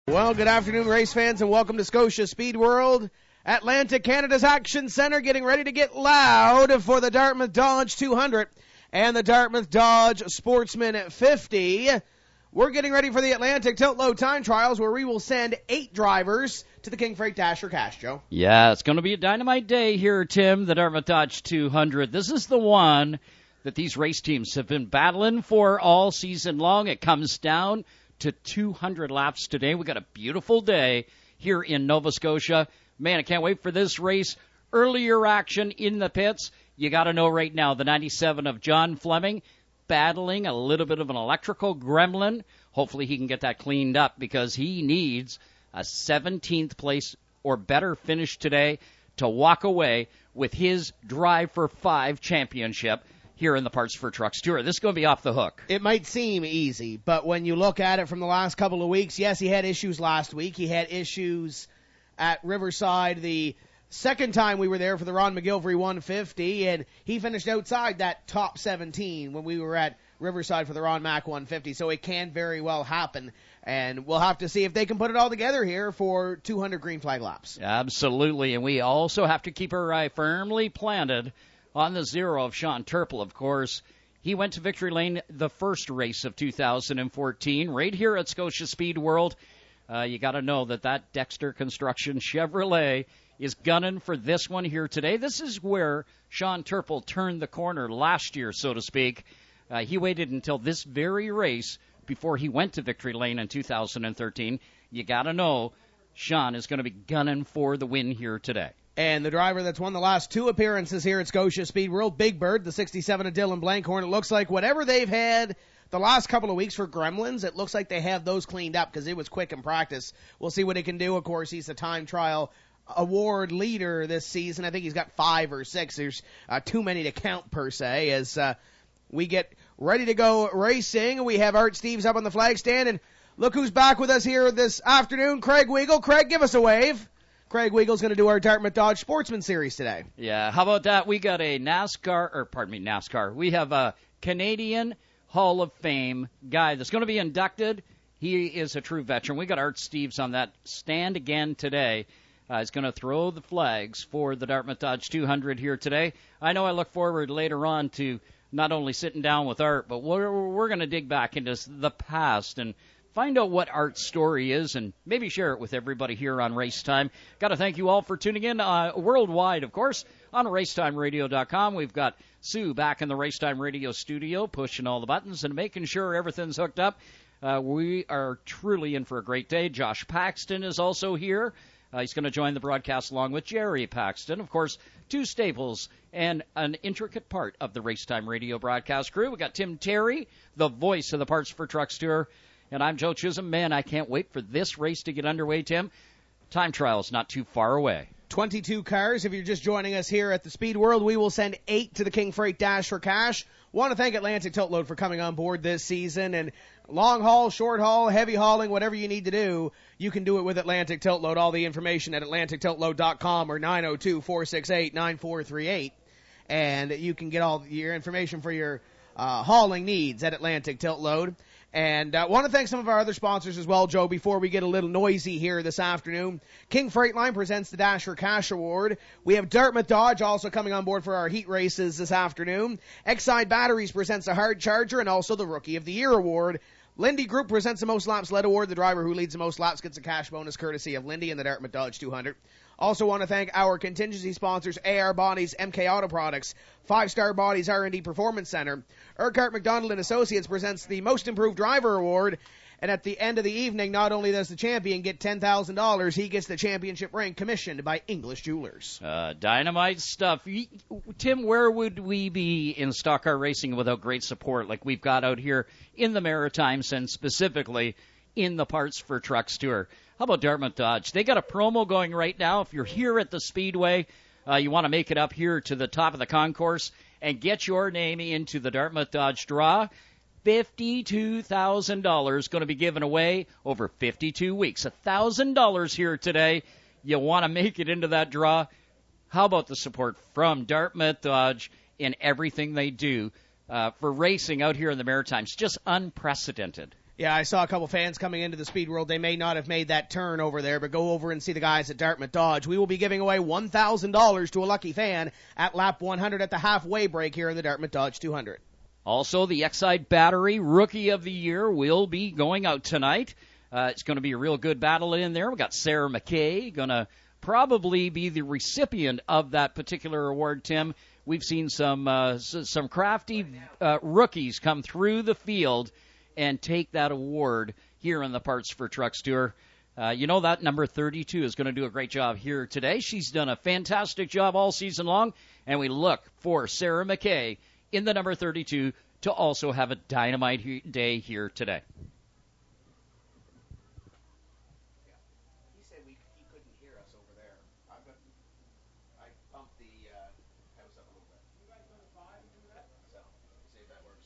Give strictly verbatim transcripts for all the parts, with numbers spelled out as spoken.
Well, good afternoon, race fans, and welcome to Scotia Speed World. Atlantic Canada's Action Centre getting ready to get loud for the Dartmouth Dodge two hundred and the Dartmouth Dodge Sportsman fifty. We're getting ready for the Atlantic Tilt Load Time Trials, where we will send eight drivers to the King Freight Dasher Cash, Joe. Yeah, it's going to be a dynamite day here, Tim, the Dartmouth Dodge two hundred. This is the one that these race teams have been battling for all season long. It comes down to two hundred laps today. We got a beautiful day here in Nova Scotia. Man, I can't wait for this race. Earlier action in the pits. You got to know right now, the ninety-seven of John Fleming battling a little bit of an electrical gremlin. Hopefully he can get that cleaned up because he needs a seventeenth place or better finish today to walk away with his Drive for Five championship here in the Parts for Trucks Tour. This is going to be off the hook. It might seem easy, but when you look at it from the last couple of weeks, yes, he had issues last week. He had issues at Riverside the second time we were there for the Ron McGilvery one fifty, and he finished outside that top seventeen when we were at Riverside for the Ron Mack one fifty, so it can very well happen, and we'll have to see if they can put it all together here for two hundred green flag laps. Absolutely, and we also have to keep our eye firmly planted on the zero of Sean Turple, of course. He went to Victory Lane the first race of two thousand fourteen, right here at Scotia Speed World. Uh, you got to know that that Dexter Construction Chevrolet is gunning for this one here today. This is where Sean Turple turned the corner last year, so to speak. Uh, he waited until this very race before he went to Victory Lane in two thousand thirteen. You got to know Sean is going to be gunning for the win here today. And the driver that's won the last two appearances here at Scotia Speed World, Big Bird, the sixty-seven of Dylan Blankhorn. It looks like whatever they've had the last couple of weeks for Gremlins, it looks like they have those cleaned up because it was quick in practice. We'll see what he can do. Of course, he's the time trial award leader this season. I think he's got five or six. There's uh, too many to count, per se, as uh, we get ready to go racing. We have Art Steves up on the flag stand, and look who's back with us here this afternoon, Craig Weagle. Craig, give us a wave. Craig Weagle's going to do our Dartmouth Dodge Sportsman Series today. Yeah, how about that? We got a NASCAR, or pardon me, NASCAR. We have a Canadian Hall of Fame guy that's going to be inducted. He is a true veteran. We got Art Steves on that stand again today. Uh, he's going to throw the flags for the Dartmouth Dodge two hundred here today. I know I look forward later on to not only sitting down with Art, but we're, we're going to dig back into the past and find out what Art's story is and maybe share it with everybody here on Race Time. Got to thank you all for tuning in uh, worldwide, of course, on racetime radio dot com. We've got Sue back in the Racetime Radio studio pushing all the buttons and making sure everything's hooked up. Uh, we are truly in for a great day. Josh Paxton is also here. Uh, he's going to join the broadcast along with Jerry Paxton. Of course, two staples and an intricate part of the Racetime Radio broadcast crew. We got Tim Terry, the voice of the Parts for Trucks Tour. And I'm Joe Chisholm. Man, I can't wait for this race to get underway, Tim. Time trial's not too far away. twenty-two cars. If you're just joining us here at the Speed World, we will send eight to the King Freight Dash for cash. Want to thank Atlantic Tilt Load for coming on board this season. And long haul, short haul, heavy hauling, whatever you need to do, you can do it with Atlantic Tilt Load. All the information at atlantic tilt load dot com or nine oh two, four six eight, nine four three eight. And you can get all your information for your uh, hauling needs at Atlantic Tilt Load. And I uh, want to thank some of our other sponsors as well, Joe, before we get a little noisy here this afternoon. King Freight Line presents the Dasher Cash Award. We have Dartmouth Dodge also coming on board for our heat races this afternoon. Exide Batteries presents the Hard Charger and also the Rookie of the Year Award. Lindy Group presents the Most Laps Led Award. The driver who leads the most laps gets a cash bonus courtesy of Lindy and the Dartmouth Dodge two hundred. Also want to thank our contingency sponsors, A R Bodies, M K Auto Products, Five Star Bodies R and D Performance Center. Urquhart McDonald and Associates presents the Most Improved Driver Award. And at the end of the evening, not only does the champion get ten thousand dollars, he gets the championship ring commissioned by English Jewelers. Uh, dynamite stuff. Tim, where would we be in stock car racing without great support like we've got out here in the Maritimes and specifically in the Parts for Trucks Tour? How about Dartmouth Dodge? They got a promo going right now. If you're here at the Speedway, uh, you want to make it up here to the top of the concourse and get your name into the Dartmouth Dodge draw. fifty-two thousand dollars going to be given away over fifty-two weeks. one thousand dollars here today. You want to make it into that draw. How about the support from Dartmouth Dodge in everything they do uh, for racing out here in the Maritimes? Just unprecedented. Yeah, I saw a couple fans coming into the Speed World. They may not have made that turn over there, but go over and see the guys at Dartmouth Dodge. We will be giving away one thousand dollars to a lucky fan at lap one hundred at the halfway break here in the Dartmouth Dodge two hundred. Also, the Exide Battery Rookie of the Year will be going out tonight. Uh, it's going to be a real good battle in there. We've got Sarah McKay going to probably be the recipient of that particular award, Tim. We've seen some uh, some crafty uh, rookies come through the field and take that award here on the Parts for Trucks Tour. Uh, you know that number thirty-two is going to do a great job here today. She's done a fantastic job all season long, and we look for Sarah McKay in the number thirty-two to also have a dynamite he- day here today. He said we, he couldn't hear us over there. I, but I bumped the uh, house up a little bit. You guys going to five and do that? So, see if that works.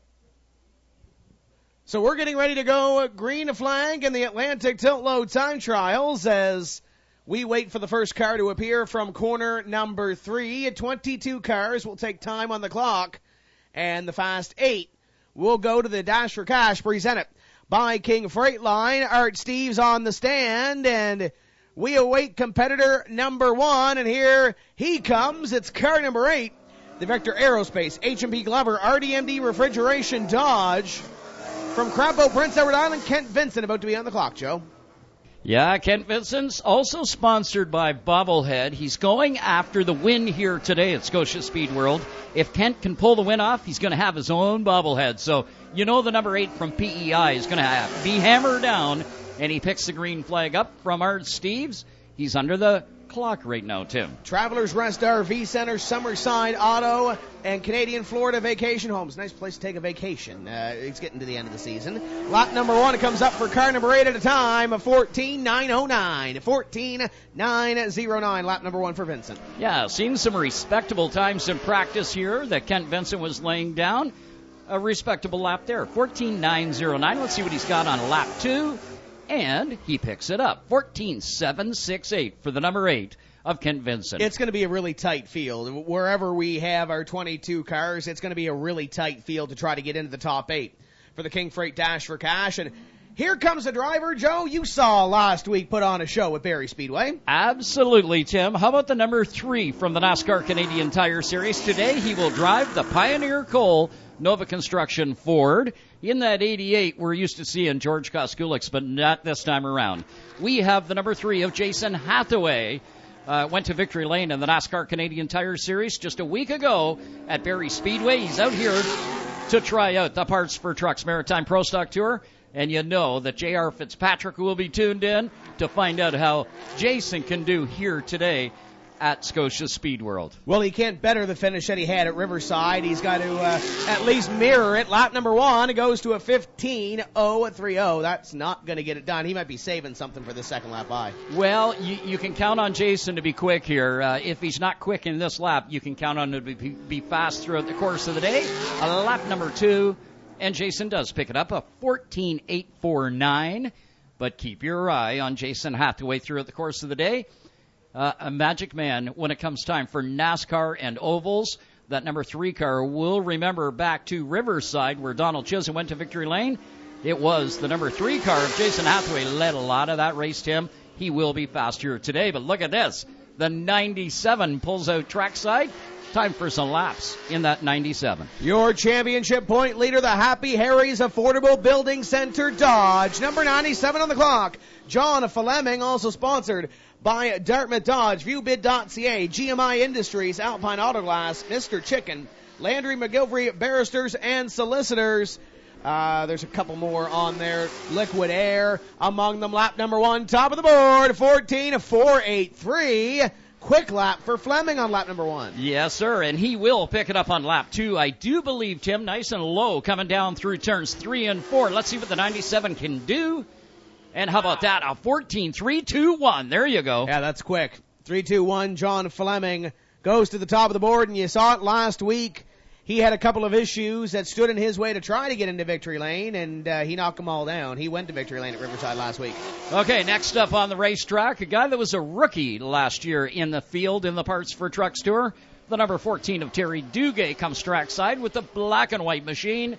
So we're getting ready to go green flag in the Atlantic Tilt Low Time Trials as we wait for the first car to appear from corner number three. twenty-two cars will take time on the clock, and the Fast Eight will go to the Dash for Cash presented by King Freight Line. Art Steves on the stand, and we await competitor number one, and here he comes. It's car number eight, the Vector Aerospace H and P Glover R D M D Refrigeration Dodge. From Crampo, Prince Edward Island, Kent Vincent about to be on the clock, Joe. Yeah, Kent Vincent's also sponsored by Bobblehead. He's going after the win here today at Scotia Speed World. If Kent can pull the win off, he's going to have his own bobblehead. So you know the number eight from P E I is going to have, be hammered down, and he picks the green flag up from Art Steves. He's under the clock right now, Tim. Travelers Rest R V Center, Summerside Auto, and Canadian Florida Vacation Homes. Nice place to take a vacation. Uh, it's getting to the end of the season. Lot number one comes up for car number eight at a time, fourteen nine oh nine. fourteen nine oh nine, lap number one for Vincent. Yeah, seen some respectable times in practice here that Kent Vincent was laying down. A respectable lap there, fourteen nine oh nine. Let's see what he's got on lap two. And he picks it up, fourteen seven sixty-eight for the number eight of Kent Vincent. It's going to be a really tight field. Wherever we have our twenty-two cars, it's going to be a really tight field to try to get into the top eight for the King Freight Dash for Cash. And here comes the driver, Joe, you saw last week put on a show at Barrie Speedway. Absolutely, Tim. How about the number three from the NASCAR Canadian Tire Series? Today he will drive the Pioneer Coal Nova Construction Ford. In that eighty-eight, we're used to seeing George Koskulik, but not this time around. We have the number three of Jason Hathaway. Uh, went to Victory Lane in the NASCAR Canadian Tire Series just a week ago at Barrie Speedway. He's out here to try out the Parts for Trucks Maritime Pro Stock Tour. And you know that J R Fitzpatrick will be tuned in to find out how Jason can do here today at Scotia Speed World. Well, he can't better the finish that he had at Riverside. He's got to uh, at least mirror it. Lap number one, it goes to a fifteen oh thirty. That's not going to get it done. He might be saving something for the second lap by. Well, you, you can count on Jason to be quick here. Uh, if he's not quick in this lap, you can count on him to be, be fast throughout the course of the day. Uh, lap number two, and Jason does pick it up, a fourteen eight forty-nine. But keep your eye on Jason Hathaway throughout the course of the day. Uh, a magic man when it comes time for NASCAR and ovals. That number three car will remember back to Riverside where Donald Chisholm went to Victory Lane. It was the number three car of Jason Hathaway led a lot of that race, Tim. He will be faster today, but look at this. The ninety-seven pulls out trackside. Time for some laps in that ninety-seven. Your championship point leader, the Happy Harry's Affordable Building Center Dodge. Number ninety-seven on the clock. John Fleming, also sponsored by Dartmouth Dodge, viewbid dot c a, G M I Industries, Alpine Autoglass, Mister Chicken, Landry McGilvery Barristers and Solicitors. Uh, there's a couple more on there. Liquid Air among them. Lap number one, top of the board, fourteen four eighty-three. Quick lap for Fleming on lap number one. Yes, sir, and he will pick it up on lap two. I do believe, Tim, nice and low coming down through turns three and four. Let's see what the ninety-seven can do. And how about that? A fourteen three two one. There you go. Yeah, that's quick. three two one, John Fleming goes to the top of the board, and you saw it last week. He had a couple of issues that stood in his way to try to get into Victory Lane, and uh, he knocked them all down. He went to Victory Lane at Riverside last week. Okay, next up on the racetrack, a guy that was a rookie last year in the field in the Parts for Trucks Tour. The number fourteen of Terry Duguay comes trackside with the black and white machine.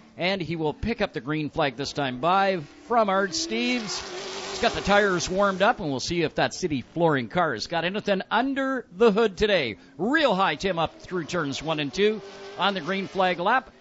and he will pick up the green flag this time by from Art Steves. He's got the tires warmed up, and we'll see if that City Flooring car has got anything under the hood today. Real high, Tim, up through turns one and two on the green flag lap.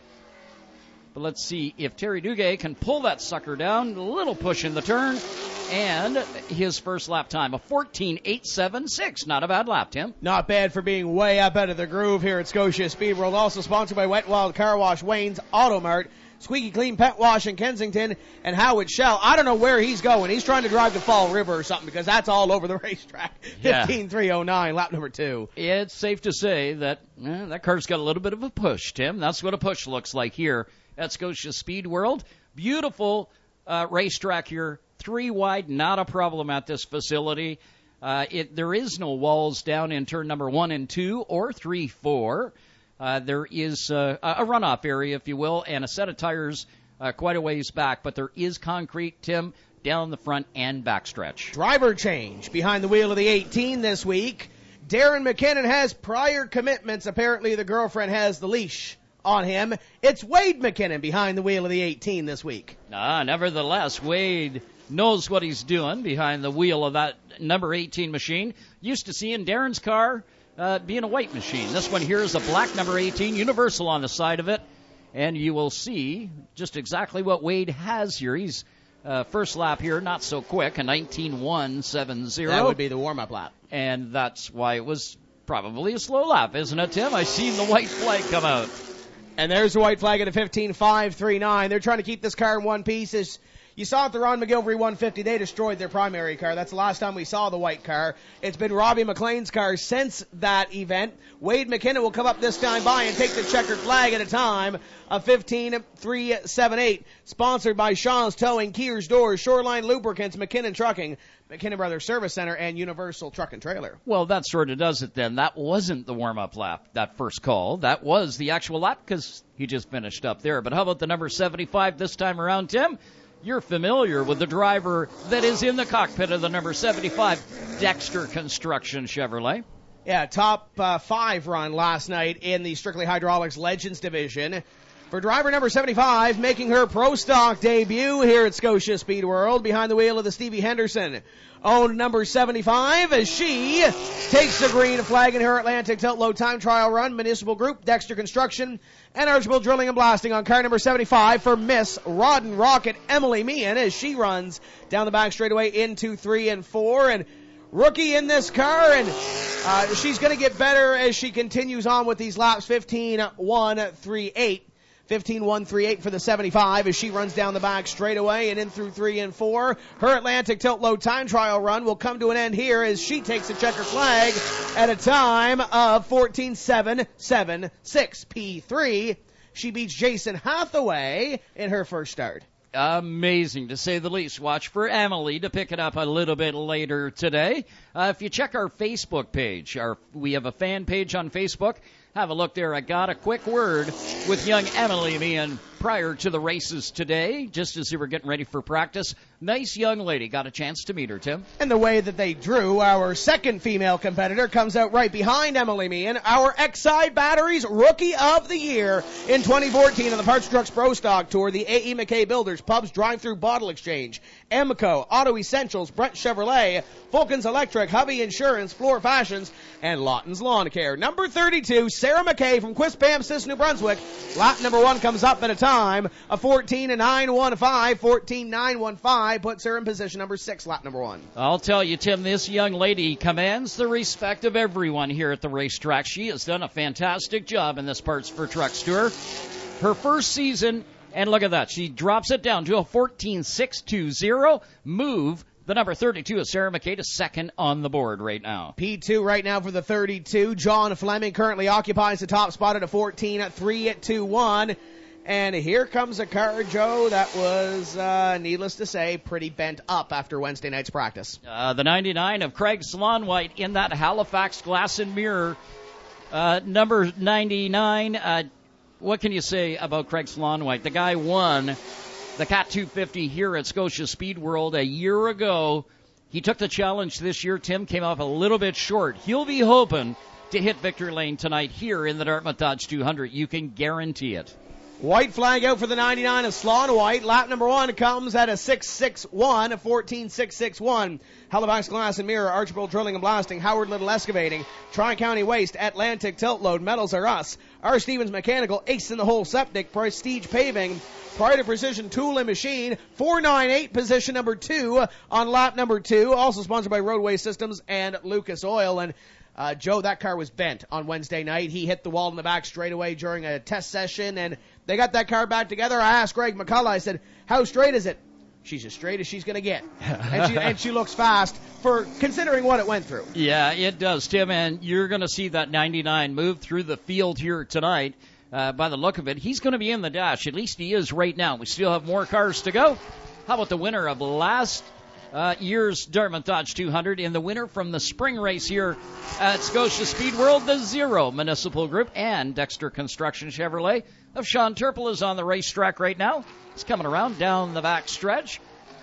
But let's see if Terry Duguay can pull that sucker down. A little push in the turn. And his first lap time, a fourteen eight seventy-six. Not a bad lap, Tim. Not bad for being way up out of the groove here at Scotia Speed World. Also sponsored by Wet Wild Car Wash, Wayne's Auto Mart, Squeaky Clean Pet Wash in Kensington, and Howard Shell. I don't know where he's going. He's trying to drive to Fall River or something, because that's all over the racetrack. Yeah. fifteen three oh nine, lap number two. It's safe to say that eh, that car's got a little bit of a push, Tim. That's what a push looks like here at Scotia Speed World. Beautiful uh, racetrack here. Three wide, not a problem at this facility. Uh, it, there is no walls down in turn number one and two or three, four. Uh, there is uh, a runoff area, if you will, and a set of tires uh, quite a ways back. But there is concrete, Tim, down the front and backstretch. Driver change behind the wheel of the eighteen this week. Darren McKinnon has prior commitments. Apparently the girlfriend has the leash on him. It's Wade McKinnon behind the wheel of the eighteen this week. Ah, nevertheless, Wade knows what he's doing behind the wheel of that number eighteen machine. Used to seeing Darren's car uh, being a white machine. This one here is a black number eighteen, Universal on the side of it. And you will see just exactly what Wade has here. He's uh, first lap here, not so quick, a nineteen one seventy. That would be the warm-up lap. And that's why it was probably a slow lap, isn't it, Tim? I seen the white flag come out. And there's the white flag at a fifteen five thirty-nine. They're trying to keep this car in one piece. As you saw at the Ron McGilvery one fifty, they destroyed their primary car. That's the last time we saw the white car. It's been Robbie McLean's car since that event. Wade McKinnon will come up this time by and take the checkered flag at a time of fifteen three seventy-eight. Sponsored by Shaw's Towing, Keir's Doors, Shoreline Lubricants, McKinnon Trucking, McKinnon Brothers Service Center, and Universal Truck and Trailer. Well, that sort of does it then. That wasn't the warm-up lap, that first call. That was the actual lap because he just finished up there. But how about the number seventy-five this time around, Tim? You're familiar with the driver that is in the cockpit of the number seventy-five, Dexter Construction Chevrolet. Yeah, top uh, five run last night in the Strictly Hydraulics Legends Division. For driver number seventy-five, making her Pro Stock debut here at Scotia Speed World, behind the wheel of the Stevie Henderson. Owned number seventy-five as she takes the green flag in her Atlantic Tilt Low Time Trial Run. Municipal Group, Dexter Construction, and Archibald Drilling and Blasting on car number seventy-five for Miss Rodden Rocket Emily Meehan as she runs down the back straightaway into three and four. And rookie in this car, and uh, she's going to get better as she continues on with these laps. fifteen one thirty-eight. fifteen one thirty-eight for the seventy-five as she runs down the back straightaway and in through three and four. Her Atlantic Tilt Low Time Trial Run will come to an end here as she takes a checker flag at a time of fourteen seven seventy-six. P three. She beats Jason Hathaway in her first start. Amazing, to say the least. Watch for Emily to pick it up a little bit later today. Uh, if you check our Facebook page, our we have a fan page on Facebook. Have a look there. I got a quick word with young Emily Meehan prior to the races today, just as they were getting ready for practice. Nice young lady. Got a chance to meet her, Tim. And the way that they drew, our second female competitor comes out right behind Emily Meehan, our Exide Batteries Rookie of the Year in twenty fourteen on the Parts Trucks Pro Stock Tour, the A E. McKay Builders, Pubs, Drive-Thru Bottle Exchange, Emco, Auto Essentials, Brent Chevrolet, Fulkins Electric, Hubby Insurance, Floor Fashions, and Lawton's Lawn Care. Number thirty-two, Sarah McKay from Quispamsis, New Brunswick. Lap number one comes up at a time of fourteen nine fifteen. fourteen nine fifteen puts her in position number six, lap number one. I'll tell you, Tim, this young lady commands the respect of everyone here at the racetrack. She has done a fantastic job in this Parts for Trucks Tour. Her first season, and look at that, she drops it down to a fourteen six twenty. Move the number thirty-two is Sarah McKay to second on the board right now. P two right now for the thirty-two. John Fleming currently occupies the top spot at a fourteen three twenty-one. And here comes a car, Joe, that was, uh, needless to say, pretty bent up after Wednesday night's practice. Uh, the ninety-nine of Craig Slonwhite in that Halifax Glass and Mirror. Uh, number ninety-nine, uh, what can you say about Craig Slonwhite? The guy won the Cat two fifty here at Scotia Speed World a year ago. He took the challenge this year. Tim came up a little bit short. He'll be hoping to hit victory lane tonight here in the Dartmouth Dodge two hundred. You can guarantee it. White flag out for the ninety-nine of Sloan White. Lap number one comes at a six six one, a fourteen six six one. Halifax Glass and Mirror, Archibald Drilling and Blasting, Howard Little Excavating, Tri-County Waste, Atlantic Tilt Load, Metals Are Us, R. Stevens Mechanical, Ace in the Hole Septic, Prestige Paving, Pride of Precision Tool and Machine, four ninety-eight, position number two on lap number two. Also sponsored by Roadway Systems and Lucas Oil. And Uh, Joe, that car was bent on Wednesday night. He hit the wall in the back straight away during a test session, and they got that car back together. I asked Greg McCullough, I said, how straight is it? She's as straight as she's going to get. and, she, and she looks fast for considering what it went through. Yeah, it does, Tim, and you're going to see that ninety-nine move through the field here tonight. Uh, by the look of it, he's going to be in the dash. At least he is right now. We still have more cars to go. How about the winner of last Uh, year's Dartmouth Dodge two hundred in the winner from the spring race here at Scotia Speed World, the Zero Municipal Group and Dexter Construction Chevrolet of Sean Turple is on the racetrack right now. He's coming around down the back stretch,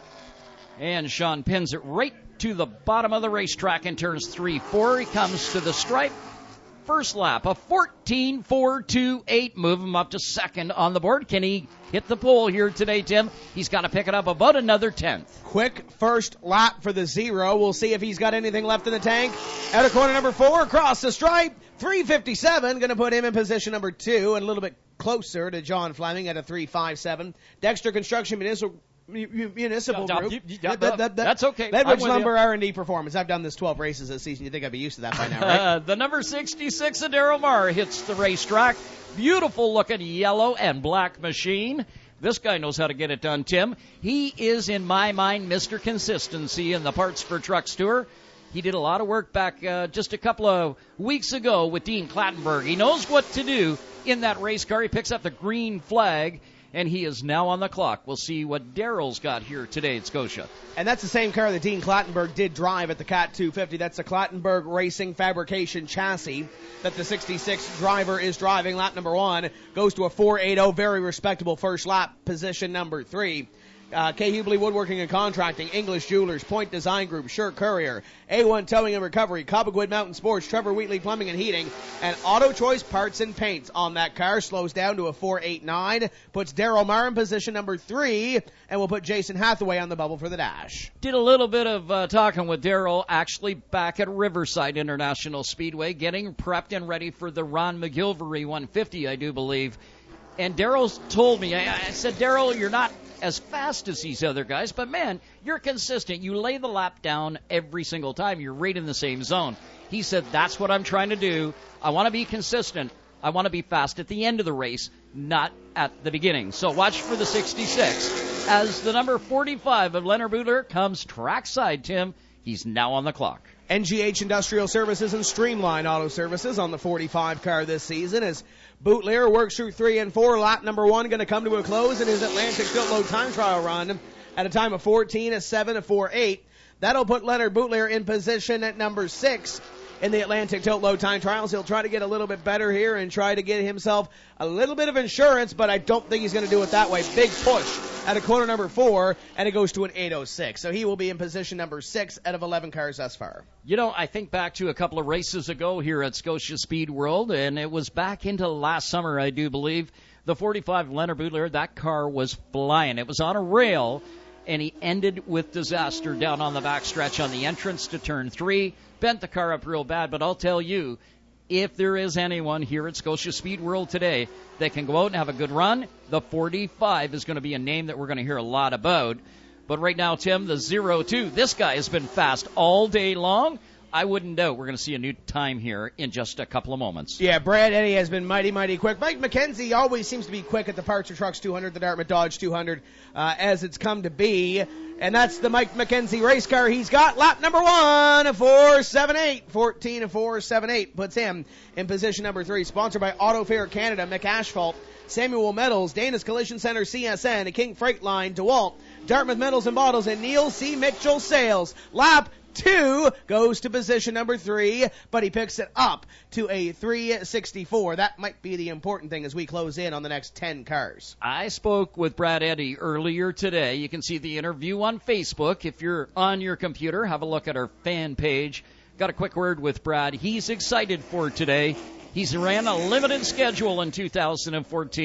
and Sean pins it right to the bottom of the racetrack and turns three four. He comes to the stripe. First lap, a fourteen four two eight, move him up to second on the board. Can he hit the pole here today, Tim? He's got to pick it up about another tenth. Quick first lap for the Zero. We'll see if he's got anything left in the tank. Out of corner number four, across the stripe, three fifty-seven, going to put him in position number two and a little bit closer to John Fleming at a three five seven. Dexter Construction Municipal Municipal Group. That's okay. Ledwidge Lumber R and D Performance. I've done this twelve races this season. You think I'd be used to that by now, right? The number sixty-six of Daryl Marr hits the racetrack. Beautiful looking yellow and black machine. This guy knows how to get it done, Tim. He is, in my mind, Mister Consistency in the Parts for Trucks Tour. He did a lot of work back uh, just a couple of weeks ago with Dean Clattenburg. He knows what to do in that race car. He picks up the green flag, and he is now on the clock. We'll see what Daryl's got here today at Scotia. And that's the same car that Dean Clattenburg did drive at the Cat two fifty. That's the Clattenburg Racing Fabrication chassis that the sixty-six driver is driving. Lap number one goes to a four eighty, very respectable first lap, position number three. Uh, K. Hubley Woodworking and Contracting, English Jewelers, Point Design Group, Sure Courier, A one Towing and Recovery, Cobbagwood Mountain Sports, Trevor Wheatley Plumbing and Heating, and Auto Choice Parts and Paints on that car. Slows down to a four eighty-nine, puts Daryl Marr in position number three, and will put Jason Hathaway on the bubble for the dash. Did a little bit of uh, talking with Daryl actually back at Riverside International Speedway, getting prepped and ready for the Ron McGilvery one fifty, I do believe. And Daryl told me, I, I said, Daryl, you're not as fast as these other guys, but man, you're consistent. You lay the lap down every single time. You're right in the same zone. He said, that's what I'm trying to do. I want to be consistent. I want to be fast at the end of the race, not at the beginning. So watch for the sixty-six as the number forty-five of Leonard Bootler comes trackside, Tim. He's now on the clock. N G H Industrial Services and Streamline Auto Services on the forty-five car this season as Bootler works through three and four. Lap number one going to come to a close in his Atlantic Tilt Load time trial run at a time of fourteen, a seven, a four eight. That'll put Leonard Bootler in position at number six in the Atlantic Tilt Load time trials. He'll try to get a little bit better here and try to get himself a little bit of insurance, but I don't think he's going to do it that way. Big push at a corner number four, and it goes to an eight oh six. So he will be in position number six out of eleven cars thus far. You know, I think back to a couple of races ago here at Scotia Speed World, and it was back into last summer, I do believe. The forty-five Leonard Bootler, that car was flying. It was on a rail, and he ended with disaster down on the backstretch on the entrance to turn three. Bent the car up real bad, but I'll tell you, if there is anyone here at Scotia Speed World today that can go out and have a good run, the forty-five is going to be a name that we're going to hear a lot about. But right now, Tim, the zero two, this guy has been fast all day long. I wouldn't doubt we're going to see a new time here in just a couple of moments. Yeah, Brad Eddy has been mighty, mighty quick. Mike McKenzie always seems to be quick at the Parts or Trucks two hundred, the Dartmouth Dodge two hundred, uh, as it's come to be. And that's the Mike McKenzie race car he's got. Lap number one, a four seven eight. fourteen, a four seven eight. Puts him in position number three. Sponsored by Auto Fair Canada, McAsphalt, Samuel Metals, Dana's Collision Center, C S N, King Freight Line, DeWalt, Dartmouth Metals and Bottles, and Neil C. Mitchell Sales. Lap two goes to position number three, but he picks it up to a three sixty-four. That might be the important thing as we close in on the next ten cars. I spoke with Brad Eddy earlier today. You can see the interview on Facebook. If you're on your computer, have a look at our fan page. Got a quick word with Brad. He's excited for today. He's ran a limited schedule in two thousand fourteen.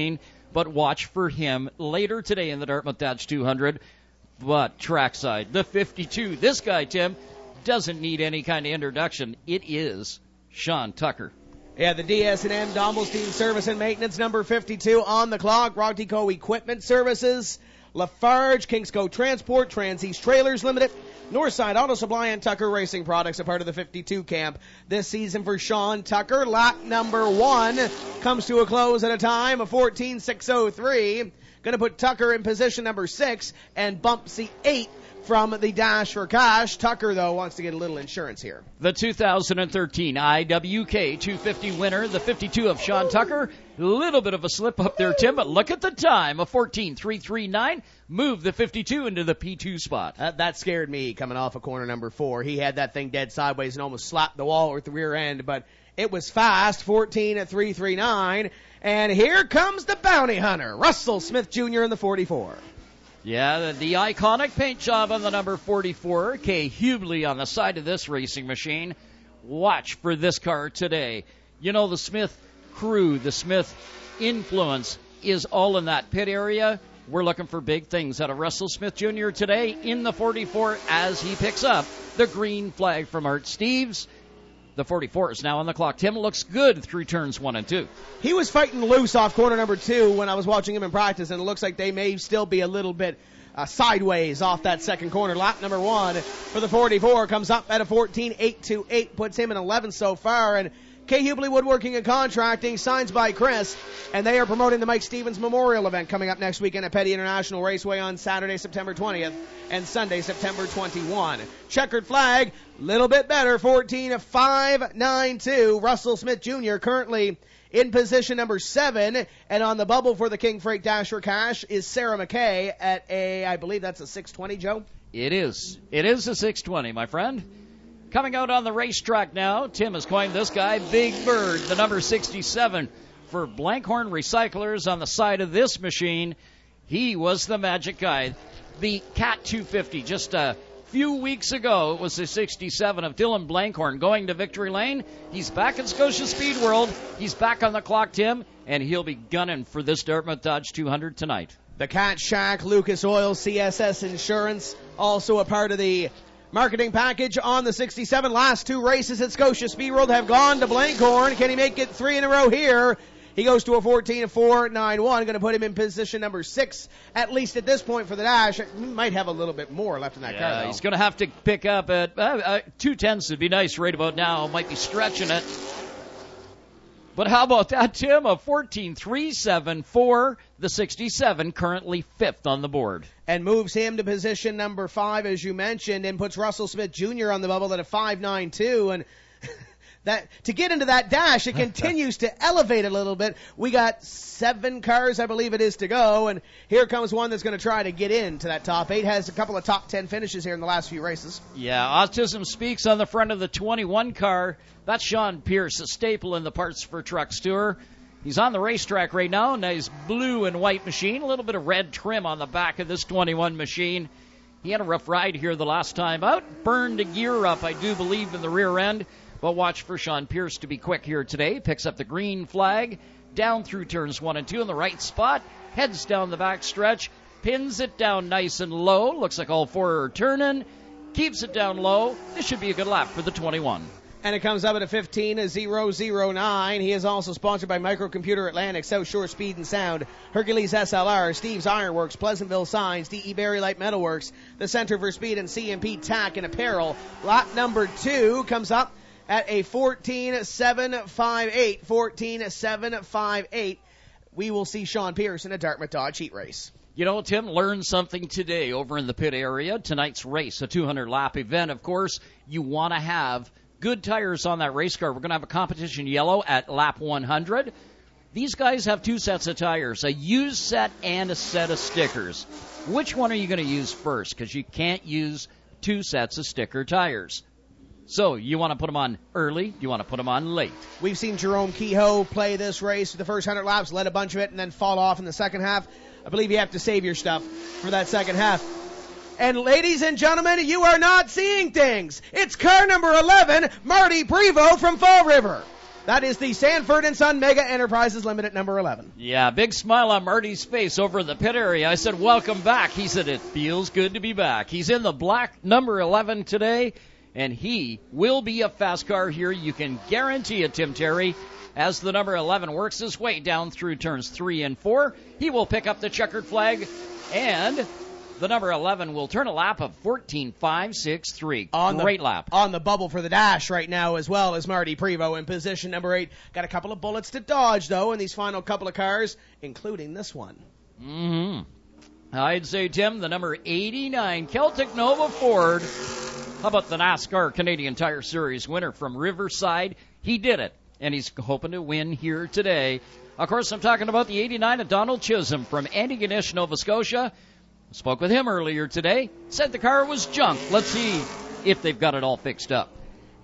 but watch for him later today in the Dartmouth Dodge two hundred. But trackside, the fifty-two. This guy, Tim, doesn't need any kind of introduction. It is Sean Tucker. Yeah, the D S and M Dombelstein Service and Maintenance, number fifty-two on the clock. Rocktico Equipment Services, Lafarge, Kingsco Transport, Trans-East Trailers Limited, Northside Auto Supply, and Tucker Racing Products, a part of the fifty-two camp this season for Sean Tucker. Lap number one comes to a close at a time of fourteen six oh three. Going to put Tucker in position number six and bump C eight from the Dash for Cash. Tucker, though, wants to get a little insurance here. The two thousand thirteen I W K two fifty winner, the fifty-two of Sean Tucker. A little bit of a slip up there, Tim, but look at the time of fourteen three thirty-nine. Move the fifty-two into the P two spot. Uh, that scared me coming off of corner number four. He had that thing dead sideways and almost slapped the wall with the rear end, but it was fast, fourteen at three thirty-nine. And here comes the bounty hunter, Russell Smith Junior in the forty-four. Yeah, the, the iconic paint job on the number forty-four. Kay Hubley on the side of this racing machine. Watch for this car today. You know, the Smith crew, the Smith influence is all in that pit area. We're looking for big things out of Russell Smith Junior today in the forty-four as he picks up the green flag from Art Steves. The forty-four is now on the clock. Tim looks good through turns one and two. He was fighting loose off corner number two when I was watching him in practice, and it looks like they may still be a little bit uh, sideways off that second corner. Lap number one for the forty-four comes up at a fourteen eight twenty-eight, puts him in eleventh so far, and Kay Hubley Woodworking and Contracting, signs by Chris, and they are promoting the Mike Stevens Memorial event coming up next weekend at Petty International Raceway on Saturday, September twentieth, and Sunday, September twenty-first. Checkered flag, little bit better, fourteen five ninety-two. Russell Smith Junior currently in position number seven, and on the bubble for the King Freight Dash for Cash is Sarah McKay at a, I believe that's a six twenty, Joe? It is. It is a six twenty, my friend. Coming out on the racetrack now, Tim has coined this guy Big Bird, the number sixty-seven for Blankhorn Recyclers on the side of this machine. He was the magic guy. The Cat two fifty, just a few weeks ago, it was the sixty-seven of Dylan Blankhorn going to Victory Lane. He's back in Scotia Speed World. He's back on the clock, Tim, and he'll be gunning for this Dartmouth Dodge two hundred tonight. The Cat Shack, Lucas Oil, C S S Insurance, also a part of the marketing package on the sixty-seven. Last two races at Scotia Speed World have gone to Blankhorn. Can he make it three in a row here? He goes to a fourteen four ninety-one. Going to put him in position number six, at least at this point for the Dash. He might have a little bit more left in that yeah, car, though. He's going to have to pick up at uh, uh, two tenths would be nice right about now. Might be stretching it. But how about that, Tim? A fourteen three seventy-four, the sixty-seven, currently fifth on the board. And moves him to position number five, as you mentioned, and puts Russell Smith Junior on the bubble at a five ninety-two. And that to get into that Dash, it continues to elevate a little bit. We got seven cars, I believe it is, to go. And here comes one that's going to try to get into that top eight. Has a couple of top ten finishes here in the last few races. Yeah, Autism Speaks on the front of the twenty-one car. That's Sean Pierce, a staple in the Parts for Trucks Tour. He's on the racetrack right now. Nice blue and white machine. A little bit of red trim on the back of this twenty-one machine. He had a rough ride here the last time out. Burned a gear up, I do believe, in the rear end. But watch for Sean Pierce to be quick here today. Picks up the green flag. Down through turns one and two in the right spot. Heads down the back stretch. Pins it down nice and low. Looks like all four are turning. Keeps it down low. This should be a good lap for the twenty-one. And it comes up at a fifteen thousand nine. He is also sponsored by Microcomputer Atlantic, South Shore Speed and Sound, Hercules S L R, Steve's Ironworks, Pleasantville Signs, D E Berry Light Metalworks, the Center for Speed, and C M P Tack and Apparel. Lot number two comes up at a fourteen seven fifty-eight. fourteen seven fifty-eight. We will see Sean Pierce in a Dartmouth Dodge heat race. You know, Tim, learned something today over in the pit area. Tonight's race, a two hundred lap event, of course. You want to have good tires on that race car. We're going to have a competition yellow at lap one hundred. These guys have two sets of tires, a used set and a set of stickers. Which one are you going to use first? Because you can't use two sets of sticker tires. So you want to put them on early, you want to put them on late. We've seen Jerome Kehoe play this race for the first one hundred laps, led a bunch of it, and then fall off in the second half. I believe you have to save your stuff for that second half. And ladies and gentlemen, you are not seeing things. It's car number eleven, Marty Prevost from Fall River. That is the Sanford and Son Mega Enterprises Limited number eleven. Yeah, big smile on Marty's face over in the pit area. I said, welcome back. He said, it feels good to be back. He's in the black number eleven today, and he will be a fast car here. You can guarantee it, Tim Terry. As the number eleven works his way down through turns three and four, he will pick up the checkered flag, and the number eleven will turn a lap of fourteen five six three. On Great the, lap. On the bubble for the dash right now, as well as Marty Prevost in position number eight. Got a couple of bullets to dodge, though, in these final couple of cars, including this one. Mm-hmm. I'd say, Tim, the number eighty-nine Celtic Nova Ford. How about the NASCAR Canadian Tire Series winner from Riverside? He did it, and he's hoping to win here today. Of course, I'm talking about the eighty-nine of Donald Chisholm from Antigonish, Nova Scotia. Spoke with him earlier today. Said the car was junk. Let's see if they've got it all fixed up.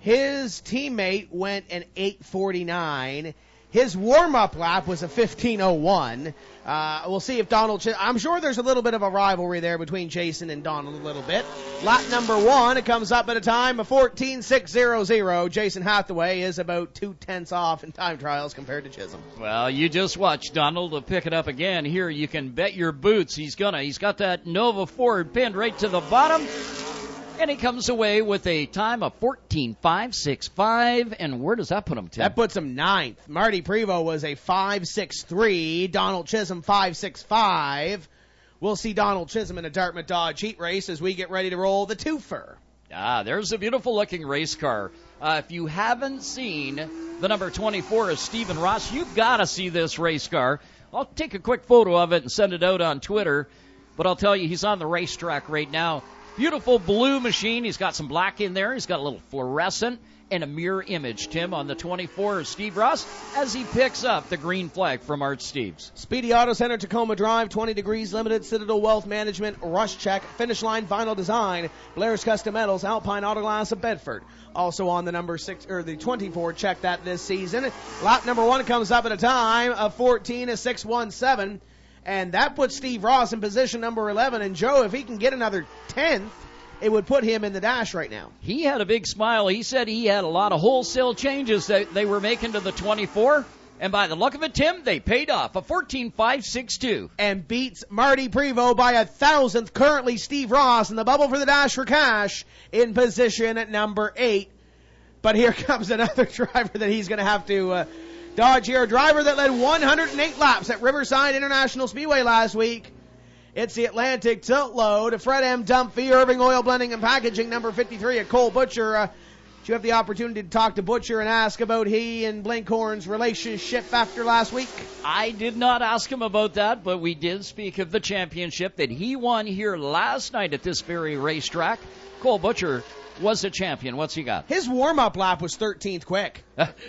His teammate went an eight forty-nine. His warm-up lap was a fifteen oh one. Uh, we'll see if Donald... Ch- I'm sure there's a little bit of a rivalry there between Jason and Donald a little bit. Lap number one, it comes up at a time of fourteen six hundred. Jason Hathaway is about two-tenths off in time trials compared to Chisholm. Well, you just watch Donald to pick it up again. Here, you can bet your boots he's gonna. He's got that Nova Ford pinned right to the bottom. And he comes away with a time of fourteen five sixty-five. And where does that put him, Tim? That puts him ninth. Marty Prevost was a five sixty-three. Donald Chisholm five sixty-five. We'll see Donald Chisholm in a Dartmouth Dodge heat race as we get ready to roll the twofer. Ah, there's a beautiful-looking race car. Uh, if you haven't seen the number twenty-four of Stephen Ross, you've got to see this race car. I'll take a quick photo of it and send it out on Twitter. But I'll tell you, he's on the racetrack right now. Beautiful blue machine. He's got some black in there. He's got a little fluorescent and a mirror image, Tim, on the twenty-four of Steve Ross as he picks up the green flag from Art Steves. Speedy Auto Center, Tacoma Drive, twenty degrees Limited, Citadel Wealth Management, Rush Check, Finish Line Vinyl Design, Blair's Custom Metals, Alpine Auto Glass of Bedford. Also on the number six or the twenty-four, check that this season. Lap number one comes up at a time of fourteen six seventeen. And that puts Steve Ross in position number eleven. And, Joe, if he can get another tenth, it would put him in the dash right now. He had a big smile. He said he had a lot of wholesale changes that they were making to the twenty-four. And by the look of it, Tim, they paid off. A fourteen five sixty-two. And beats Marty Prevost by a thousandth. Currently, Steve Ross in the bubble for the dash for cash in position at number eight. But here comes another driver that he's going to have to... Uh, Dodge here, a driver that led one hundred eight laps at Riverside International Speedway last week. It's the Atlantic Tilt Load, Fred M. Dumphy, Irving Oil Blending and Packaging, number fifty-three at Cole Butcher. Uh, did you have the opportunity to talk to Butcher and ask about he and Blinkhorn's relationship after last week? I did not ask him about that, but we did speak of the championship that he won here last night at this very racetrack. Cole Butcher was a champion. What's he got? His warm-up lap was thirteenth quick.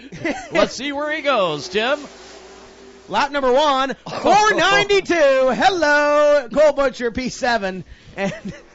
Let's see where he goes, Tim. Lap number one, four ninety-two. Hello, Cole Butcher, P seven. And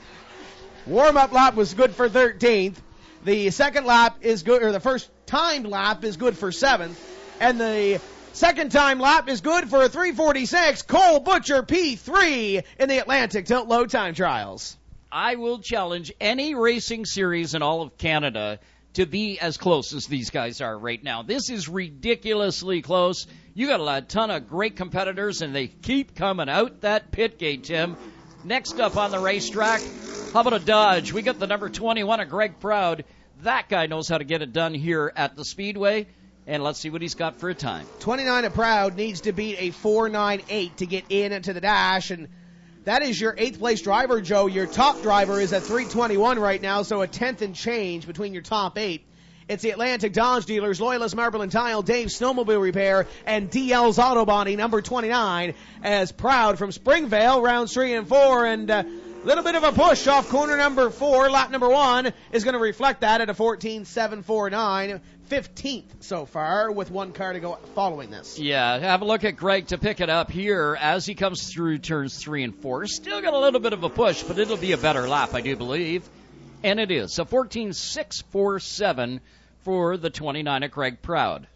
warm-up lap was good for thirteenth. The second lap is good, or the first timed lap is good for seventh. And the second time lap is good for a three forty-six. Cole Butcher, P three in the Atlantic Tilt Low Time Trials. I will challenge any racing series in all of Canada to be as close as these guys are right now. This is ridiculously close. You got a ton of great competitors, and they keep coming out that pit gate, Tim. Next up on the racetrack, how about a Dodge? We got the number twenty-one of Greg Proud. That guy knows how to get it done here at the Speedway. And let's see what he's got for a time. twenty-nine of Proud needs to beat a four ninety-eight to get in into the dash, and that is your eighth place driver, Joe. Your top driver is at three twenty-one right now, so a tenth and change between your top eight. It's the Atlantic Dodge Dealers, Loyalist Marble and Tile, Dave Snowmobile Repair, and D L's Auto Body, number twenty-nine, as Proud from Springvale, rounds three and four, and a uh, little bit of a push off corner number four. Lap number one is going to reflect that at a fourteen seven forty-nine. fifteenth so far, with one car to go following this. Yeah, have a look at Greg to pick it up here as he comes through turns three and four. Still got a little bit of a push, but it'll be a better lap, I do believe. And it is. So fourteen six forty-seven for the twenty-nine of Greg Proud.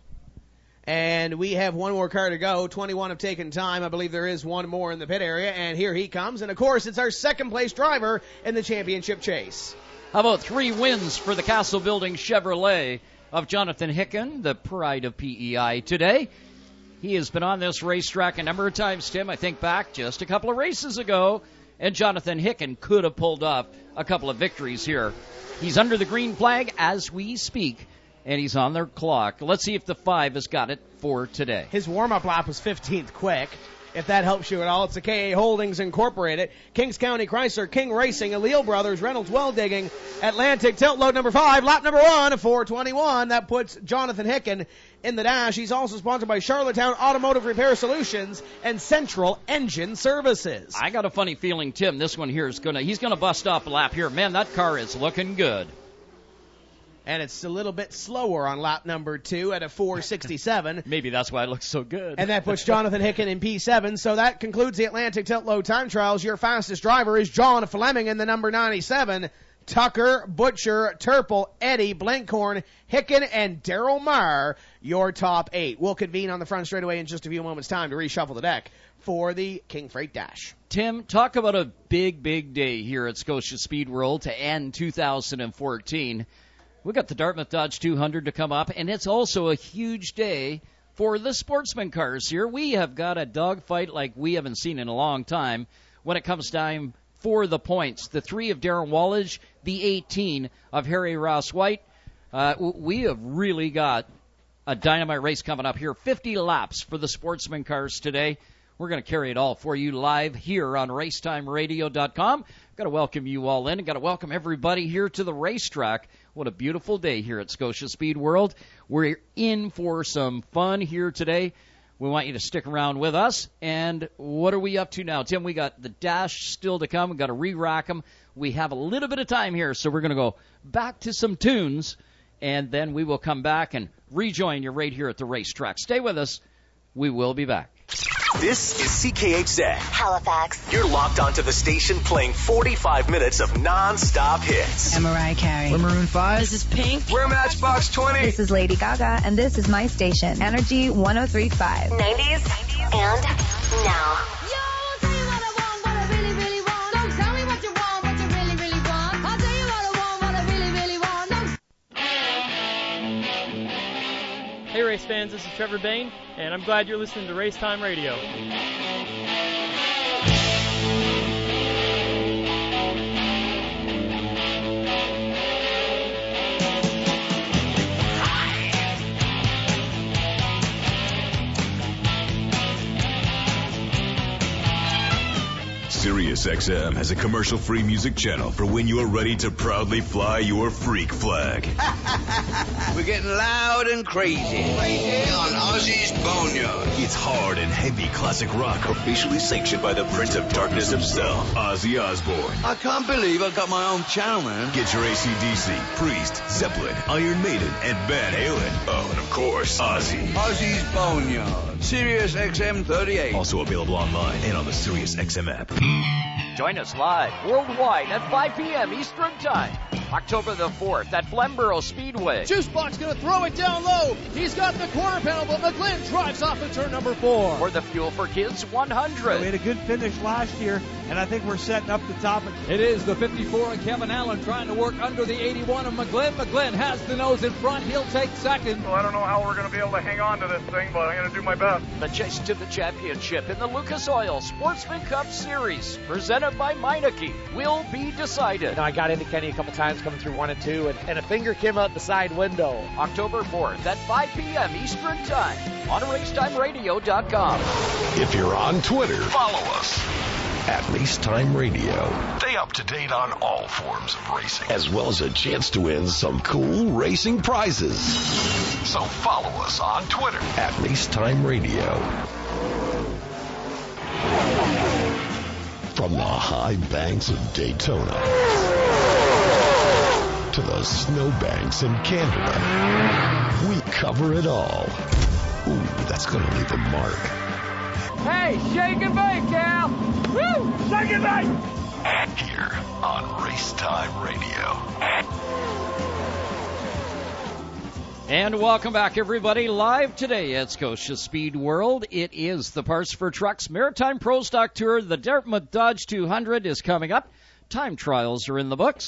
And we have one more car to go. twenty-one have taken time. I believe there is one more in the pit area. And here he comes. And, of course, it's our second-place driver in the championship chase. How about three wins for the Castle Building Chevrolet? of Jonathan Hicken, the pride of P E I today. He has been on this racetrack a number of times, Tim. I think back just a couple of races ago, and Jonathan Hicken could have pulled off a couple of victories here. He's under the green flag as we speak, and he's on their clock. Let's see if the five has got it for today. His warm-up lap was fifteenth quick. If that helps you at all, it's the K A Holdings Incorporated, Kings County Chrysler, King Racing, Allele Brothers, Reynolds Well Digging, Atlantic Tilt Load number five, lap number one, four twenty-one. That puts Jonathan Hicken in the dash. He's also sponsored by Charlottetown Automotive Repair Solutions and Central Engine Services. I got a funny feeling, Tim, this one here is going to, he's going to bust off a lap here. Man, that car is looking good. And it's a little bit slower on lap number two at a four sixty-seven. Maybe that's why it looks so good. And that puts Jonathan Hicken in P seven. So that concludes the Atlantic Tilt Load Time Trials. Your fastest driver is John Fleming in the number ninety-seven. Tucker, Butcher, Turple, Eddie, Blenkhorn, Hicken, and Daryl Marr, your top eight. We'll convene on the front straightaway in just a few moments' time to reshuffle the deck for the King Freight Dash. Tim, talk about a big, big day here at Scotia Speed World to end two thousand fourteen. We've got the Dartmouth Dodge two hundred to come up, and it's also a huge day for the sportsman cars here. We have got a dogfight like we haven't seen in a long time when it comes time for the points. The three of Darren Wallage, the eighteen of Harry Ross White. Uh, we have really got a dynamite race coming up here. fifty laps for the sportsman cars today. We're going to carry it all for you live here on racetime radio dot com. Got to welcome you all in and got to welcome everybody here to the racetrack. What a beautiful day here at Scotia Speed World. We're in for some fun here today. We want you to stick around with us. And what are we up to now? Tim, we got the dash still to come. We've got to re-rack them. We have a little bit of time here, so we're going to go back to some tunes, and then we will come back and rejoin you right here at the racetrack. Stay with us. We will be back. This is C K H Z Halifax. You're locked onto the station playing forty-five minutes of non-stop hits. I'm Mariah Carey. We're Maroon five. This is Pink. We're Matchbox twenty. This is Lady Gaga, and this is my station, Energy one oh three point five. nineties and now. Hey race fans, this is Trevor Bain, and I'm glad you're listening to Race Time Radio. SiriusXM has a commercial-free music channel for when you are ready to proudly fly your freak flag. We're getting loud and crazy. Crazy on Ozzy's Boneyard. It's hard and heavy classic rock, officially sanctioned by the Prince of Darkness himself, Ozzy Osbourne. I can't believe I got my own channel, man. Get your A C D C, Priest, Zeppelin, Iron Maiden, and Van Halen. Oh, and of course, Ozzy. Ozzy's Boneyard. SiriusXM thirty-eight. Also available online and on the SiriusXM app. Join us live worldwide at five p.m. Eastern Time, October the fourth at Flamborough Speedway. Juicebox going to throw it down low. He's got the quarter panel, but McGlynn drives off at turn number four. For the Fuel for Kids one hundred. We had a good finish last year, and I think we're setting up the top. It is the fifty-four of Kevin Allen trying to work under the eighty-one of McGlynn. McGlynn has the nose in front. He'll take second. Well, I don't know how we're going to be able to hang on to this thing, but I'm going to do my best. The chase to the championship in the Lucas Oil Sportsman Cup Series, presented by Meineke, will be decided. You know, I got into Kenny a couple times coming through one and two, and, and a finger came out the side window. October fourth at five p.m. Eastern Time on racetime radio dot com. If you're on Twitter, follow us at Racetime Radio. Stay up to date on all forms of racing, as well as a chance to win some cool racing prizes. So follow us on Twitter at Racetime Radio. From the high banks of Daytona to the snowbanks in Canada, we cover it all. Ooh, that's going to leave a mark. Hey, shake and bake, Cal! Woo! Shake and bake! Here on Racetime Radio. And welcome back, everybody, live today at Scotia Speed World. It is the Parts for Trucks Maritime Pro Stock Tour. The Dartmouth Dodge two hundred is coming up. Time trials are in the books.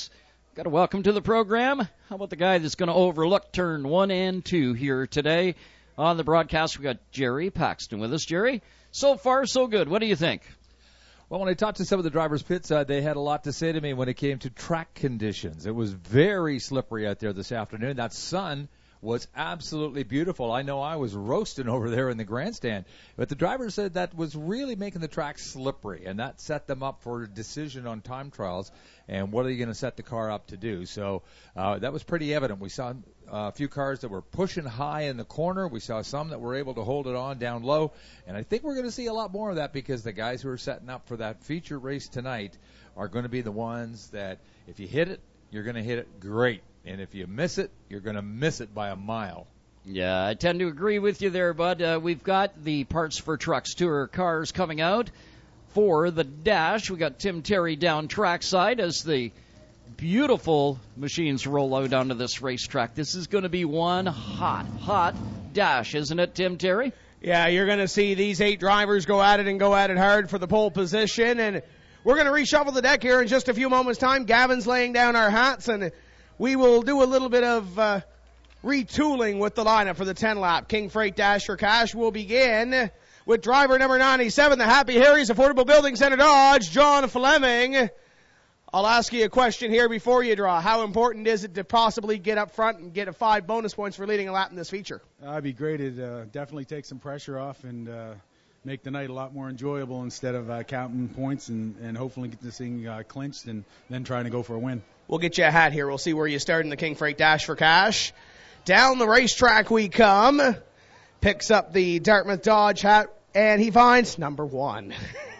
Got to welcome to the program. How about the guy that's going to overlook turn one and two here today on the broadcast? We got Jerry Paxton with us. Jerry, so far so good. What do you think? Well, when I talked to some of the drivers pits, uh, they had a lot to say to me when it came to track conditions. It was very slippery out there this afternoon. That sun was absolutely beautiful. I know I was roasting over there in the grandstand. But the driver said that was really making the track slippery, and that set them up for a decision on time trials and what are you going to set the car up to do. So uh, that was pretty evident. We saw uh, a few cars that were pushing high in the corner. We saw some that were able to hold it on down low. And I think we're going to see a lot more of that because the guys who are setting up for that feature race tonight are going to be the ones that if you hit it, you're going to hit it great. And if you miss it, you're going to miss it by a mile. Yeah, I tend to agree with you there, bud. Uh, we've got the Parts for Trucks Tour cars coming out for the Dash. We got Tim Terry down trackside as the beautiful machines roll out onto this racetrack. This is going to be one hot, hot Dash, isn't it, Tim Terry? Yeah, you're going to see these eight drivers go at it and go at it hard for the pole position. And we're going to reshuffle the deck here in just a few moments' time. Gavin's laying down our hats, and we will do a little bit of uh, retooling with the lineup for the ten-lap King Freight Dash for Cash. We'll begin with driver number ninety-seven, the Happy Harry's Affordable Building Center Dodge, John Fleming. I'll ask you a question here before you draw. How important is it to possibly get up front and get a five bonus points for leading a lap in this feature? That'd be great. It uh, definitely take some pressure off and uh, make the night a lot more enjoyable instead of uh, counting points and, and hopefully get this thing uh, clinched and then trying to go for a win. We'll get you a hat here. We'll see where you start in the King Freight Dash for Cash. Down the racetrack we come. Picks up the Dartmouth Dodge hat, and he finds number one.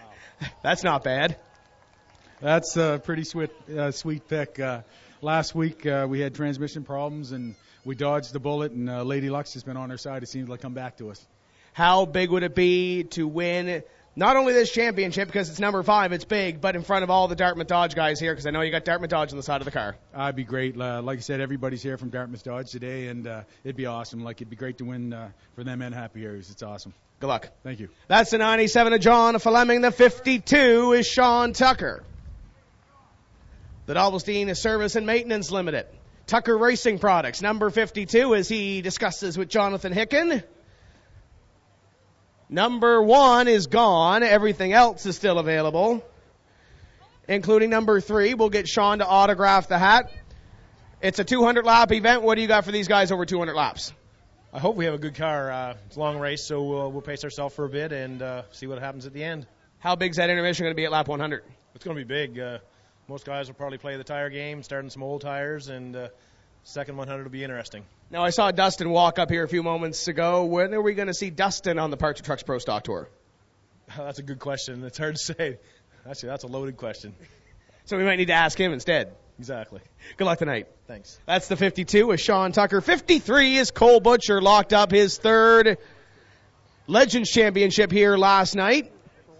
That's not bad. That's a pretty sweet, uh, sweet pick. Uh, last week uh, we had transmission problems, and we dodged the bullet, and uh, Lady Luck's has been on our side. It seems like come back to us. How big would it be to win not only this championship, because it's number five, it's big, but in front of all the Dartmouth Dodge guys here, because I know you got Dartmouth Dodge on the side of the car? I'd be great. Uh, like I said, everybody's here from Dartmouth Dodge today, and uh, it'd be awesome. Like, it'd be great to win uh, for them and Happy Harry's. It's awesome. Good luck. Thank you. That's the ninety-seven of John Fleming. The fifty-two is Sean Tucker. The Dobbelstein Service and Maintenance Limited. Tucker Racing Products, number fifty-two, as he discusses with Jonathan Hicken. Number one is gone. Everything else is still available, including number three. We'll get Sean to autograph the hat. It's a two hundred lap event. What do you got for these guys over two hundred laps? I hope we have a good car. Uh, it's a long race, so we'll, we'll pace ourselves for a bit and uh, see what happens at the end. How big's that intermission going to be at lap one hundred? It's going to be big. Uh, most guys will probably play the tire game, starting some old tires, and uh, second one hundred will be interesting. Now, I saw Dustin walk up here a few moments ago. When are we going to see Dustin on the Parts and Trucks Pro Stock Tour? That's a good question. It's hard to say. Actually, that's a loaded question. So we might need to ask him instead. Exactly. Good luck tonight. Thanks. That's the fifty-two with Sean Tucker. fifty-three is Cole Butcher, locked up his third Legends Championship here last night.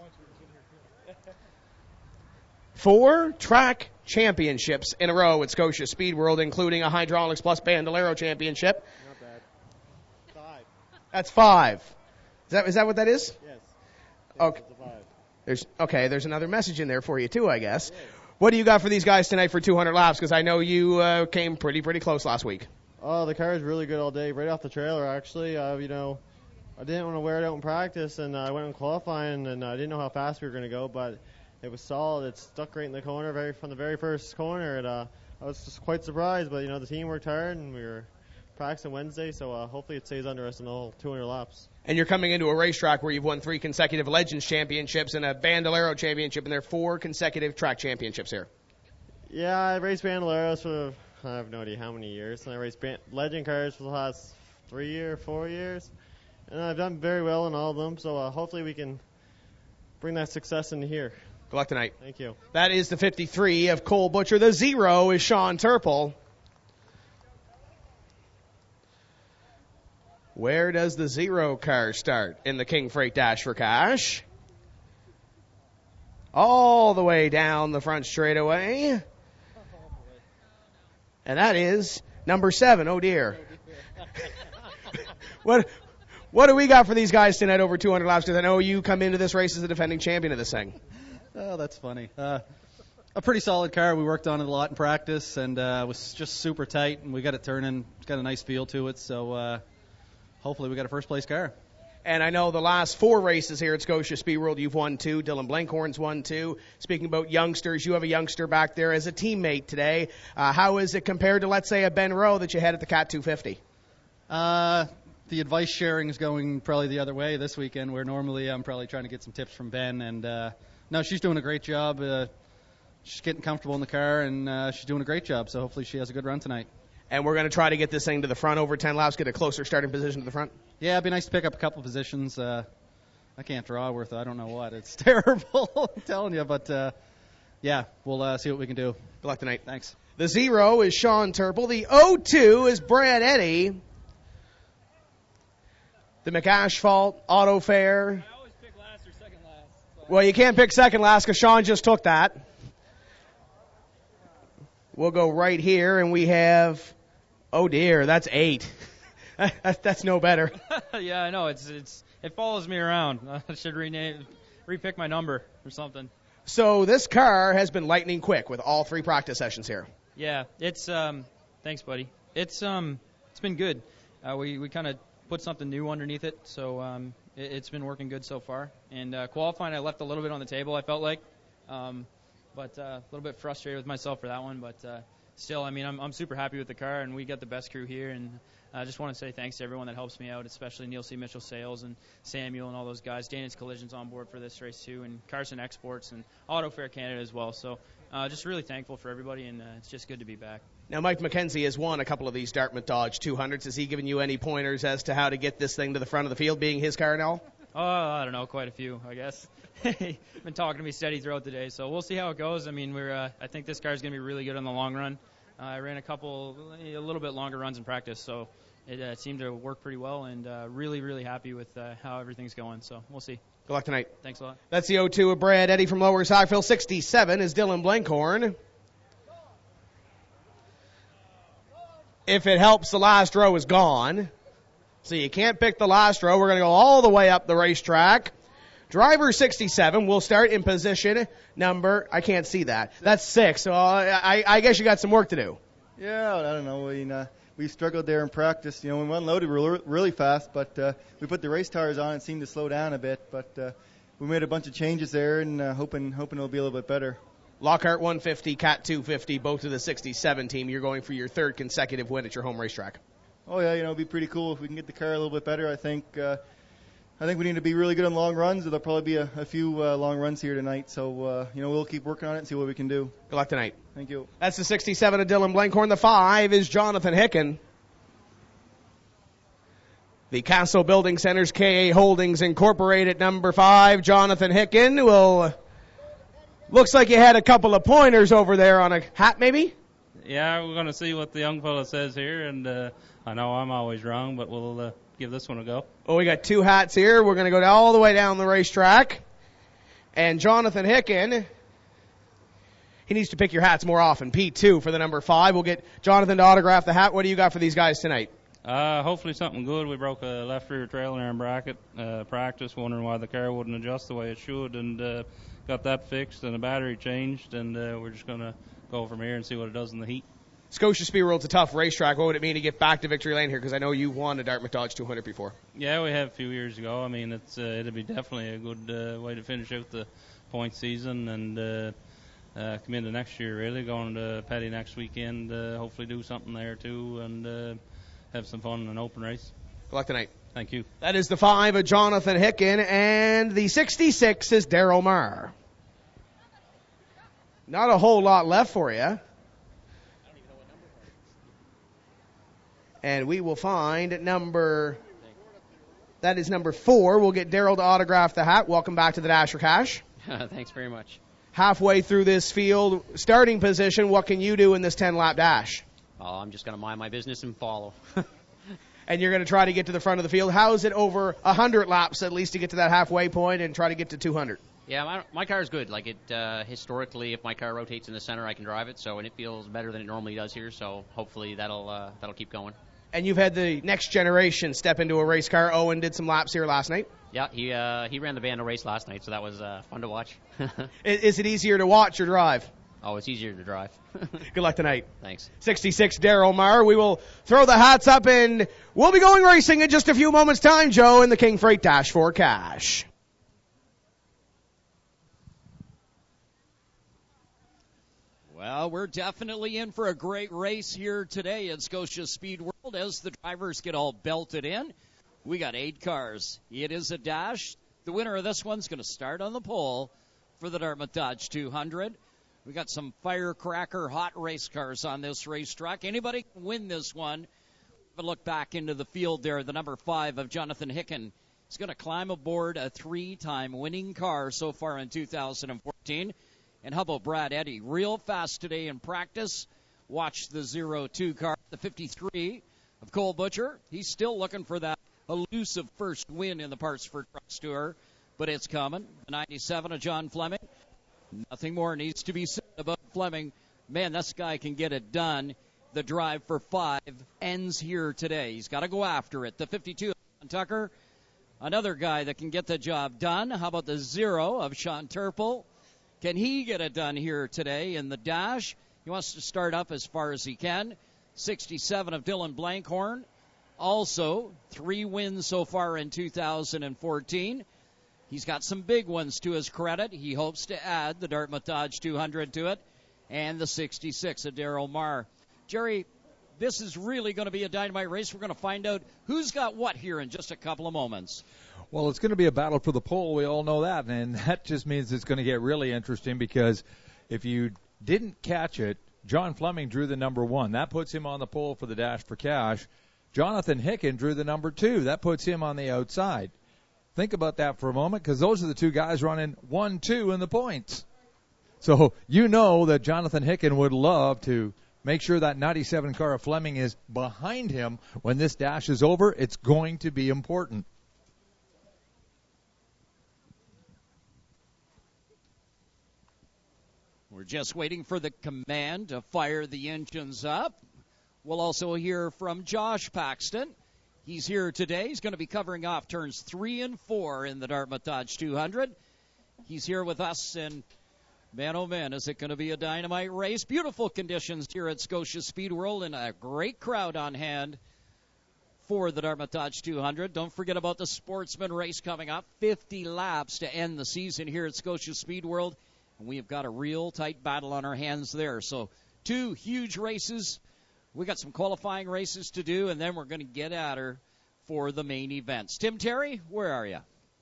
Four track championships in a row at Scotia Speed World, including a Hydraulics Plus Bandolero Championship. Not bad. Five. That's five. Is that is that what that is? Yes. Okay. There's okay. There's another message in there for you too, I guess. What do you got for these guys tonight for two hundred laps? Because I know you uh, came pretty pretty close last week. Oh, the car is really good all day. Right off the trailer, actually. Uh, you know, I didn't want to wear it out in practice, and uh, I went in qualifying, and I didn't know how fast we were going to go, but it was solid. It stuck right in the corner, very from the very first corner. And uh, I was just quite surprised, but you know, the team worked hard, and we were practicing Wednesday, so uh, hopefully it stays under us in the whole two hundred laps. And you're coming into a racetrack where you've won three consecutive Legends Championships and a Bandolero Championship, and there are four consecutive track championships here. Yeah, I raced Bandoleros for I have no idea how many years, and I raced Ban- Legend cars for the last three or four years, and I've done very well in all of them. So uh, hopefully we can bring that success into here. Good luck tonight. Thank you. That is the fifty-three of Cole Butcher. The zero is Sean Turple. Where does the zero car start in the King Freight Dash for Cash? All the way down the front straightaway. And that is number seven. Oh, dear. what what do we got for these guys tonight over two hundred laps? Because I know you come into this race as the defending champion of this thing. Oh, that's funny. Uh, a pretty solid car. We worked on it a lot in practice, and uh, it was just super tight, and we got it turning. It's got a nice feel to it, so uh, hopefully we got a first-place car. And I know the last four races here at Scotia Speed World, you've won two. Dylan Blankhorn's won two. Speaking about youngsters, you have a youngster back there as a teammate today. Uh, how is it compared to, let's say, a Ben Rowe that you had at the Cat two fifty? Uh, the advice sharing is going probably the other way this weekend, where normally I'm probably trying to get some tips from Ben. And uh, no, she's doing a great job. Uh, she's getting comfortable in the car, and uh, she's doing a great job. So hopefully she has a good run tonight. And we're going to try to get this thing to the front over ten laps, get a closer starting position to the front. Yeah, it'd be nice to pick up a couple positions. Uh, I can't draw worth I don't know what. It's terrible, I'm telling you. But, uh, yeah, we'll uh, see what we can do. Good luck tonight. Thanks. The zero is Sean Turple. The oh two is Brad Eddy. The McAsphalt Auto Fair. I always pick last or second last. So Well, you can't pick second last because Sean just took that. We'll go right here, and we have, oh dear, that's eight. That's no better. yeah, I know. It's it's it follows me around. I should rename, repick my number or something. So this car has been lightning quick with all three practice sessions here. Yeah, it's um. Thanks, buddy. It's um. It's been good. Uh, we we kind of put something new underneath it, so um. It, it's been working good so far. And uh, qualifying, I left a little bit on the table. I felt like, um, but uh, a little bit frustrated with myself for that one. But uh, still, I mean, I'm I'm super happy with the car, and we got the best crew here, and. I uh, just want to say thanks to everyone that helps me out, especially Neil C. Mitchell Sales and Samuel and all those guys. Dana's Collision's on board for this race too, and Carson Exports and Auto Fair Canada as well. So uh, just really thankful for everybody, and uh, it's just good to be back. Now, Mike McKenzie has won a couple of these Dartmouth Dodge two hundreds. Has he given you any pointers as to how to get this thing to the front of the field, being his car now? Oh, I don't know, quite a few, I guess. He's been talking to me steady throughout the day, so we'll see how it goes. I mean, we're uh, I think this car is going to be really good in the long run. Uh, I ran a couple, a little bit longer runs in practice, so it uh, seemed to work pretty well, and uh, really, really happy with uh, how everything's going. So we'll see. Good luck tonight. Thanks a lot. That's the oh two of Brad Eddy from Lower Sackville. sixty-seven is Dylan Blankhorn. If it helps, the last row is gone. So you can't pick the last row. We're going to go all the way up the racetrack. Driver sixty-seven will start in position number, I can't see that. That's six. So I, I guess you got some work to do. Yeah, I don't know. We, uh, we struggled there in practice. You know, we unloaded really, really fast, but uh, we put the race tires on and seemed to slow down a bit. But uh, we made a bunch of changes there and uh, hoping hoping it'll be a little bit better. Lockhart one fifty, Cat two fifty, both of the sixty-seven team. You're going for your third consecutive win at your home racetrack. Oh, yeah, you know, it'd be pretty cool if we can get the car a little bit better. I think uh, I think we need to be really good on long runs. There'll probably be a, a few uh, long runs here tonight. So, uh, you know, we'll keep working on it and see what we can do. Good luck tonight. Thank you. That's the sixty-seven of Dylan Blankhorn. The five is Jonathan Hicken. The Castle Building Center's K A Holdings Incorporated number five, Jonathan Hicken. Will, looks like you had a couple of pointers over there on a hat, maybe? Yeah, we're going to see what the young fella says here, and uh, I know I'm always wrong, but we'll uh, give this one a go. Well, we got two hats here. We're going to go all the way down the racetrack. And Jonathan Hicken, he needs to pick your hats more often. P two for the number five. We'll get Jonathan to autograph the hat. What do you got for these guys tonight? Uh, hopefully something good. We broke a left rear trailer and bracket uh, practice, wondering why the car wouldn't adjust the way it should, and uh, got that fixed and the battery changed, and uh, we're just going to go from here and see what it does in the heat. Scotia Speed World's a tough racetrack. What would it mean to get back to victory lane here? Because I know you won a Dartmouth Dodge two hundred before. Yeah, we have a few years ago. I mean, it's uh, it'll be definitely a good uh, way to finish out the point season and uh, uh, come into next year, really. Going to Petty next weekend, uh, hopefully do something there too, and uh, have some fun in an open race. Good luck tonight. Thank you. That is the five of Jonathan Hicken, and the sixty-six is Darryl Marr. Not a whole lot left for you. And we will find number, that is number four. We'll get Darryl to autograph the hat. Welcome back to the Dash for Cash. Thanks very much. Halfway through this field, starting position, what can you do in this ten-lap dash? Oh, I'm just going to mind my business and follow. And you're going to try to get to the front of the field. How is it over one hundred laps at least to get to that halfway point and try to get to two hundred? Yeah, my, my car is good. Like it, uh, historically, if my car rotates in the center, I can drive it. So, and it feels better than it normally does here. So, hopefully, that'll uh, that'll keep going. And you've had the next generation step into a race car. Owen did some laps here last night. Yeah, he uh, he ran the Bando race last night, so that was uh, fun to watch. is, is it easier to watch or drive? Oh, it's easier to drive. Good luck tonight. Thanks. sixty-six, Daryl Marr. We will throw the hats up, and we'll be going racing in just a few moments' time, Joe, in the King Freight Dash for Cash. Well, we're definitely in for a great race here today at Scotia Speed World as the drivers get all belted in. We got eight cars. It is a dash. The winner of this one's going to start on the pole for the Dartmouth Dodge two hundred. We got some firecracker hot race cars on this racetrack. Anybody can win this one. Have a look back into the field there. The number five of Jonathan Hicken is going to climb aboard a three-time winning car so far in two thousand fourteen. And how about Brad Eddy? Real fast today in practice. Watch the zero two car, the fifty-three of Cole Butcher. He's still looking for that elusive first win in the Parts for Trucks Tour, but it's coming. The ninety-seven of John Fleming. Nothing more needs to be said about Fleming. Man, this guy can get it done. The drive for five ends here today. He's got to go after it. The fifty-two of Sean Tucker, another guy that can get the job done. How about the zero of Sean Turple? Can he get it done here today in the dash? He wants to start up as far as he can. sixty-seven of Dylan Blankhorn. Also, three wins so far in two thousand fourteen. He's got some big ones to his credit. He hopes to add the Dartmouth Dodge two hundred to it. And the sixty-six of Daryl Marr. Jerry, this is really going to be a dynamite race. We're going to find out who's got what here in just a couple of moments. Well, it's going to be a battle for the pole. We all know that. And that just means it's going to get really interesting because if you didn't catch it, John Fleming drew the number one. That puts him on the pole for the Dash for Cash. Jonathan Hicken drew the number two. That puts him on the outside. Think about that for a moment because those are the two guys running one two in the points. So you know that Jonathan Hicken would love to make sure that ninety-seven car of Fleming is behind him when this dash is over. It's going to be important. We're just waiting for the command to fire the engines up. We'll also hear from Josh Paxton. He's here today. He's going to be covering off turns three and four in the Dartmouth Dodge two hundred. He's here with us, and man, oh man, is it going to be a dynamite race. Beautiful conditions here at Scotia Speed World and a great crowd on hand for the Dartmouth Dodge two hundred. Don't forget about the Sportsman race coming up. fifty laps to end the season here at Scotia Speed World. And we've got a real tight battle on our hands there. So two huge races. We got some qualifying races to do, and then we're going to get at her for the main events. Tim Terry, where are you?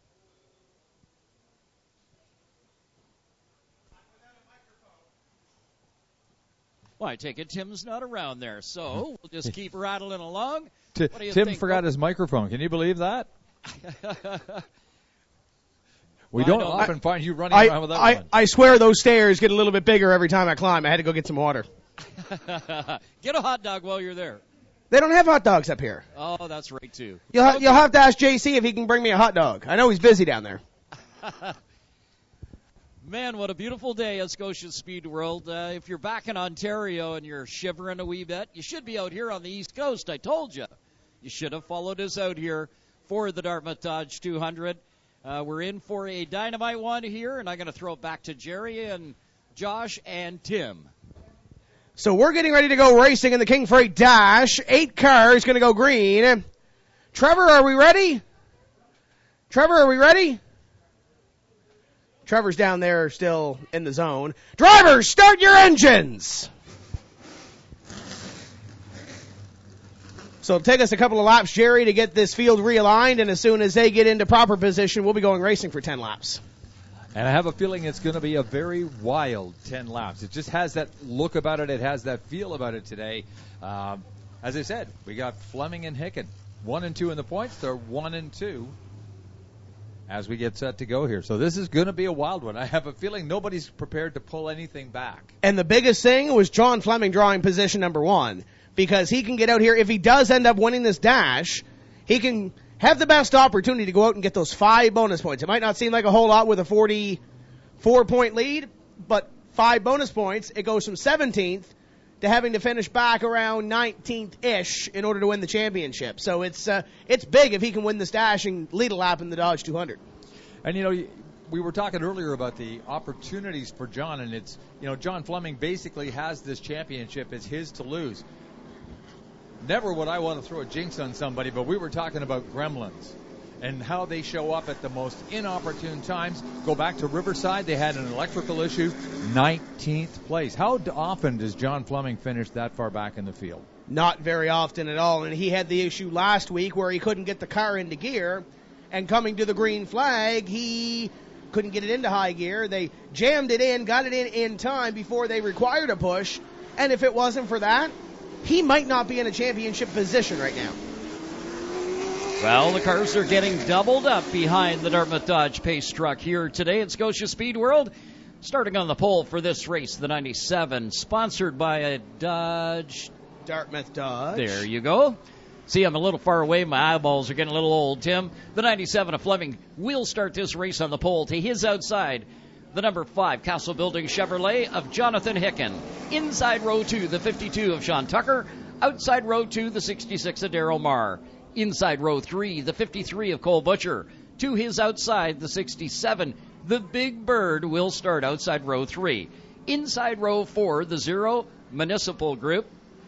Well, I take it Tim's not around there, so we'll just keep rattling along. T- What do you Tim think? forgot his microphone. Can you believe that? We Well, I don't know- often find you running I, around with that I, one. I swear those stairs get a little bit bigger every time I climb. I had to go get some water. Get a hot dog while you're there. They don't have hot dogs up here. Oh, that's right, too. You'll, ha- you'll have to ask J C if he can bring me a hot dog. I know he's busy down there. Man, what a beautiful day at Scotia Speed World. Uh, if you're back in Ontario and you're shivering a wee bit, you should be out here on the East Coast. I told you. You should have followed us out here for the Dartmouth Dodge two hundred. Uh, we're in for a dynamite one here, and I'm going to throw it back to Jerry and Josh and Tim. So we're getting ready to go racing in the King Freight Dash. Eight cars going to go green. Trevor, are we ready? Trevor, are we ready? Trevor's down there still in the zone. Drivers, start your engines! So it'll take us a couple of laps, Jerry, to get this field realigned, and as soon as they get into proper position, we'll be going racing for ten laps. And I have a feeling it's going to be a very wild ten laps. It just has that look about it. It has that feel about it today. Um, as I said, we got Fleming and Hicken. One and two in the points. They're one and two as we get set to go here. So this is going to be a wild one. I have a feeling nobody's prepared to pull anything back. And the biggest thing was John Fleming drawing position number one, because he can get out here. If he does end up winning this dash, he can have the best opportunity to go out and get those five bonus points. It might not seem like a whole lot with a forty-four point lead, but five bonus points, it goes from seventeenth to having to finish back around nineteenth-ish in order to win the championship. So it's uh, it's big if he can win this dash and lead a lap in the Dodge two hundred. And, you know, we were talking earlier about the opportunities for John, and it's, you know, John Fleming basically has this championship. It's his to lose. Never would I want to throw a jinx on somebody, but we were talking about gremlins and how they show up at the most inopportune times. Go back to Riverside. They had an electrical issue, nineteenth place. How often does John Fleming finish that far back in the field? Not very often at all, and he had the issue last week where he couldn't get the car into gear, and coming to the green flag, he couldn't get it into high gear. They jammed it in, got it in in time before they required a push, and if it wasn't for that, he might not be in a championship position right now. Well, the cars are getting doubled up behind the Dartmouth Dodge Pace truck here today at Scotia Speed World. Starting on the pole for this race, the ninety-seven, sponsored by a Dodge. Dartmouth Dodge. There you go. See, I'm a little far away. My eyeballs are getting a little old, Tim. The ninety-seven of Fleming will start this race on the pole. To his outside, the number five Castle Building Chevrolet of Jonathan Hicken. Inside row two, the fifty-two of Sean Tucker. Outside row two, the sixty-six of Darryl Marr. Inside row three, the fifty-three of Cole Butcher. To his outside, the sixty-seven, the Big Bird, will start outside row three. Inside row four, the zero Municipal Group,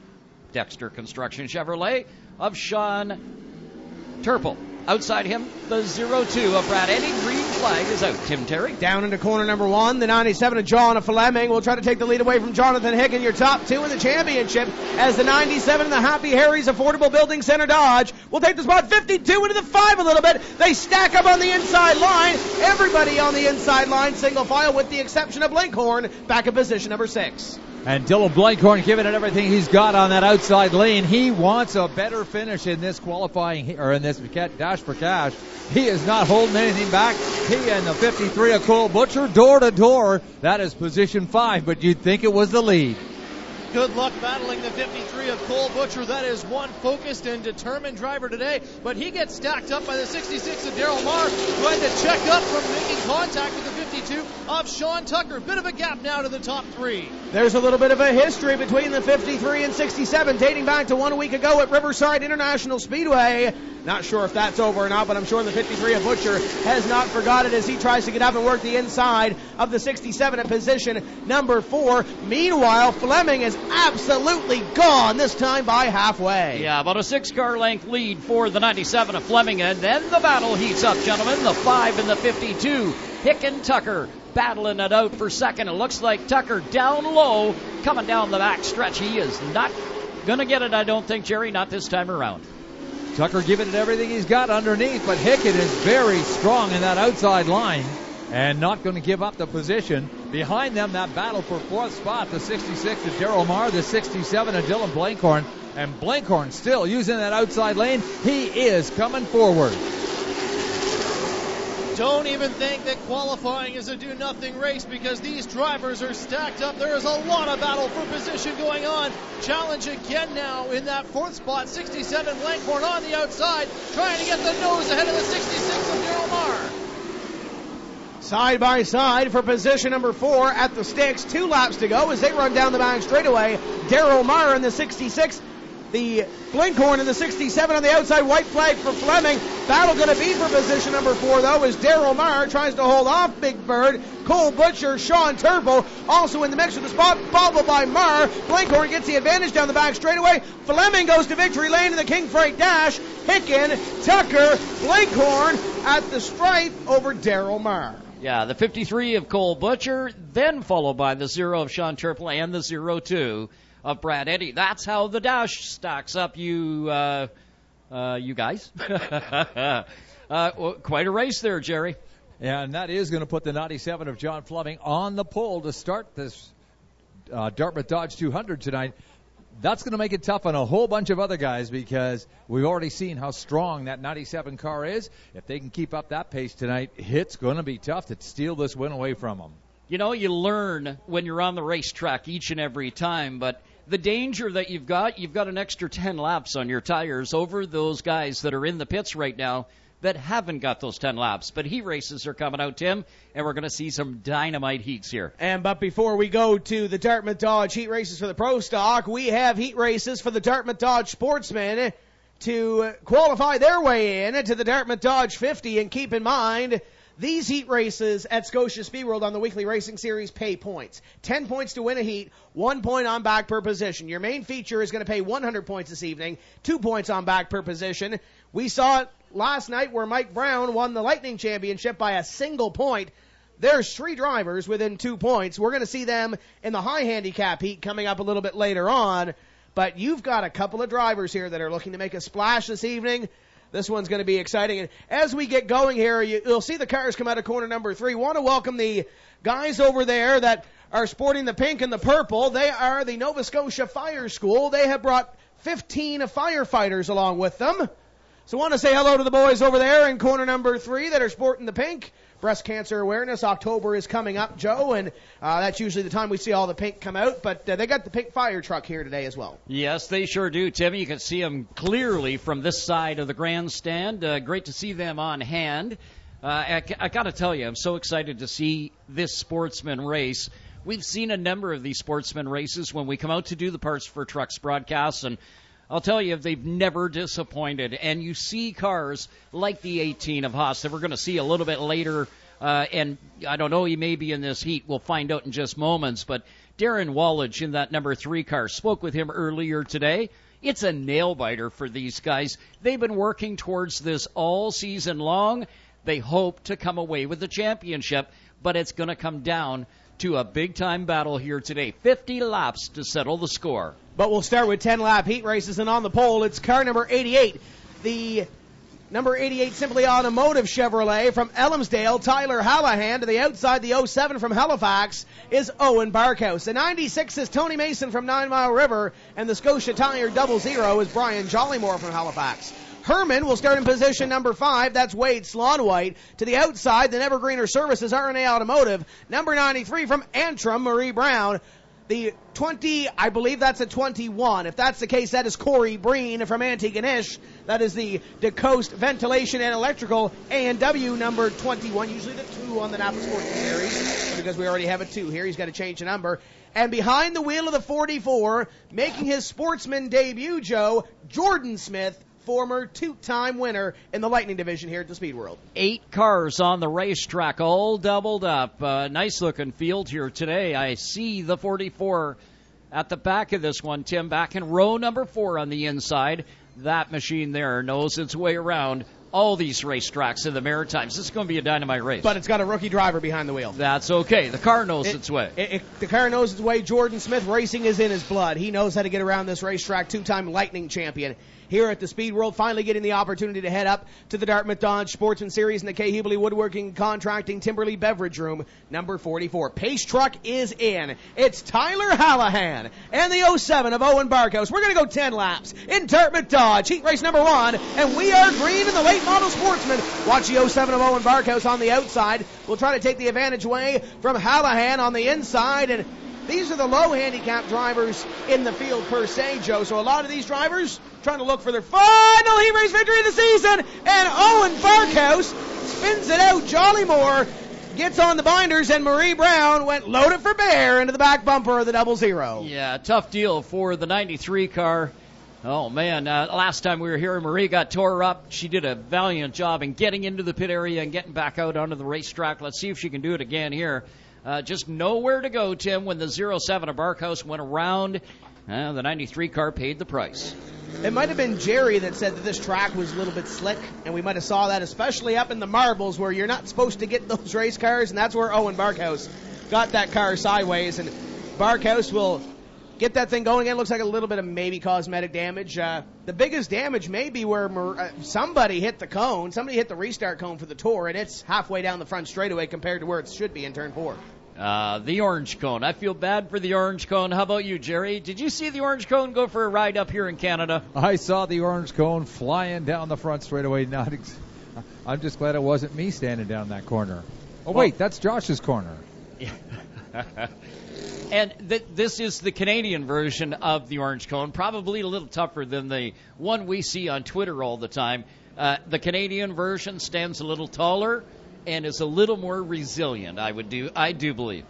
Dexter Construction Chevrolet of Sean Turple. Outside him, the zero two of Brad Eddy. Green flag is out. Tim Terry. Down into corner number one, the ninety-seven of John Fleming will try to take the lead away from Jonathan Hicken. Your top two in the championship as the ninety-seven and the Happy Harry's Affordable Building Center Dodge will take the spot fifty-two into the five a little bit. They stack up on the inside line. Everybody on the inside line, single file with the exception of Blinkhorn, back in position number six. And Dylan Blinkhorn giving it everything he's got on that outside lane. He wants a better finish in this qualifying, or in this Dash for Cash. He is not holding anything back. He and the fifty-three of Cole Butcher, door to door. That is position five, but you'd think it was the lead. Good luck battling the fifty-three of Cole Butcher. That is one focused and determined driver today. But he gets stacked up by the sixty-six of Darryl Marr, who had to check up from making contact with the fifty-two of Sean Tucker. Bit of a gap now to the top three. There's a little bit of a history between the fifty-three and sixty-seven, dating back to one week ago at Riverside International Speedway. Not sure if that's over or not, but I'm sure the fifty-three of Butcher has not forgot it as he tries to get up and work the inside of the sixty-seven at position number four. Meanwhile, Fleming is absolutely gone, this time by halfway. Yeah, about a six-car length lead for the ninety-seven of Fleming, and then the battle heats up, gentlemen. The five and the fifty-two. Hick and Tucker battling it out for second. It looks like Tucker down low, coming down the back stretch. He is not going to get it, I don't think, Jerry, not this time around. Tucker giving it everything he's got underneath, but Hicken is very strong in that outside line and not going to give up the position. Behind them, that battle for fourth spot, the sixty-six of Darryl Marr, the sixty-seven of Dylan Blinkhorn, and Blinkhorn still using that outside lane. He is coming forward. Don't even think that qualifying is a do-nothing race because these drivers are stacked up. There is a lot of battle for position going on. Challenge again now in that fourth spot. sixty-seven Blankhorn on the outside, trying to get the nose ahead of the sixty-six of Darryl Marr. Side by side for position number four at the sticks. Two laps to go as they run down the back straightaway. Darryl Marr in the sixty-six. The Blinkhorn in the sixty-seven on the outside. White flag for Fleming. Battle going to be for position number four, though, as Darryl Marr tries to hold off Big Bird. Cole Butcher, Sean Turple also in the mix with the spot, followed by Marr. Blinkhorn gets the advantage down the back straightaway. Fleming goes to victory lane in the King Freight Dash. Hicken, Tucker, Blinkhorn at the stripe over Darryl Marr. Yeah, the fifty-three of Cole Butcher, then followed by the zero of Sean Turple and the zero two of Brad Eddy. That's how the dash stacks up, you uh, uh, you guys. uh, well, quite a race there, Jerry. Yeah, and that is going to put the ninety-seven of John Fleming on the pole to start this uh, Dartmouth Dodge two hundred tonight. That's going to make it tough on a whole bunch of other guys because we've already seen how strong that ninety-seven car is. If they can keep up that pace tonight, it's going to be tough to steal this win away from them. You know, you learn when you're on the racetrack each and every time, but the danger that you've got, you've got an extra ten laps on your tires over those guys that are in the pits right now that haven't got those ten laps. But heat races are coming out, Tim, and we're going to see some dynamite heats here. And but before we go to the Dartmouth Dodge heat races for the Pro Stock, we have heat races for the Dartmouth Dodge Sportsmen to qualify their way in to the Dartmouth Dodge fifty. And keep in mind, These heat races at Scotia Speed World on the Weekly Racing Series pay points. Ten points to win a heat, one point on back per position. Your main feature is going to pay one hundred points this evening, two points on back per position. We saw it last night where Mike Brown won the Lightning Championship by a single point. There's three drivers within two points. We're going to see them in the high handicap heat coming up a little bit later on. But you've got a couple of drivers here that are looking to make a splash this evening. This one's going to be exciting. And as we get going here, you, you'll see the cars come out of corner number three. Want to welcome the guys over there that are sporting the pink and the purple. They are the Nova Scotia Fire School. They have brought fifteen firefighters along with them. So I want to say hello to the boys over there in corner number three that are sporting the pink. Breast Cancer Awareness. October is coming up, Joe, and uh, that's usually the time we see all the pink come out. But uh, they got the pink fire truck here today as well. Yes, they sure do, Tim. You can see them clearly from this side of the grandstand. Uh, great to see them on hand. Uh, I, I got to tell you, I'm so excited to see this sportsman race. We've seen a number of these sportsman races when we come out to do the Parts for Trucks broadcasts, and I'll tell you, they've never disappointed. And you see cars like the eighteen of Haas that we're going to see a little bit later. Uh, and I don't know, he may be in this heat. We'll find out in just moments. But Darren Wallach in that number three car, spoke with him earlier today. It's a nail-biter for these guys. They've been working towards this all season long. They hope to come away with the championship, but it's going to come down to a big-time battle here today. fifty laps to settle the score. But we'll start with ten-lap heat races, and on the pole, it's car number eighty-eight. The number eighty-eight Simply Automotive Chevrolet from Elmsdale, Tyler Hallahan. To the outside, the oh seven from Halifax is Owen Barkhouse. The ninety-six is Tony Mason from Nine Mile River, and the Scotia Tire Double Zero is Brian Jollymore from Halifax. Herman will start in position number five. That's Wade Slonwhite. To the outside, the Nevergreener Services R and A Automotive. Number ninety-three from Antrim, Marie Brown. The twenty, I believe that's a twenty-one. If that's the case, that is Corey Breen from Antigonish. That is the DeCoast Ventilation and Electrical A and W number twenty-one. Usually the two on the Napa Sports Series. Because we already have a two here, he's got to change the number. And behind the wheel of the forty-four, making his sportsman debut, Joe, Jordan Smith, former two-time winner in the Lightning division here at the Speed World. Eight cars on the racetrack, all doubled up. Uh, nice-looking field here today. I see the forty-four at the back of this one, Tim, back in row number four on the inside. That machine there knows its way around all these racetracks in the Maritimes. This is going to be a dynamite race. But it's got a rookie driver behind the wheel. That's okay. The car knows it, its way. It, it, the car knows its way. Jordan Smith, racing is in his blood. He knows how to get around this racetrack, two-time Lightning champion here at the Speed World, finally getting the opportunity to head up to the Dartmouth Dodge Sportsman Series in the Kay Hebely Woodworking and Contracting Timberley Beverage Room, number forty-four. Pace truck is in. It's Tyler Hallahan and the oh seven of Owen Barkhouse. We're going to go ten laps in Dartmouth Dodge, heat race number one, and we are green in the late model Sportsman. Watch the oh seven of Owen Barkhouse on the outside. We'll try to take the advantage away from Hallahan on the inside, and these are the low handicap drivers in the field per se, Joe. So a lot of these drivers trying to look for their final heat race victory of the season. And Owen Barkhouse spins it out. Jollymore gets on the binders, and Marie Brown went loaded for bear into the back bumper of the double zero. Yeah, tough deal for the ninety-three car. Oh, man, uh, last time we were here, Marie got tore up. She did a valiant job in getting into the pit area and getting back out onto the racetrack. Let's see if she can do it again here. Uh, just nowhere to go, Tim, when the oh seven of Barkhouse went around. Uh, the ninety-three car paid the price. It might have been Jerry that said that this track was a little bit slick, and we might have saw that, especially up in the marbles where you're not supposed to get those race cars, and that's where Owen Barkhouse got that car sideways, and Barkhouse will get that thing going again. Looks like a little bit of maybe cosmetic damage. Uh, the biggest damage may be where uh, somebody hit the cone. Somebody hit the restart cone for the Tour, and it's halfway down the front straightaway compared to where it should be in turn four. Uh, the orange cone. I feel bad for the orange cone. How about you, Jerry? Did you see the orange cone go for a ride up here in Canada? I saw the orange cone flying down the front straightaway. Not ex- I'm just glad it wasn't me standing down that corner. Oh, wait, that's Josh's corner. And th- this is the Canadian version of the orange cone, probably a little tougher than the one we see on Twitter all the time. Uh, the Canadian version stands a little taller and is a little more resilient, I would do. I do believe.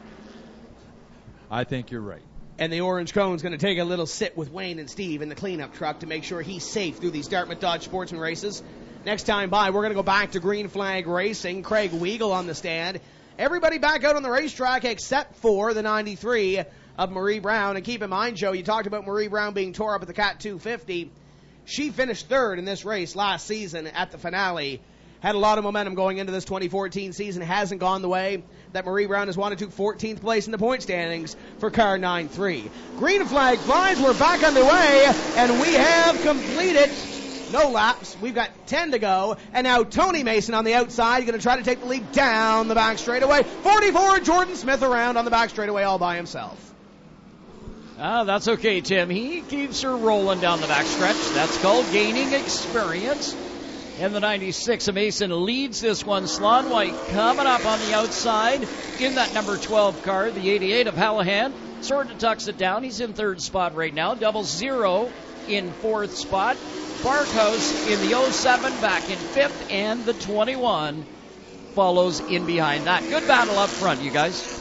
I think you're right. And the orange cone's going to take a little sit with Wayne and Steve in the cleanup truck to make sure he's safe through these Dartmouth Dodge Sportsman races. next time by. We're going to go back to Green Flag Racing. Craig Weigel on the stand. Everybody back out on the racetrack except for the ninety-three of Marie Brown. And keep in mind, Joe, you talked about Marie Brown being tore up at the Cat two fifty. She finished third in this race last season at the finale. Had a lot of momentum going into this twenty fourteen season. Hasn't gone the way that Marie Brown has wanted to. fourteenth place in the point standings for car nine three. Green flag flies. We're back underway, and we have completed no laps. We've got ten to go, and now Tony Mason on the outside going to try to take the lead down the back straightaway. forty-four, Jordan Smith around on the back straightaway all by himself. Oh, that's okay, Tim. He keeps her rolling down the backstretch. That's called gaining experience. And the ninety-six of Mason leads this one. Slon White coming up on the outside in that number twelve car. The eighty-eight of Hallahan sort of tucks it down. He's in third spot right now. Double Zero in fourth spot. Barkhouse in the oh seven back in fifth. And the twenty-one follows in behind that. Good battle up front, you guys.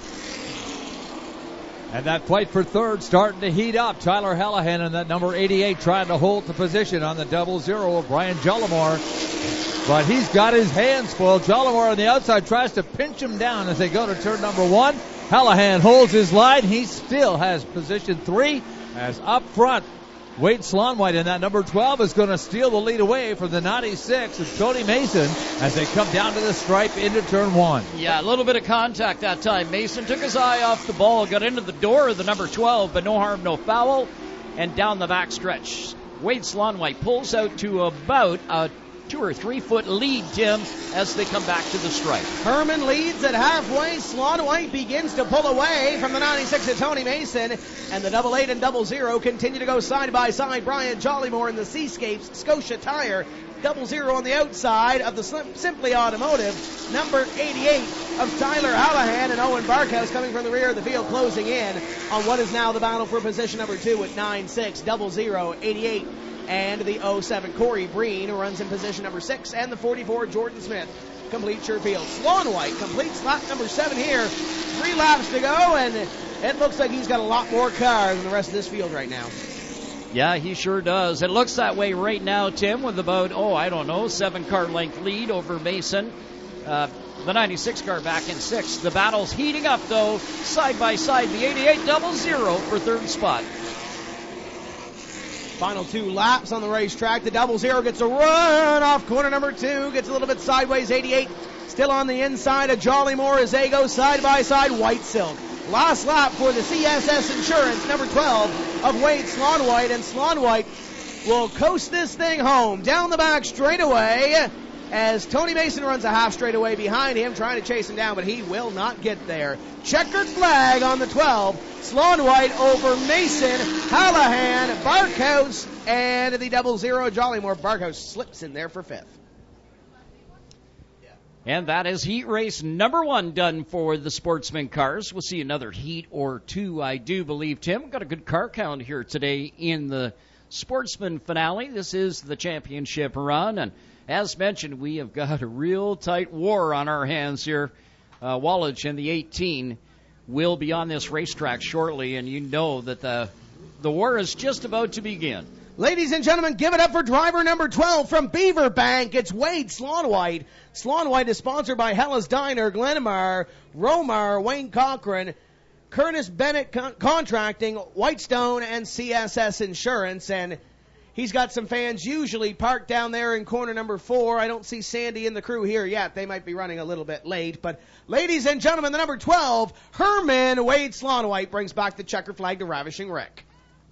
And that fight for third starting to heat up. Tyler Hallahan and that number eighty-eight trying to hold the position on the double zero of Brian Jollimore. But he's got his hands full. Jollimore on the outside tries to pinch him down as they go to turn number one. Hallahan holds his line. He still has position three as up front. Wade Slonwhite in that number twelve is going to steal the lead away from the ninety-six of Tony Mason as they come down to the stripe into turn one. Yeah, a little bit of contact that time. Mason took his eye off the ball, got into the door of the number twelve, but no harm, no foul, and down the back stretch. Wade Slonwhite pulls out to about a two or three foot lead, Tim, as they come back to the stripe. Herman leads at halfway. Slonwhite begins to pull away from the ninety-six of Tony Mason, and the double eight and double zero continue to go side by side. Brian Jollymore in the Seascapes Scotia Tire. Double zero on the outside of the Simply Automotive. Number eighty-eight of Tyler Hallahan and Owen Barkhouse coming from the rear of the field, closing in on what is now the battle for position number two with nine six, double zero, eighty-eight. And the oh seven, Corey Breen, who runs in position number six, and the forty-four, Jordan Smith, completes your field. Slonwhite completes lap number seven here. Three laps to go, and it looks like he's got a lot more cars than the rest of this field right now. Yeah, he sure does. It looks that way right now, Tim, with about, oh, I don't know, seven-car length lead over Mason. Uh, the ninety-six car back in sixth. The battle's heating up, though, side by side. The eighty-eight double zero for third spot. Final two laps on the racetrack. The double zero gets a run off corner number two. Gets a little bit sideways. eighty-eight still on the inside of Jollymore as they go side by side. White Silk. Last lap for the C S S Insurance, number twelve of Wade Slonwhite. And Slonwhite will coast this thing home down the back straightaway as Tony Mason runs a half straightaway behind him, trying to chase him down, but he will not get there. Checkered flag on the twelve. Slonwhite over Mason, Hallahan, Barkhouse, and the double zero Jollymore. Barkhouse slips in there for fifth. And that is heat race number one done for the Sportsman cars. We'll see another heat or two, I do believe, Tim. Got a good car count here today in the Sportsman finale. This is the championship run, and as mentioned, we have got a real tight war on our hands here. Uh, Wallach and the eighteen will be on this racetrack shortly, and you know that the the war is just about to begin. Ladies and gentlemen, give it up for driver number twelve from Beaver Bank. It's Wade Slonwhite. Slonwhite is sponsored by Hella's Diner, Glenmar, Romar, Wayne Cochran, Curtis Bennett Con- Contracting, Whitestone, and C S S Insurance. And he's got some fans usually parked down there in corner number four. I don't see Sandy and the crew here yet. They might be running a little bit late. But ladies and gentlemen, the number twelve, Herman Wade Slonwhite, brings back the checker flag to Ravishing Rick.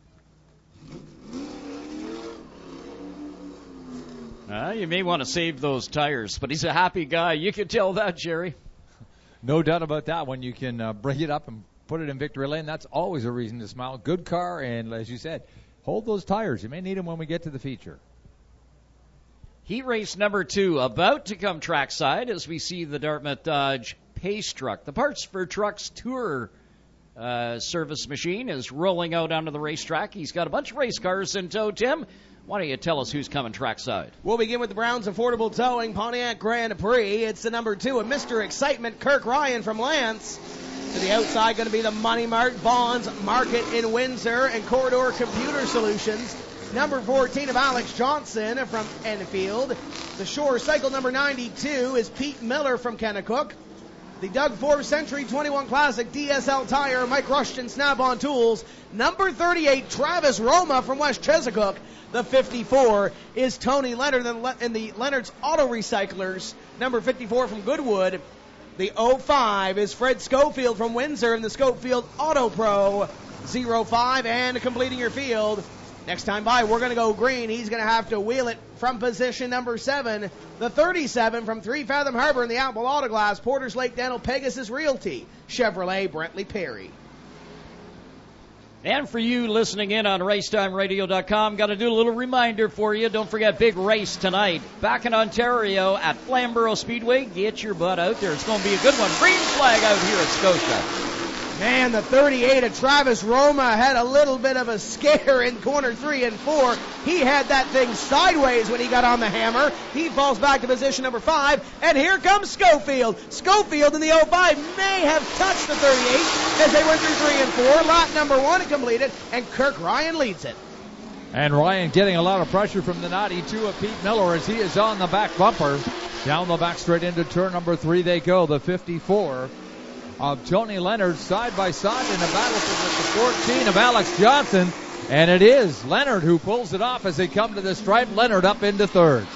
Uh, you may want to save those tires, but he's a happy guy. You can tell that, Jerry. No doubt about that. When you can uh, bring it up and put it in victory lane, that's always a reason to smile. Good car, and as you said, hold those tires. You may need them when we get to the feature. Heat race number two about to come trackside as we see the Dartmouth Dodge Pace Truck. The Parts for Trucks Tour uh, service machine is rolling out onto the racetrack. He's got a bunch of race cars in tow, Tim. Why don't you tell us who's coming trackside? We'll begin with the Browns Affordable Towing Pontiac Grand Prix. It's the number two of Mister Excitement, Kirk Ryan from Lance. To the outside, going to be the Money Mart, Bonds, Market in Windsor, and Corridor Computer Solutions. number fourteen of Alex Johnson from Enfield. The Shore Cycle number ninety-two is Pete Miller from Kennecook. The Doug Forbes Century twenty-one Classic D S L Tire, Mike Rushton Snap-on Tools. Number thirty-eight, Travis Roma from West Chesapeake. The fifty-four is Tony Leonard in the Leonard's Auto Recyclers. Number fifty-four from Goodwood. The oh five is Fred Schofield from Windsor in the Schofield Auto Pro. oh five and completing your field. Next time by, we're going to go green. He's going to have to wheel it from position number seven. The thirty-seven from Three Fathom Harbor in the Apple Autoglass, Porters Lake Dental, Pegasus Realty, Chevrolet, Brentley Perry. And for you listening in on racetime radio dot com, got to do a little reminder for you. Don't forget, big race tonight back in Ontario at Flamborough Speedway. Get your butt out there. It's going to be a good one. Green flag out here at Scotia. Man, the thirty-eight of Travis Roma had a little bit of a scare in corner three and four. He had that thing sideways when he got on the hammer. He falls back to position number five, and here comes Schofield. Schofield in the oh five may have touched the thirty-eight as they went through three and four. Lap number one completed, and Kirk Ryan leads it. And Ryan getting a lot of pressure from the ninety-two of Pete Miller as he is on the back bumper. Down the back straight into turn number three they go. The fifty-four of Tony Leonard side by side in a battle with the fourteen of Alex Johnson. And it is Leonard who pulls it off as they come to the stripe. Leonard up into third.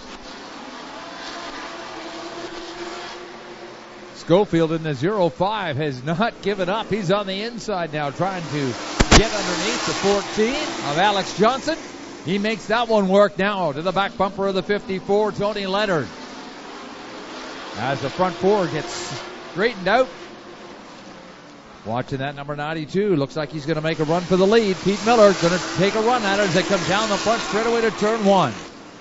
Schofield in the oh five has not given up. He's on the inside now trying to get underneath the fourteen of Alex Johnson. He makes that one work now to the back bumper of the fifty-four, Tony Leonard. As the front four gets straightened out. Watching that number ninety-two. Looks like he's going to make a run for the lead. Pete Miller going to take a run at it as they come down the front straightaway to turn one.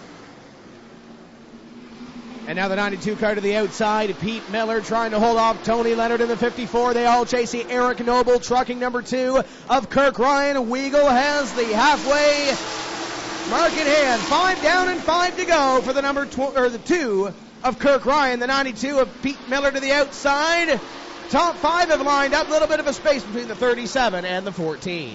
And now the ninety-two car to the outside. Pete Miller trying to hold off Tony Leonard in the fifty-four. They all chase the Eric Noble trucking number two of Kirk Ryan. Weagle has the halfway mark in hand. Five down and five to go for the number tw- or the two of Kirk Ryan. The ninety-two of Pete Miller to the outside. Top five have lined up. A little bit of a space between the thirty-seven and the fourteen.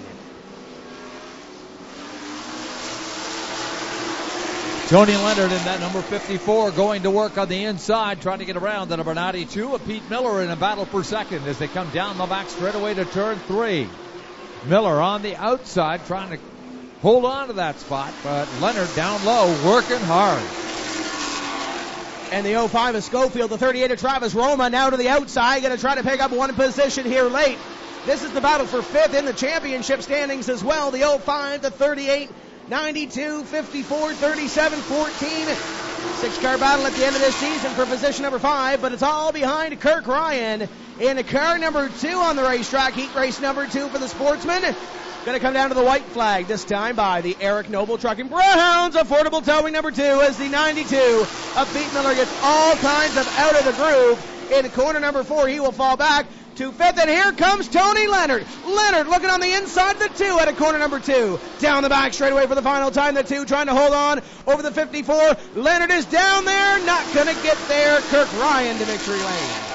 Tony Leonard in that number fifty-four going to work on the inside, trying to get around the number ninety-two of Pete Miller in a battle for second as they come down the back straightaway to turn three. Miller on the outside trying to hold on to that spot, but Leonard down low working hard. And the oh five of Schofield, the thirty-eight of Travis Roma now to the outside, going to try to pick up one position here late. This is the battle for fifth in the championship standings as well. The oh five, the thirty-eight, ninety-two, fifty-four, thirty-seven, fourteen. Six-car battle at the end of this season for position number five, but it's all behind Kirk Ryan in car number two on the racetrack. Heat race number two for the Sportsman. Going to come down to the white flag this time by the Eric Noble Trucking Browns. Affordable towing number two as the ninety-two of Pete Miller gets all kinds of out of the groove. In corner number four, he will fall back to fifth, and here comes Tony Leonard. Leonard looking on the inside, the two at a corner number two. Down the back straightaway for the final time, the two trying to hold on over the fifty-four. Leonard is down there, not going to get there. Kirk Ryan to victory lane.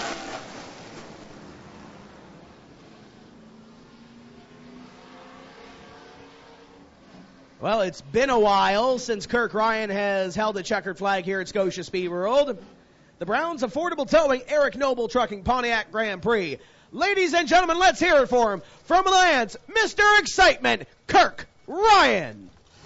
Well, it's been a while since Kirk Ryan has held a checkered flag here at Scotia Speed World. The Browns Affordable Towing, Eric Noble Trucking, Pontiac Grand Prix. Ladies and gentlemen, let's hear it for him. From Alliance, Mister Excitement, Kirk Ryan.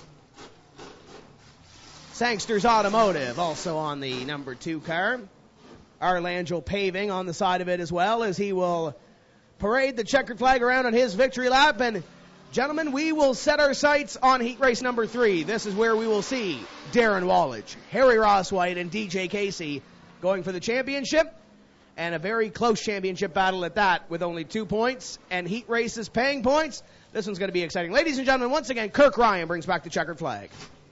Sangsters Automotive, also on the number two car. Arlangel Paving on the side of it as well, as he will parade the checkered flag around on his victory lap. And gentlemen, we will set our sights on heat race number three. This is where we will see Darren Wallach, Harry Rosswhite, and D J Casey going for the championship, and a very close championship battle at that, with only two points and heat races paying points. This one's going to be exciting. Ladies and gentlemen, once again, Kirk Ryan brings back the checkered flag.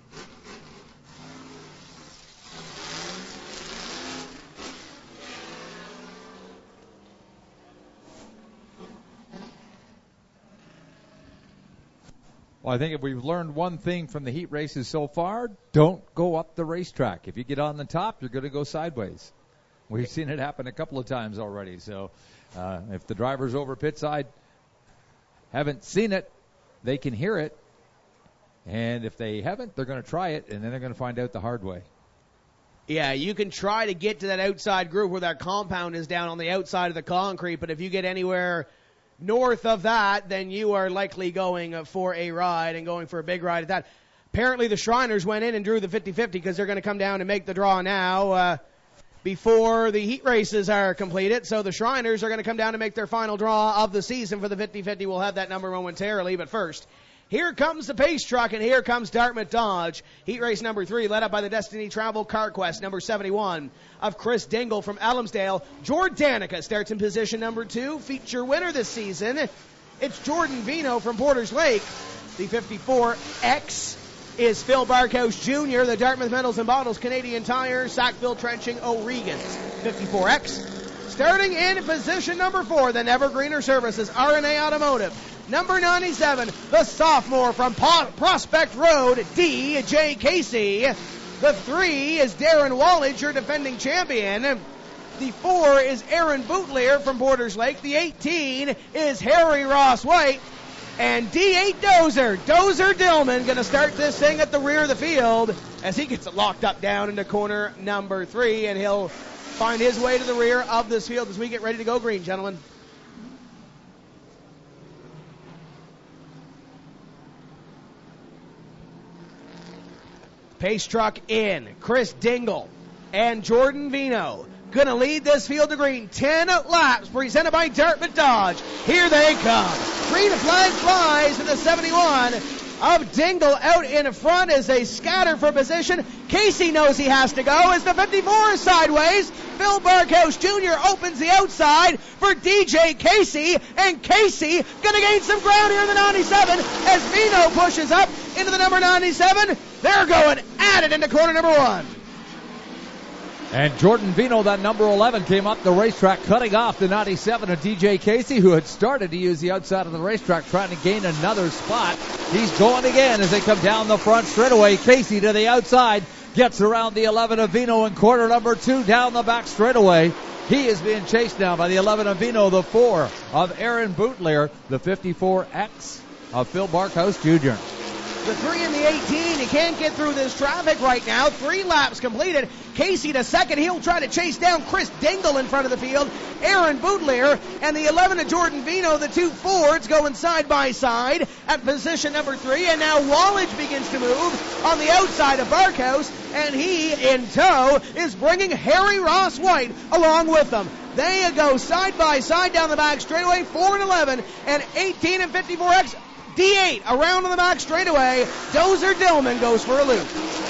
Well, I think if we've learned one thing from the heat races so far, don't go up the racetrack. If you get on the top, you're going to go sideways. We've seen it happen a couple of times already. So uh, if the drivers over pit side haven't seen it, they can hear it. And if they haven't, they're going to try it, and then they're going to find out the hard way. Yeah, you can try to get to that outside groove where that compound is down on the outside of the concrete, but if you get anywhere north of that, then you are likely going for a ride and going for a big ride at that. Apparently the Shriners went in and drew the fifty-fifty because they're going to come down and make the draw now uh, before the heat races are completed. So the Shriners are going to come down and make their final draw of the season for the fifty-fifty. We'll have that number momentarily, but first, here comes the Pace Truck, and here comes Dartmouth Dodge. Heat race number three, led up by the Destiny Travel Car Quest, number seventy-one of Chris Dingle from Elmsdale. Jordanica starts in position number two. Feature winner this season, it's Jordan Vino from Borders Lake. The fifty-four X is Phil Barkhouse Junior The Dartmouth Metals and Bottles, Canadian Tire, Sackville Trenching, O'Regan's. fifty-four X. Starting in position number four, the Never Greener Services, R and A Automotive. Number ninety-seven, the sophomore from po- Prospect Road, D J Casey. The three is Darren Wallage, your defending champion. The four is Aaron Bootlear from Borders Lake. The eighteen is Harry Ross White. And D eight Dozer, Dozer Dillman, going to start this thing at the rear of the field as he gets it locked up down into corner number three, and he'll find his way to the rear of this field as we get ready to go green, gentlemen. Pace truck in. Chris Dingle and Jordan Vino going to lead this field to green. Ten laps presented by Dartmouth Dodge. Here they come. Green flag flies in the seventy-one of Dingle out in front as they scatter for position. Casey knows he has to go as the fifty-four is sideways. Phil Barkhouse Junior opens the outside for D J Casey, and Casey going to gain some ground here in the ninety-seven as Vino pushes up into the number ninety-seven. They're going at it into corner number one. And Jordan Vino, that number eleven, came up the racetrack, cutting off the ninety-seven of D J Casey, who had started to use the outside of the racetrack, trying to gain another spot. He's going again as they come down the front straightaway. Casey to the outside, gets around the eleven of Vino in quarter number two, down the back straightaway. He is being chased now by the eleven of Vino, the four of Aaron Bootlear, the fifty-four X of Phil Barkhouse Junior The three and the eighteen, he can't get through this traffic right now. Three laps completed. Casey to second. He'll try to chase down Chris Dingle in front of the field. Aaron Bootlear and the eleven of Jordan Vino, the two Fords, going side by side at position number three. And now Wallage begins to move on the outside of Barkhouse, and he, in tow, is bringing Harry Ross White along with them. They go side by side down the back straightaway, four and eleven, and eighteen and fifty-four X. D eight around on the back straightaway. Dozer Dillman goes for a loop.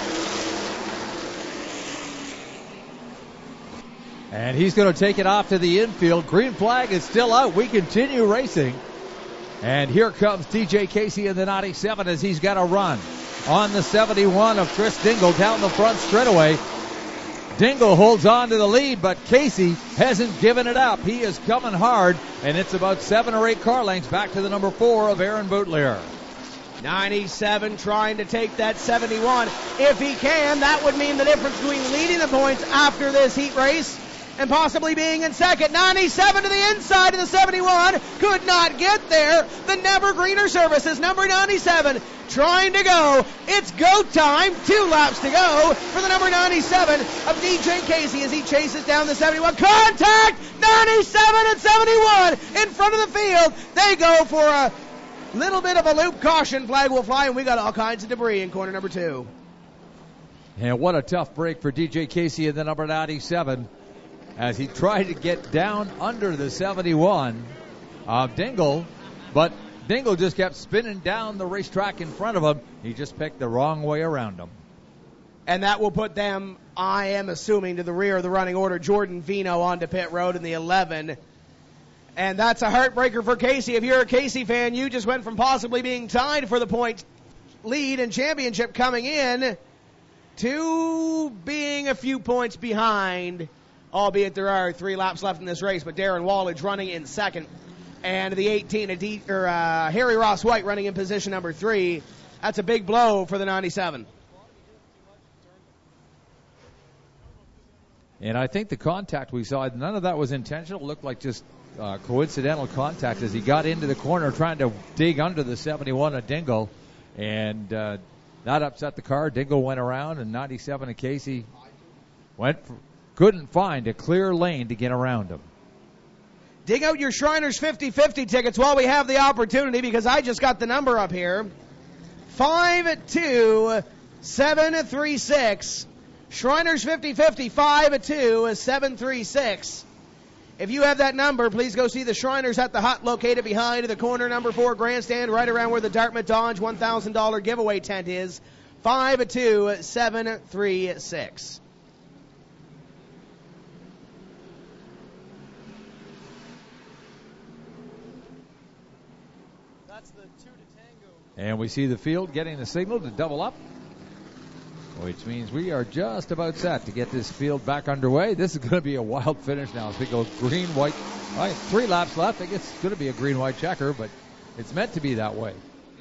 And he's going to take it off to the infield. Green flag is still out. We continue racing. And here comes D J Casey in the ninety-seven as he's got a run on the seventy-one of Chris Dingle down the front straightaway. Dingle holds on to the lead, but Casey hasn't given it up. He is coming hard, and it's about seven or eight car lengths back to the number four of Aaron Bootlear. ninety-seven trying to take that seventy-one. If he can, that would mean the difference between leading the points after this heat race and possibly being in second. ninety-seven to the inside of the seventy-one. Could not get there. The Never Greener Services, number ninety-seven, trying to go. It's go time. Two laps to go for the number ninety-seven of D J Casey as he chases down the seventy-one. Contact! ninety-seven and seventy-one in front of the field. They go for a little bit of a loop. Caution flag will fly, and we got all kinds of debris in corner number two. And what a tough break for D J Casey in the number ninety-seven as he tried to get down under the seventy-one of Dingle, but Dingle just kept spinning down the racetrack in front of him. He just picked the wrong way around him. And that will put them, I am assuming, to the rear of the running order. Jordan Vino onto pit road in the eleven. And that's a heartbreaker for Casey. If you're a Casey fan, you just went from possibly being tied for the point lead and championship coming in to being a few points behind, albeit there are three laps left in this race. But Darren Wallage running in second. And the eighteen, a D, or, uh, Harry Ross White running in position number three. That's a big blow for the ninety-seven. And I think the contact we saw, none of that was intentional. It looked like just uh, coincidental contact as he got into the corner trying to dig under the seventy-one of Dingle. And uh, that upset the car. Dingle went around, and ninety-seven of Casey went for, couldn't find a clear lane to get around him. Dig out your Shriners fifty-fifty tickets while we have the opportunity, because I just got the number up here. five two seven three six. Shriners fifty-fifty, five two seven three six. If you have that number, please go see the Shriners at the hut located behind the corner number four grandstand, right around where the Dartmouth Dodge one thousand dollars giveaway tent is. five two seven three six. And we see the field getting the signal to double up, which means we are just about set to get this field back underway. This is going to be a wild finish now as we go green, white. All right, three laps left. I guess it's going to be a green, white checker, but it's meant to be that way.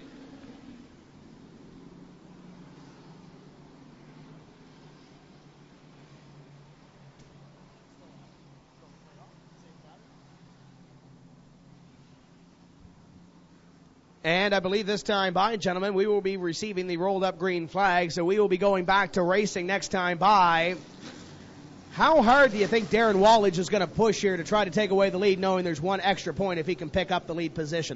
And I believe this time by, gentlemen, we will be receiving the rolled up green flag, so we will be going back to racing next time by. How hard do you think Darren Wallage is going to push here to try to take away the lead, knowing there's one extra point if he can pick up the lead position?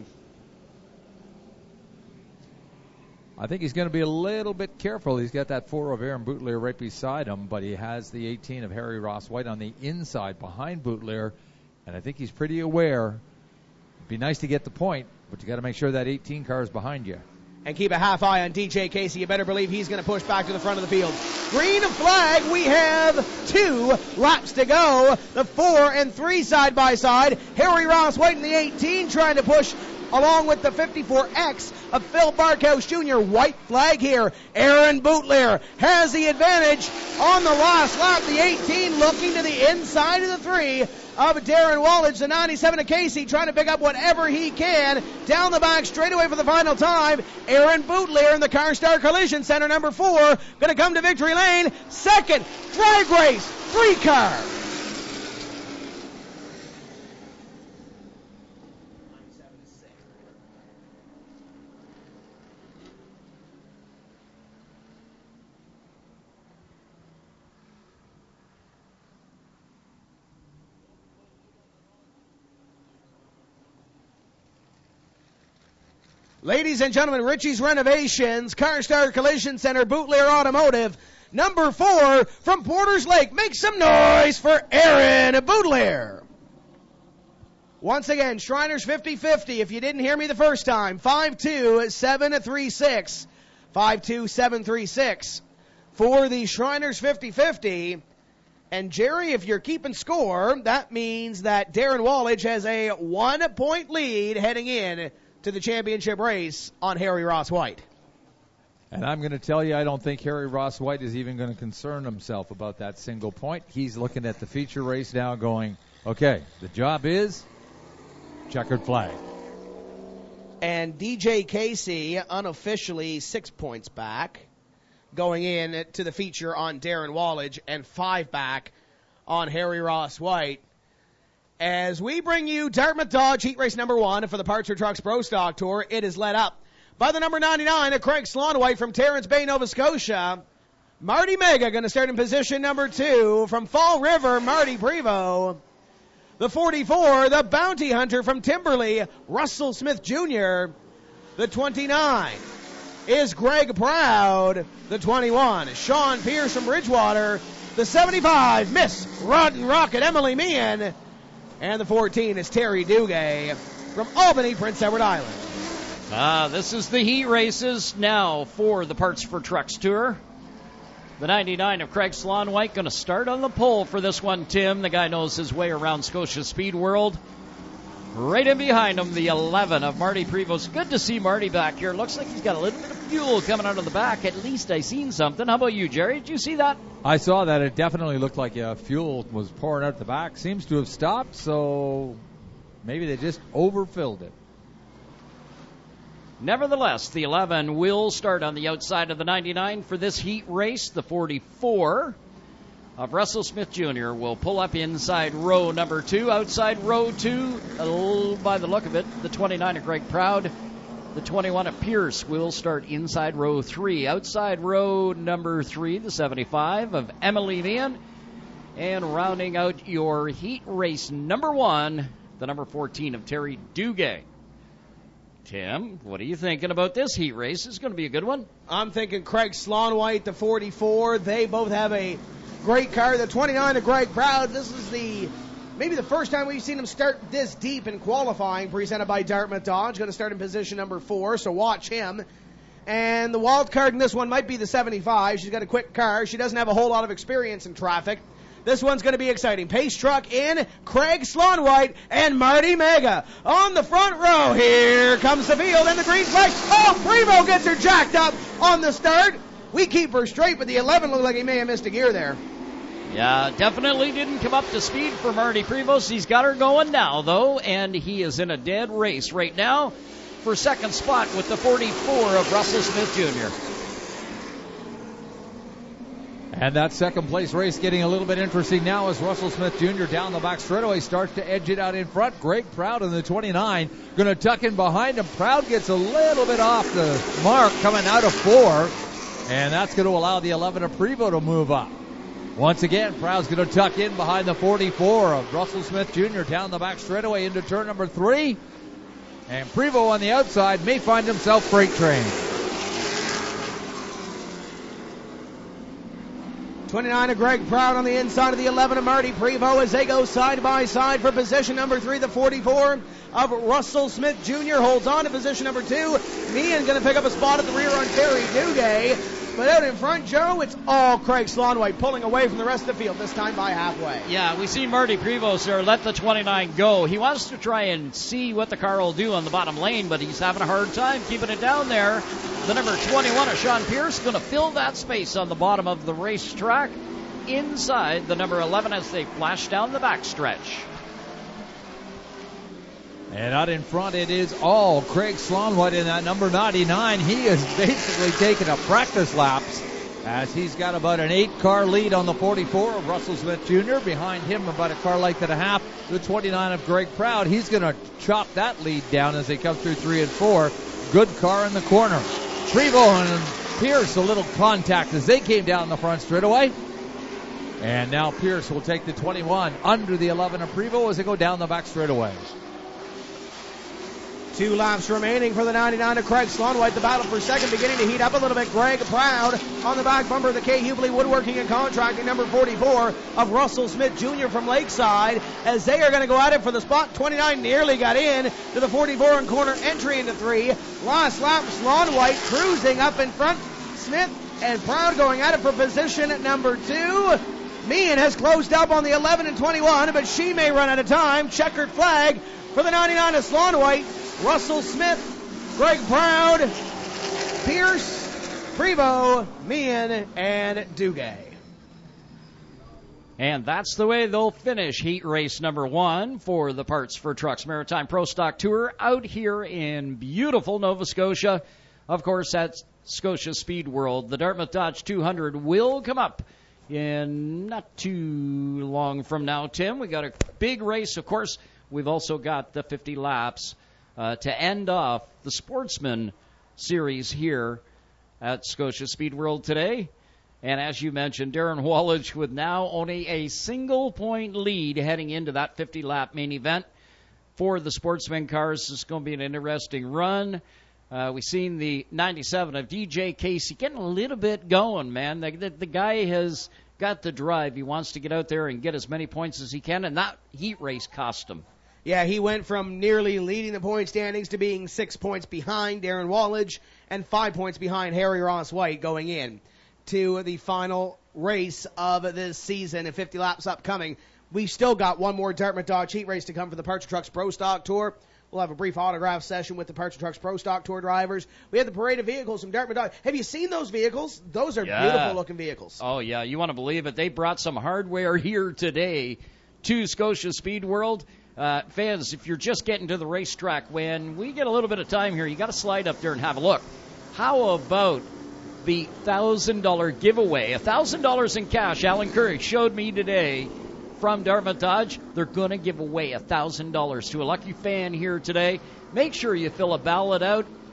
I think he's going to be a little bit careful. He's got that four of Aaron Boutlier right beside him, but he has the eighteen of Harry Ross White on the inside behind Boutlier, and I think he's pretty aware. It'd be nice to get the point, but you got to make sure that eighteen car is behind you. And keep a half eye on D J Casey. You better believe he's going to push back to the front of the field. Green flag. We have two laps to go. The four and three side by side. Harry Ross White in the eighteen trying to push along with the fifty-four X of Phil Barkhouse Junior White flag here. Aaron Boutlier has the advantage on the last lap. The eighteen looking to the inside of the three of Darren Wallage. The ninety-seven of Casey trying to pick up whatever he can. Down the back straight away for the final time. Aaron Boutlier in the CarStar Collision Center number four. Going to come to victory lane. Second, drag race, three car. Ladies and gentlemen, Richie's Renovations, CarStar Collision Center, Boutlier Automotive, number four from Porters Lake. Make some noise for Aaron Boutlier. Once again, Shriners fifty-fifty. If you didn't hear me the first time, five two seven three six. five two seven three six for the Shriners fifty-fifty. And Jerry, if you're keeping score, that means that Darren Wallage has a one-point lead heading in to the championship race on Harry Ross White. And I'm going to tell you, I don't think Harry Ross White is even going to concern himself about that single point. He's looking at the feature race now going, okay, the job is checkered flag. And D J Casey unofficially six points back going in to the feature on Darren Wallage and five back on Harry Ross White. As we bring you Dartmouth Dodge Heat Race number one for the Parts for Trucks Pro Stock Tour, it is led up by the number ninety-nine of Craig Slonwhite from Terrence Bay, Nova Scotia. Marty Mega going to start in position number two from Fall River, Marty Prevost. The forty-four, the Bounty Hunter from Timberley, Russell Smith Junior The twenty-nine is Greg Proud. The twenty-one, Sean Pierce from Bridgewater. The seventy-five, Miss Rotten Rocket, Emily Meehan. And the fourteen is Terry Dugay from Albany, Prince Edward Island. Ah, this is the heat races now for the Parts for Trucks Tour. The ninety-nine of Craig Slonwhite going to start on the pole for this one, Tim. The guy knows his way around Scotia Speed World. Right in behind him, the eleven of Marty Prevost. Good to see Marty back here. Looks like he's got a little bit of fuel coming out of the back. At least I seen something. How about you, Jerry? Did you see that? I saw that. It definitely looked like uh, fuel was pouring out the back. Seems to have stopped, so maybe they just overfilled it. Nevertheless, the eleven will start on the outside of the ninety-nine for this heat race. The forty-four of Russell Smith Junior will pull up inside row number two. Outside row two, uh, by the look of it, the twenty-nine of Greg Proud The twenty-one of Pierce will start inside row three. Outside row number three, the seventy-five of Emily Meehan. And rounding out your heat race number one, the number fourteen of Terry Duguay. Tim, what are you thinking about this heat race? It's going to be a good one. I'm thinking Craig Slonwhite, the forty-four. They both have a great car. The twenty-nine of Greg Proud. This is the maybe the first time we've seen him start this deep in qualifying, presented by Dartmouth Dodge. Going to start in position number four, so watch him. And the wild card in this one might be the seventy-five. She's got a quick car. She doesn't have a whole lot of experience in traffic. This one's going to be exciting. Pace truck in, Craig Slonwhite and Marty Mega on the front row. Here comes the field and the green flag. Oh, Prevost gets her jacked up on the start. We keep her straight, but the eleven looked like he may have missed a gear there. Yeah, definitely didn't come up to speed for Marty Prevost. He's got her going now, though, and he is in a dead race right now for second spot with the forty-four of Russell Smith Junior And that second place race getting a little bit interesting now as Russell Smith Junior down the back straightaway starts to edge it out in front. Greg Proud in the twenty-nine going to tuck in behind him. Proud gets a little bit off the mark coming out of four, and that's going to allow the eleven of Prevost to move up. Once again, Proud's going to tuck in behind the forty-four of Russell Smith Junior down the back straightaway into turn number three. And Prevost on the outside may find himself freight trained. twenty-nine of Greg Proud on the inside of the eleven of Marty Prevost as they go side by side for position number three. The forty-four of Russell Smith Junior holds on to position number two. Meehan going to pick up a spot at the rear on Terry Duguay. But out in front, Joe, it's all Craig Slonwhite pulling away from the rest of the field, this time by halfway. Yeah, we see Marty Prevost there let the twenty-nine go. He wants to try and see what the car will do on the bottom lane, but he's having a hard time keeping it down there. The number twenty-one of Sean Pierce going to fill that space on the bottom of the racetrack inside the number eleven as they flash down the backstretch. And out in front, it is all Craig Slonwhite in that number ninety-nine. He is basically taking a practice laps as he's got about an eight-car lead on the forty-four of Russell Smith Junior Behind him, about a car length and a half, the twenty-nine of Greg Proud. He's going to chop that lead down as they come through three and four. Good car in the corner. Prevost and Pierce, a little contact as they came down the front straightaway. And now Pierce will take the twenty-one under the eleven of Prevost as they go down the back straightaway. Two laps remaining for the ninety-nine of Craig Slonwhite. The battle for second beginning to heat up a little bit. Greg Proud on the back bumper of the K. Hubbley Woodworking and Contracting, number forty-four of Russell Smith Junior from Lakeside, as they are going to go at it for the spot. twenty-nine nearly got in to the forty-four and corner entry into three. Last lap, Slonwhite cruising up in front. Smith and Proud going at it for position at number two. Meehan has closed up on the eleven and twenty-one, but she may run out of time. Checkered flag for the ninety-nine of Slonwhite. Russell Smith, Greg Proud, Pierce, Prevost, Meehan, and Duguay. And that's the way they'll finish heat race number one for the Parts for Trucks Maritime Pro Stock Tour out here in beautiful Nova Scotia. Of course, that's Scotia Speed World. The Dartmouth Dodge two hundred will come up in not too long from now, Tim. We got a big race. Of course, we've also got the fifty laps Uh, to end off the Sportsman Series here at Scotia Speed World today. And as you mentioned, Darren Wallach with now only a single point lead heading into that fifty-lap main event for the Sportsman cars. It's going to be an interesting run. Uh, we've seen the ninety-seven of D J Casey getting a little bit going, man. The, the, the guy has got the drive. He wants to get out there and get as many points as he can, and that heat race cost him. Yeah, he went from nearly leading the point standings to being six points behind Darren Wallach and five points behind Harry Ross White going in to the final race of this season and fifty laps upcoming. We've still got one more Dartmouth Dodge heat race to come for the Parts Trucks Pro Stock Tour. We'll have a brief autograph session with the Parts Trucks Pro Stock Tour drivers. We have the parade of vehicles from Dartmouth Dodge. Have you seen those vehicles? Those are yeah. beautiful looking vehicles. Oh, yeah, you want to believe it. They brought some hardware here today to Scotia Speed World. Uh, fans, if you're just getting to the racetrack, when we get a little bit of time here, you got to slide up there and have a look. How about the one thousand dollars giveaway? one thousand dollars in cash. Alan Curry showed me today from Dartmouth Dodge. They're going to give away one thousand dollars to a lucky fan here today. Make sure you fill a ballot out.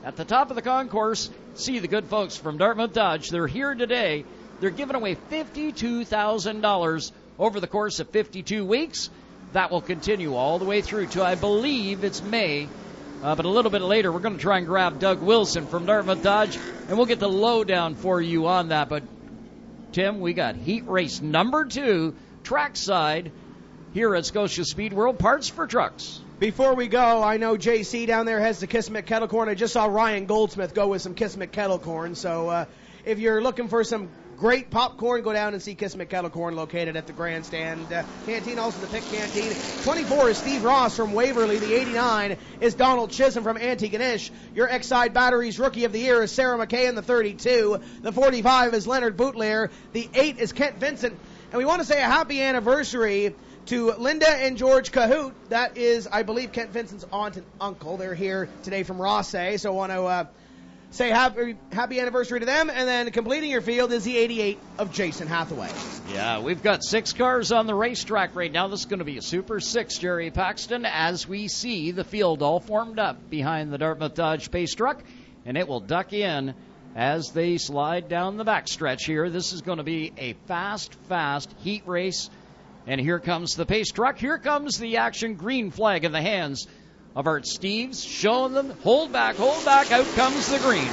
at the top of the concourse, see the good folks from Dartmouth Dodge. They're here today. They're giving away fifty-two thousand dollars over the course of fifty-two weeks. That will continue all the way through to, I believe, it's May. Uh, but a little bit later, we're going to try and grab Doug Wilson from Dartmouth Dodge, and we'll get the lowdown for you on that. But, Tim, we got heat race number two, trackside, here at Scotia Speed World, parts for trucks. Before we go, I know J C down there has the Kismet kettle corn. I just saw Ryan Goldsmith go with some Kismet kettle corn. So uh, if you're looking for some great popcorn, go down and see Kismet kettle corn located at the grandstand. Uh, canteen, also the Pick Canteen. twenty-four is Steve Ross from Waverly. The eighty-nine is Donald Chisholm from Antigonish. Your Exide Batteries Rookie of the Year is Sarah McKay in the thirty-two. The forty-five is Leonard Boutlier. The eight is Kent Vincent. And we want to say a happy anniversary to Linda and George Cahoot. That is, I believe, Kent Vincent's aunt and uncle. They're here today from Rossay, so I want to uh, say happy, happy anniversary to them. And then completing your field is the eighty-eight of Jason Hathaway. Yeah, we've got six cars on the racetrack right now. This is going to be a Super six, Jerry Paxton, as we see the field all formed up behind the Dartmouth Dodge Pace truck, and it will duck in as they slide down the backstretch here. This is going to be a fast, fast heat race. And here comes the Pace truck. Here comes the action. Green flag in the hands of Art Steves, showing them, hold back, hold back, out comes the green.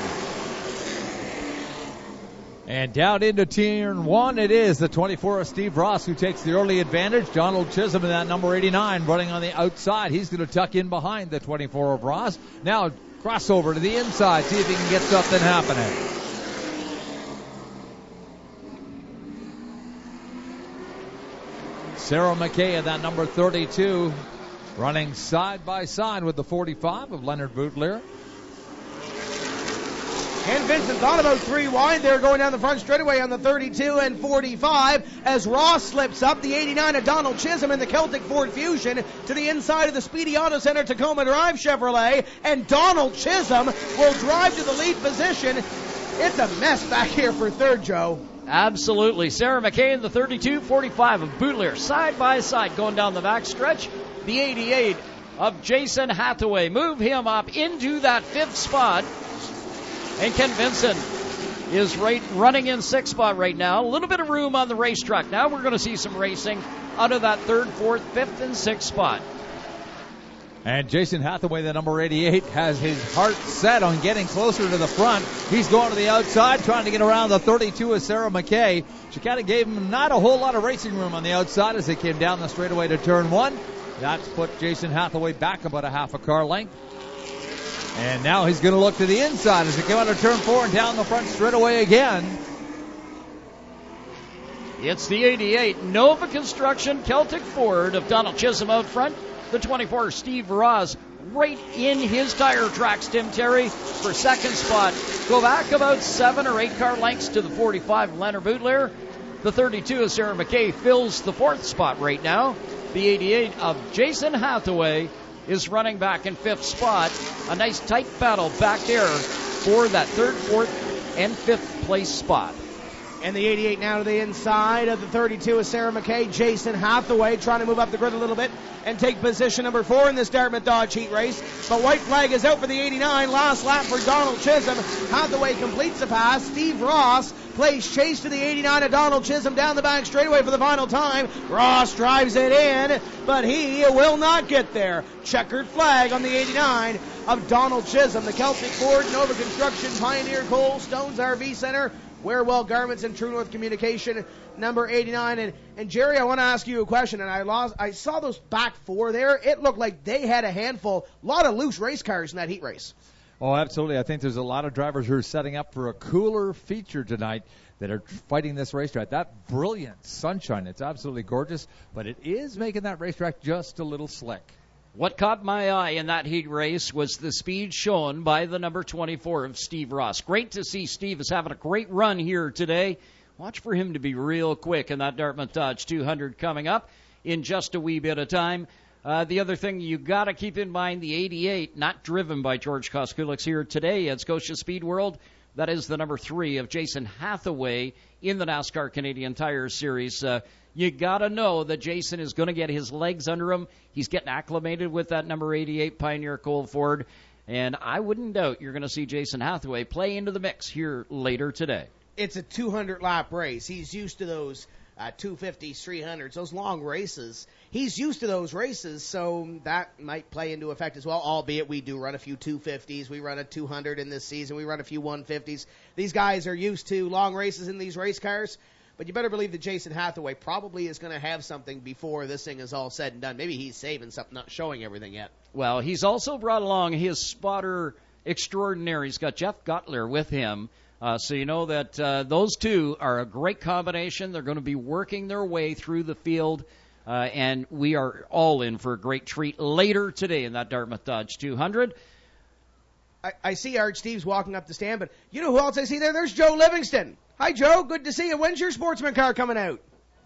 And down into turn one, it is the twenty-four of Steve Ross who takes the early advantage. Donald Chisholm in that number eighty-nine running on the outside. He's going to tuck in behind the twenty-four of Ross. Now crossover to the inside, see if he can get something happening. Sarah McKay in that number thirty-two, running side by side with the forty-five of Leonard Boutlier. Ken Vincent's on about three wide. They're going down the front straightaway on the thirty-two and forty-five as Ross slips up. The eighty-nine of Donald Chisholm in the Celtic Ford Fusion to the inside of the Speedy Auto Center Tacoma Drive Chevrolet. And Donald Chisholm will drive to the lead position. It's a mess back here for third, Joe. Absolutely. Sarah McKay in the thirty-two, forty-five of Boutlier side by side going down the back stretch. The eighty-eight of Jason Hathaway. Move him up into that fifth spot. And Ken Vincent is right running in sixth spot right now. A little bit of room on the racetrack. Now we're going to see some racing out of that third, fourth, fifth, and sixth spot. And Jason Hathaway, the number eighty-eight, has his heart set on getting closer to the front. He's going to the outside, trying to get around the thirty-two of Sarah McKay. She kind of gave him not a whole lot of racing room on the outside as they came down the straightaway to turn one. That's put Jason Hathaway back about a half a car length. And now he's going to look to the inside as they come out of turn four and down the front straightaway again. It's the eighty-eight Nova Construction Celtic Ford of Donald Chisholm out front. The twenty-four, Steve Ross, right in his tire tracks, Tim Terry, for second spot. Go back about seven or eight car lengths to the forty-five, Leonard Boutlier. The thirty-two of Sarah McKay fills the fourth spot right now. The eighty-eight of Jason Hathaway is running back in fifth spot. A nice tight battle back there for that third, fourth, and fifth place spot. And the eighty-eight now to the inside of the thirty-two is Sarah McKay. Jason Hathaway trying to move up the grid a little bit and take position number four in this Dartmouth Dodge heat race. But white flag is out for the eighty-nine. Last lap for Donald Chisholm. Hathaway completes the pass. Steve Ross plays chase to the eighty-nine of Donald Chisholm down the back straightaway for the final time. Ross drives it in, but he will not get there. Checkered flag on the eighty-nine of Donald Chisholm. The Celtic Ford, Nova Construction, Pioneer Coal, Stones R V Center, Wearwell Garments, and True North Communication, number eighty-nine. And, and Jerry, I want to ask you a question. And I lost, I saw those back four there. It looked like they had a handful, a lot of loose race cars in that heat race. Oh, absolutely. I think there's a lot of drivers who are setting up for a cooler feature tonight that are fighting this racetrack. That brilliant sunshine, it's absolutely gorgeous, but it is making that racetrack just a little slick. What caught my eye in that heat race was the speed shown by the number twenty-four of Steve Ross. Great to see Steve is having a great run here today. Watch for him to be real quick in that Dartmouth Dodge two hundred coming up in just a wee bit of time. Uh, the other thing you got to keep in mind, the eighty-eight, not driven by George Koskulik here today at Scotia Speed World. That is the number three of Jason Hathaway in the NASCAR Canadian Tire Series. Uh, you got to know that Jason is going to get his legs under him. He's getting acclimated with that number eighty-eight Pioneer Coal Ford. And I wouldn't doubt you're going to see Jason Hathaway play into the mix here later today. It's a two hundred lap race. He's used to those uh, two fifties, three hundreds, those long races. He's used to those races, so that might play into effect as well, albeit we do run a few two fifties. We run a two hundred in this season. We run a few one fifties. These guys are used to long races in these race cars. But you better believe that Jason Hathaway probably is going to have something before this thing is all said and done. Maybe he's saving something, not showing everything yet. Well, he's also brought along his spotter extraordinaire. He's got Jeff Gutler with him. Uh, so you know that uh, those two are a great combination. They're going to be working their way through the field. Uh, and we are all in for a great treat later today in that Dartmouth Dodge two hundred. I, I see Art Steves walking up the stand, but you know who else I see there? There's Joe Livingston. Hi, Joe. Good to see you. When's your sportsman car coming out?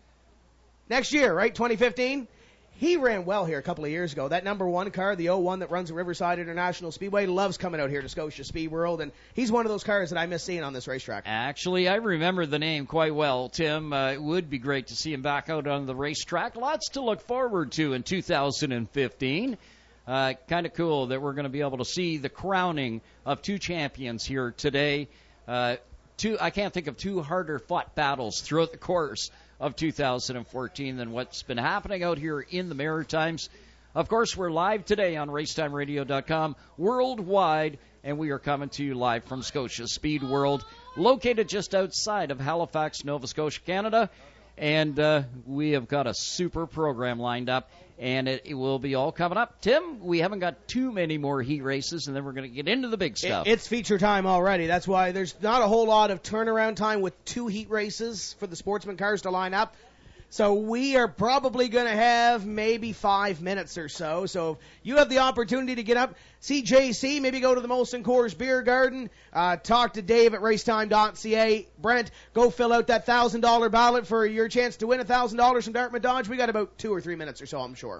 Next year, right? twenty fifteen? He ran well here a couple of years ago. That number one car, the oh one that runs at Riverside International Speedway, loves coming out here to Scotia Speed World, and he's one of those cars that I miss seeing on this racetrack. Actually, I remember the name quite well, Tim. Uh, it would be great to see him back out on the racetrack. Lots to look forward to in two thousand fifteen. Uh, kind of cool that we're going to be able to see the crowning of two champions here today. Uh, two, I can't think of two harder fought battles throughout the course of two thousand fourteen than what's been happening out here in the Maritimes. Of course, we're live today on racetime radio dot com worldwide, and we are coming to you live from Scotia Speed World, located just outside of Halifax, Nova Scotia, Canada. And uh, we have got a super program lined up, and it, it will be all coming up. Tim, we haven't got too many more heat races, and then we're going to get into the big stuff. It, it's feature time already. That's why there's not a whole lot of turnaround time with two heat races for the sportsman cars to line up. So we are probably going to have maybe five minutes or so. So if you have the opportunity to get up, see J C, maybe go to the Molson Coors Beer Garden, uh, talk to Dave at racetime dot c a. Brent, go fill out that one thousand dollars ballot for your chance to win one thousand dollars from Dartmouth Dodge. We got about two or three minutes or so, I'm sure.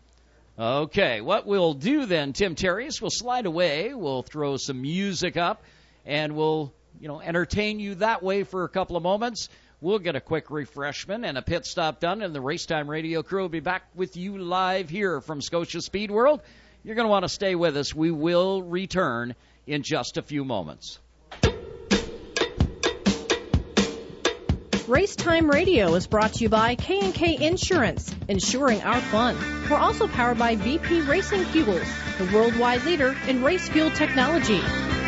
Okay, what we'll do then, Tim Terry, is we'll slide away, we'll throw some music up, and we'll, you know, entertain you that way for a couple of moments. We'll get a quick refreshment and a pit stop done, and the Racetime Radio crew will be back with you live here from Scotia Speed World. You're going to want to stay with us. We will return in just a few moments. Racetime Radio is brought to you by K and K Insurance, insuring our fun. We're also powered by V P Racing Fuels, the worldwide leader in race fuel technology.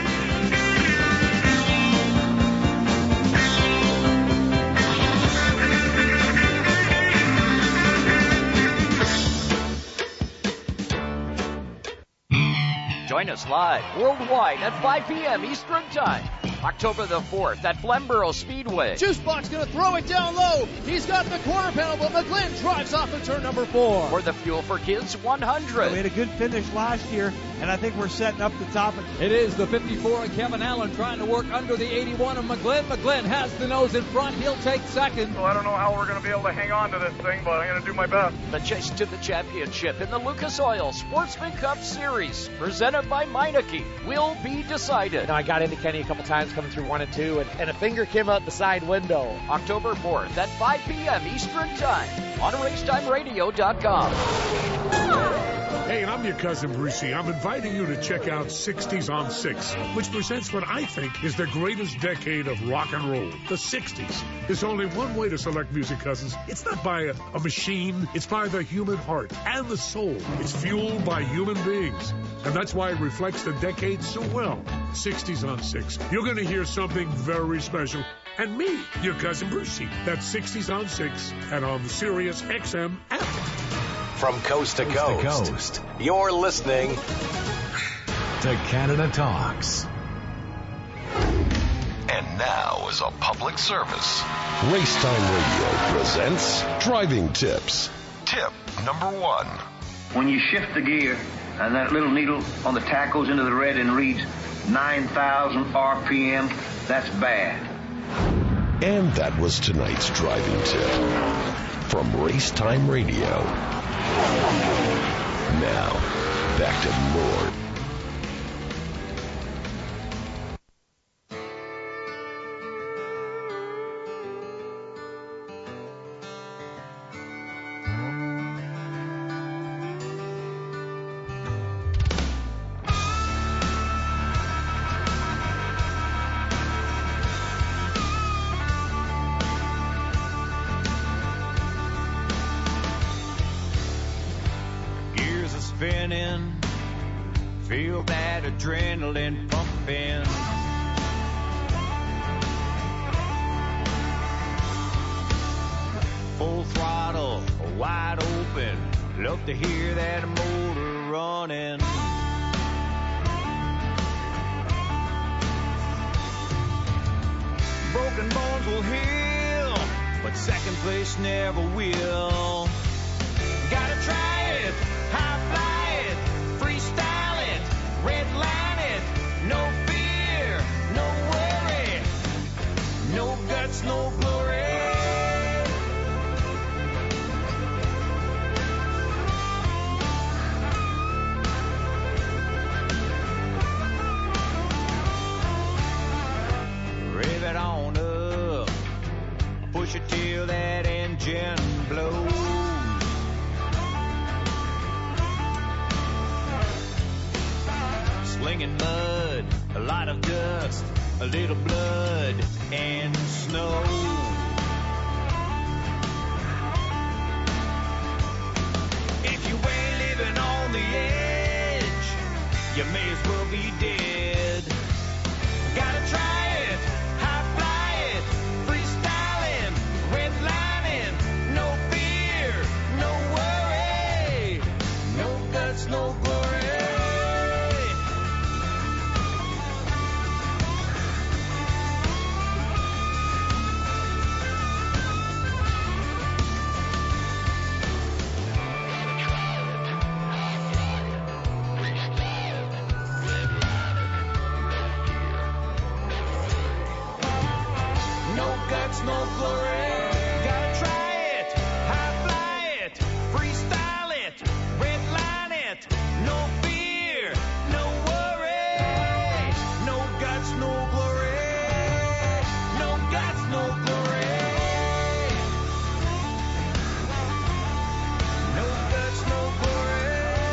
Join us live worldwide at five p.m. Eastern Time, October the fourth at Flamborough Speedway. Juicebox going to throw it down low. He's got the quarter panel, but McGlynn drives off at turn number four. For the Fuel for Kids one hundred. We had a good finish last year, and I think we're setting up the top. It is the fifty-four of Kevin Allen trying to work under the eighty-one of McGlynn. McGlynn has the nose in front. He'll take second. So I don't know how we're going to be able to hang on to this thing, but I'm going to do my best. The chase to the championship in the Lucas Oil Sportsman Cup Series, presented by Meineke, will be decided. You know, I got into Kenny a couple times coming through one and two, and, and a finger came out the side window. October fourth at five p.m. Eastern Time on racetime radio dot com. Hey, and I'm your cousin Brucey. I'm inviting you to check out sixties on six, which presents what I think is the greatest decade of rock and roll, the sixties. There's only one way to select music, cousins. It's not by a, a machine. It's by the human heart and the soul. It's fueled by human beings. And that's why it reflects the decade so well. sixties on six. You're going to hear something very special. And me, your cousin Brucey. That's sixties on six and on the Sirius X M app. From coast to coast, coast to coast, you're listening to Canada Talks. And now, as a public service, Racetime Radio presents Driving Tips. Tip number one. When you shift the gear and that little needle on the tack goes into the red and reads nine thousand R P M, that's bad. And that was tonight's driving tip from Racetime Radio. Now, back to more. winning. Feel that adrenaline pumping. Full throttle, wide open. Love to hear that motor running. Broken bones will heal, but second place never will. Gotta try it, high fly it, freestyle it, red line it. No fear, no worry, no guts, no glory. Rev it on up, push it till that engine blows. Slinging mud, a lot of dust, a little blood and snow. If you ain't living on the edge, you may as well be dead. Gotta try it, high fly it, freestyling, redlining, no fear, no worry, no guts, no glory. No glory. Gotta try it, high fly it, freestyle it, redline it. No fear, no worry, no guts, no glory, no guts, no glory, no guts, no glory.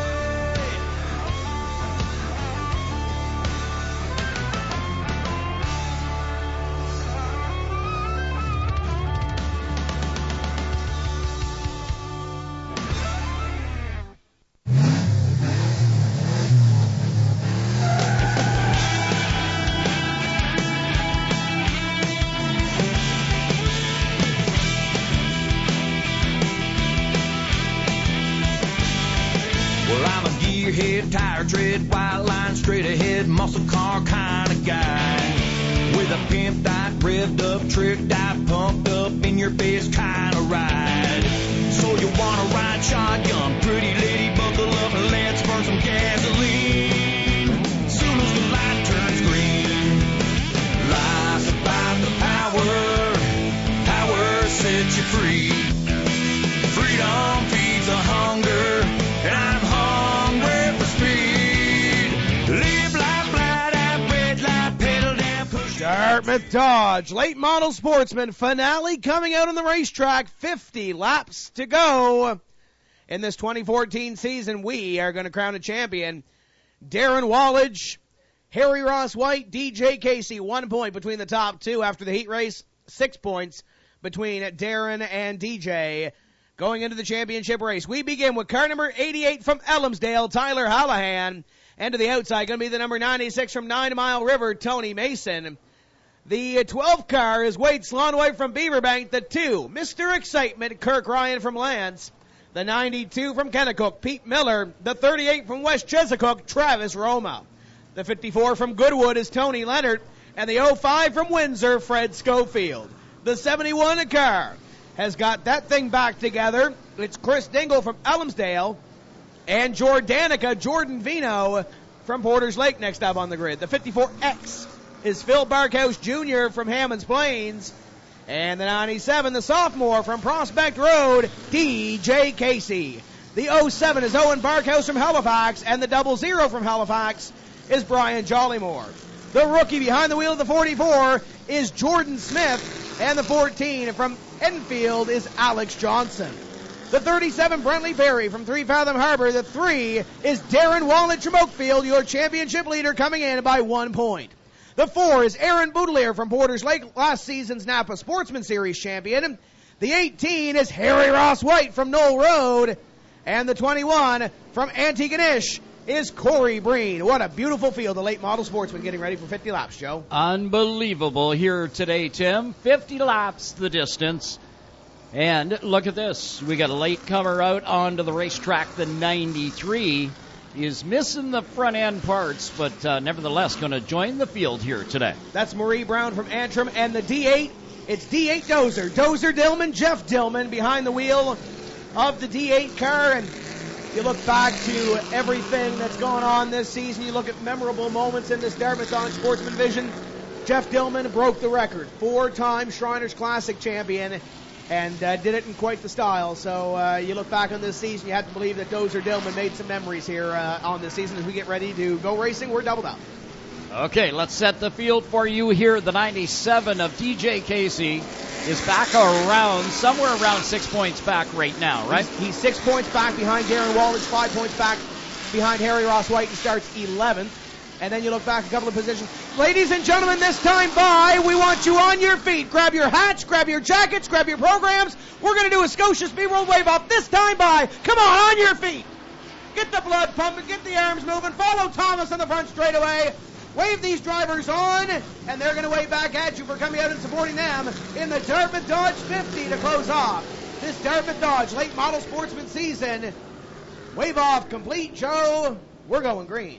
Gearhead, tire tread, white line, straight ahead, muscle car kind of guy. With a pimped out, revved up, tricked out, pumped up, in your face kind of ride. So you wanna ride shotgun, pretty lady, buckle up and let's burn some gasoline. Soon as the light turns green, life's about the power, power sets you free. Freedom feeds the hunger, and I'm hungry for speed. Live life, fly that red light, pedal down, push. Dartmouth Dodge Late Model Sportsman finale coming out on the racetrack. fifty laps to go in this twenty fourteen season. We are going to crown a champion. Darren Wallage, Harry Ross White, D J Casey, one point between the top two after the heat race. Six points between Darren and D J. Going into the championship race, we begin with car number eighty-eight from Elmsdale, Tyler Hallahan. And to the outside, going to be the number ninety-six from Nine Mile River, Tony Mason. The twelve car is Wade Slonway from Beaverbank. The two, Mister Excitement, Kirk Ryan from Lance. The ninety-two from Kennecook, Pete Miller. The thirty-eight from West Chesapeake, Travis Roma. The fifty-four from Goodwood is Tony Leonard. And the oh five from Windsor, Fred Schofield. The seventy-one car has got that thing back together. It's Chris Dingle from Elmsdale. And Jordanica, Jordan Vino from Porters Lake next up on the grid. The fifty-four X is Phil Barkhouse Junior from Hammonds Plains. And the ninety-seven, the sophomore from Prospect Road, D J Casey. The oh seven is Owen Barkhouse from Halifax. And the double zero from Halifax is Brian Jollymore. The rookie behind the wheel of the forty-four is Jordan Smith. And the fourteen from Enfield is Alex Johnson. The thirty-seven, Brentley Berry from Three Fathom Harbor. The three is Darren Wallet from Oakfield, your championship leader, coming in by one point. The four is Aaron Boudelier from Porters Lake, last season's Napa Sportsman Series champion. The eighteen is Harry Ross White from Knoll Road. And the twenty-one from Antigonish is Corey Breen. What a beautiful field, the late model sportsman getting ready for fifty laps, Joe. Unbelievable here today, Tim. fifty laps the distance. And look at this. We got a late comer out onto the racetrack. The ninety-three is missing the front end parts, but uh, nevertheless going to join the field here today. That's Marie Brown from Antrim. And the D eight, it's D eight Dozer. Dozer Dillman, Jeff Dillman behind the wheel of the D eight car. And you look back to everything that's gone on this season. You look at memorable moments in this Dartmouth on Sportsman Vision. Jeff Dillman broke the record. Four-time Shriners Classic champion. And uh, did it in quite the style. So uh, you look back on this season, you have to believe that Dozer Dillman made some memories here uh, on this season. As we get ready to go racing, we're doubled up. Okay, let's set the field for you here. The ninety-seven of D J Casey is back around, somewhere around six points back right now, right? He's, he's six points back behind Darren Wallach, five points back behind Harry Ross White. He starts eleventh. And then you look back a couple of positions. Ladies and gentlemen, this time by, we want you on your feet. Grab your hats, grab your jackets, grab your programs. We're going to do a Scotia Speed World Wave Off this time by. Come on, on your feet. Get the blood pumping, get the arms moving. Follow Thomas on the front straightaway. Wave these drivers on, and they're going to wave back at you for coming out and supporting them in the Dartmouth Dodge fifty to close off this Dartmouth Dodge late model sportsman season. Wave off complete, Joe. We're going green.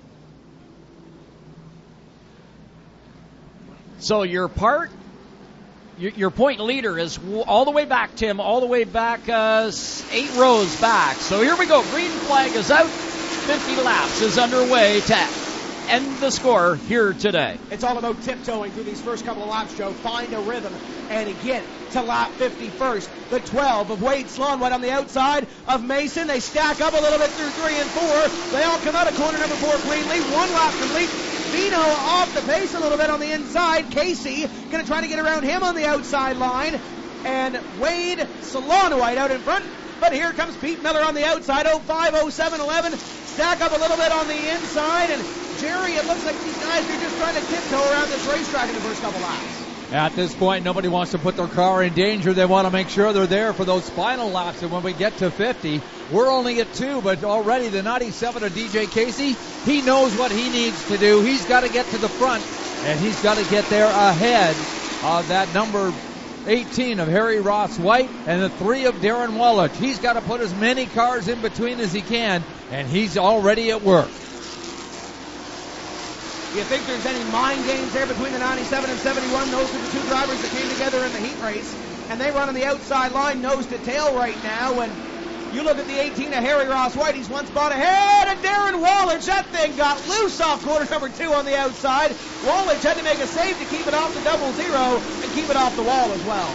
So your part, your, your point leader is all the way back, Tim, all the way back uh, eight rows back. So here we go. Green flag is out. fifty laps is underway to end the score here today. It's all about tiptoeing through these first couple of laps, Joe. Find a rhythm and get to lap fifty first. The twelve of Wade Slonwood on the outside of Mason. They stack up a little bit through three and four. They all come out of corner number four cleanly. One lap complete. Vino off the pace a little bit on the inside. Casey going to try to get around him on the outside line. And Wade Slonwood out in front. But here comes Pete Miller on the outside. oh five, oh seven, eleven. Stack up a little bit on the inside. And Jerry, it looks like these guys are just trying to tiptoe around this racetrack in the first couple laps. At this point, nobody wants to put their car in danger. They want to make sure they're there for those final laps. And when we get to fifty, we're only at two, but already the ninety-seven of D J Casey, he knows what he needs to do. He's got to get to the front, and he's got to get there ahead of that number eighteen of Harry Ross White and the three of Darren Wallach. He's got to put as many cars in between as he can, and he's already at work. Do you think there's any mind games there between the ninety-seven and seventy-one? Those are the two drivers that came together in the heat race, and they run on the outside line nose to tail right now. And you look at the eighteen of Harry Ross White, he's one spot ahead of Darren Wallach. That thing got loose off quarter number two on the outside. Wallach had to make a save to keep it off the double zero and keep it off the wall as well.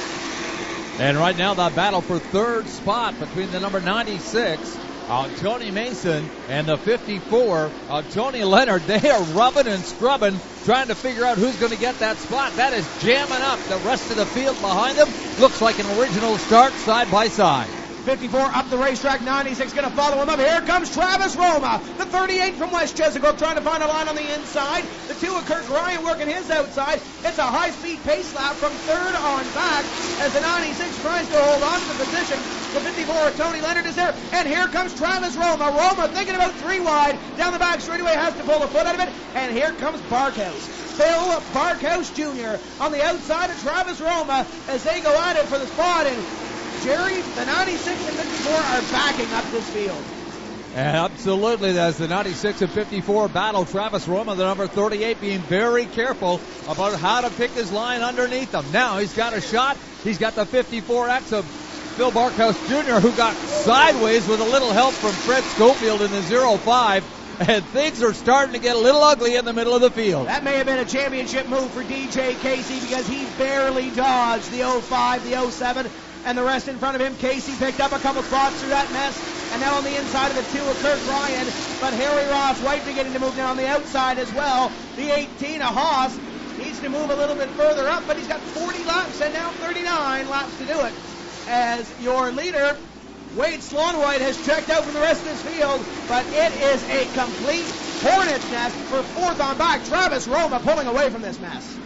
And right now the battle for third spot between the number ninety-six Uh, Tony Mason and the fifty-four, uh, Tony Leonard. They are rubbing and scrubbing, trying to figure out who's going to get that spot. That is jamming up the rest of the field behind them. Looks like an original start side by side. fifty-four up the racetrack, ninety-six going to follow him up. Here comes Travis Roma, the thirty-eight from West Chesapeake, trying to find a line on the inside. The two of Kirk Ryan working his outside. It's a high-speed pace lap from third on back as the ninety-six tries to hold on to the position. The fifty-four of Tony Leonard is there, and here comes Travis Roma. Roma thinking about three wide. Down the back straightaway, has to pull a foot out of it, and here comes Barkhouse. Phil Barkhouse Junior on the outside of Travis Roma as they go at it for the spot, and Jerry, the ninety-six and fifty-four are backing up this field. Absolutely, that's the ninety-six and fifty-four battle. Travis Roma, the number thirty-eight, being very careful about how to pick his line underneath him. Now he's got a shot. He's got the fifty-four X of Phil Barkhouse Junior, who got sideways with a little help from Fred Schofield in the zero five. And things are starting to get a little ugly in the middle of the field. That may have been a championship move for D J Casey because he barely dodged the oh five, the oh seven, and the rest in front of him. Casey picked up a couple spots through that mess, and now on the inside of the two of Kirk Ryan. But Harry Ross White beginning to move now on the outside as well. The eighteen of Haas needs to move a little bit further up, but he's got forty laps and now thirty-nine laps to do it. As your leader, Wade Slonwood, has checked out from the rest of this field, but it is a complete hornet's nest for fourth on back. Travis Roma pulling away from this mess.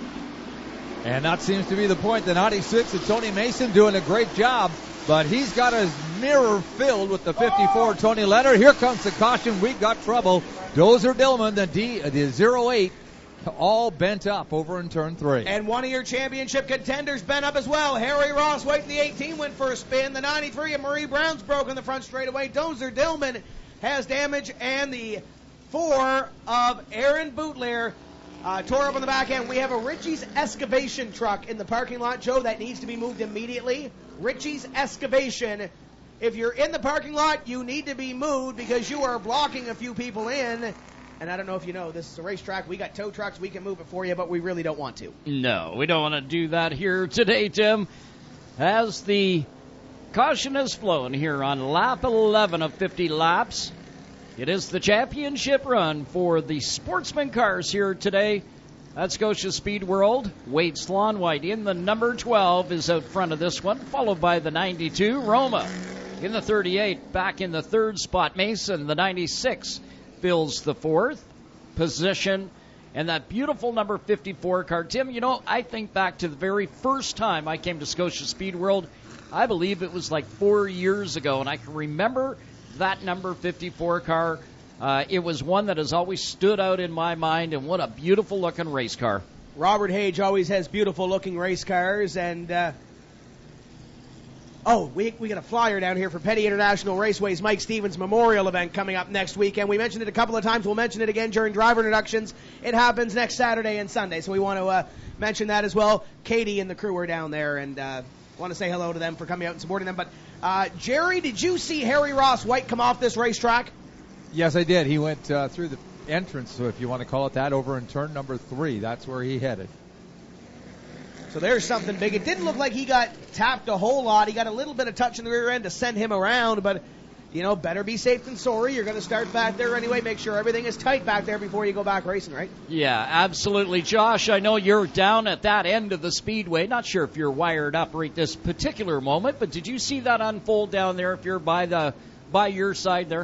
And that seems to be the point. The ninety-six of Tony Mason doing a great job, but he's got as mirror filled with the fifty-four, Tony Leonard. Here comes the caution. We got trouble. Dozer Dillman, the D, the zero eight, all bent up over in turn three. And one of your championship contenders bent up as well. Harry Ross White in the eighteen went for a spin. The ninety-three of Marie Brown's broke in the front straightaway. Dozer Dillman has damage, and the four of Aaron Bootlear uh, tore up on the back end. We have a Ritchie's excavation truck in the parking lot, Joe, that needs to be moved immediately. Ritchie's excavation. If you're in the parking lot, you need to be moved because you are blocking a few people in. And I don't know if you know, this is a racetrack. We got tow trucks. We can move it for you, but we really don't want to. No, we don't want to do that here today, Tim. As the caution has flown here on lap eleven of fifty laps, it is the championship run for the sportsman cars here today at Scotia Speed World. Wade Slonwhite in the number twelve is out front of this one, followed by the ninety-two, Roma. In the thirty-eight, back in the third spot, Mason, the ninety-six, fills the fourth position, and that beautiful number fifty-four car. Tim, you know, I think back to the very first time I came to Scotia Speed World. I believe it was like four years ago, and I can remember that number fifty-four car. Uh, it was one that has always stood out in my mind, and what a beautiful-looking race car. Robert Hage always has beautiful-looking race cars, and uh, Oh, we we got a flyer down here for Petty International Raceway's Mike Stevens Memorial event coming up next weekend. We mentioned it a couple of times. We'll mention it again during driver introductions. It happens next Saturday and Sunday, so we want to uh, mention that as well. Katie and the crew are down there, and uh, want to say hello to them for coming out and supporting them. But, uh, Jerry, did you see Harry Ross White come off this racetrack? Yes, I did. He went uh, through the entrance, so if you want to call it that, over in turn number three. That's where he headed. So there's something big. It didn't look like he got tapped a whole lot. He got a little bit of touch in the rear end to send him around, but, you know, better be safe than sorry. You're going to start back there anyway. Make sure everything is tight back there before you go back racing, right? Yeah, absolutely. Josh, I know you're down at that end of the speedway. Not sure if you're wired up right this particular moment, but did you see that unfold down there if you're by the by your side there?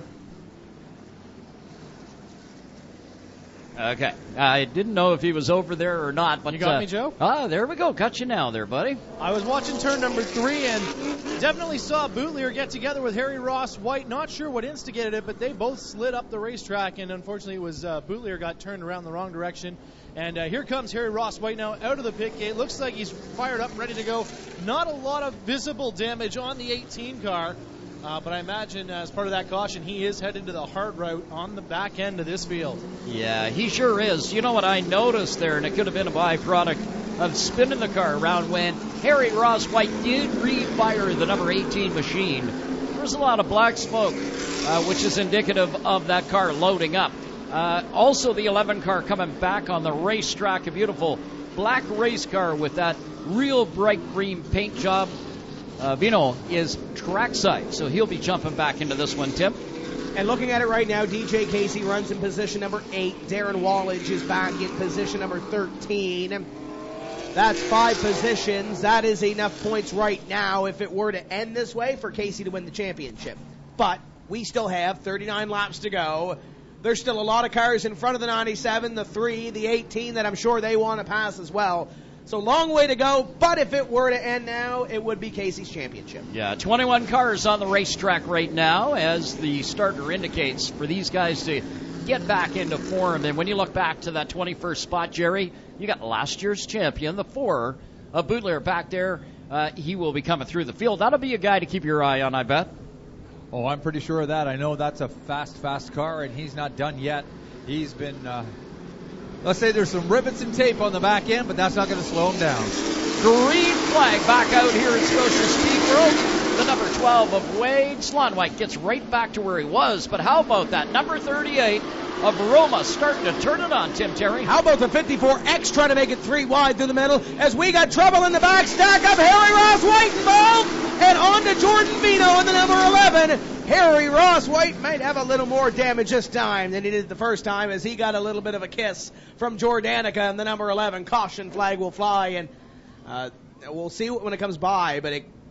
Okay. I didn't know if he was over there or not. But, you got uh, me, Joe? Ah, there we go. Got you now there, buddy. I was watching turn number three and definitely saw Bootlear get together with Harry Ross White. Not sure what instigated it, but they both slid up the racetrack, and unfortunately it was uh, Bootlear got turned around the wrong direction. And uh, here comes Harry Ross White now out of the pit gate. Looks like he's fired up, ready to go. Not a lot of visible damage on the eighteen car. Uh, but I imagine as part of that caution, he is headed to the hard route on the back end of this field. Yeah, he sure is. You know what I noticed there, and it could have been a byproduct of spinning the car around when Harry Ross White did refire the number eighteen machine. There was a lot of black smoke, uh, which is indicative of that car loading up. Uh, also, the eleven car coming back on the racetrack, a beautiful black race car with that real bright green paint job. Uh, Vino is trackside, so he'll be jumping back into this one, Tim. And looking at it right now, D J Casey runs in position number eight. Darren Wallage is back in position number thirteen. That's five positions. That is enough points right now if it were to end this way for Casey to win the championship. But we still have thirty-nine laps to go. There's still a lot of cars in front of the ninety-seven, the three, the eighteen that I'm sure they want to pass as well. So long way to go, but if it were to end now, it would be Casey's championship. Yeah, twenty-one cars on the racetrack right now, as the starter indicates, for these guys to get back into form. And when you look back to that twenty-first spot, Jerry, you got last year's champion, the four of Bootlear back there. Uh, he will be coming through the field. That'll be a guy to keep your eye on, I bet. Oh, I'm pretty sure of that. I know that's a fast, fast car, and he's not done yet. He's been... Uh Let's say there's some rivets and tape on the back end, but that's not going to slow him down. Green flag back out here at Scotia Speed World. The number twelve of Wade Slonwhite gets right back to where he was. But how about that number thirty-eight of Roma starting to turn it on, Tim Terry? How about the fifty-four X trying to make it three wide through the middle as we got trouble in the back. Stack up Harry Ross White involved. And on to Jordan Vino in the number eleven. Harry Ross White might have a little more damage this time than he did the first time as he got a little bit of a kiss from Jordanica in the number eleven. Caution flag will fly, and uh, we'll see when it comes by, but it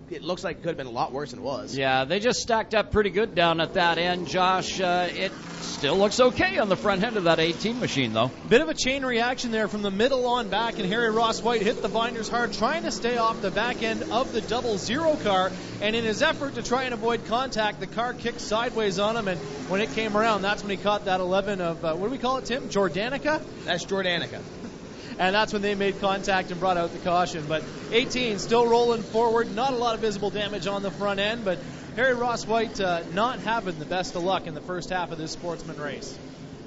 it looks like it could have been a lot worse than it was. Yeah, they just stacked up pretty good down at that end, Josh. Uh, it still looks okay on the front end of that eighteen machine, though. Bit of a chain reaction there from the middle on back, and Harry Ross White hit the binders hard, trying to stay off the back end of the double zero car, and in his effort to try and avoid contact, the car kicked sideways on him, and when it came around, that's when he caught that eleven of, uh, what do we call it, Tim? Jordanica? That's Jordanica. And that's when they made contact and brought out the caution. But eighteen still rolling forward. Not a lot of visible damage on the front end, but Harry Ross White uh, not having the best of luck in the first half of this Sportsman race.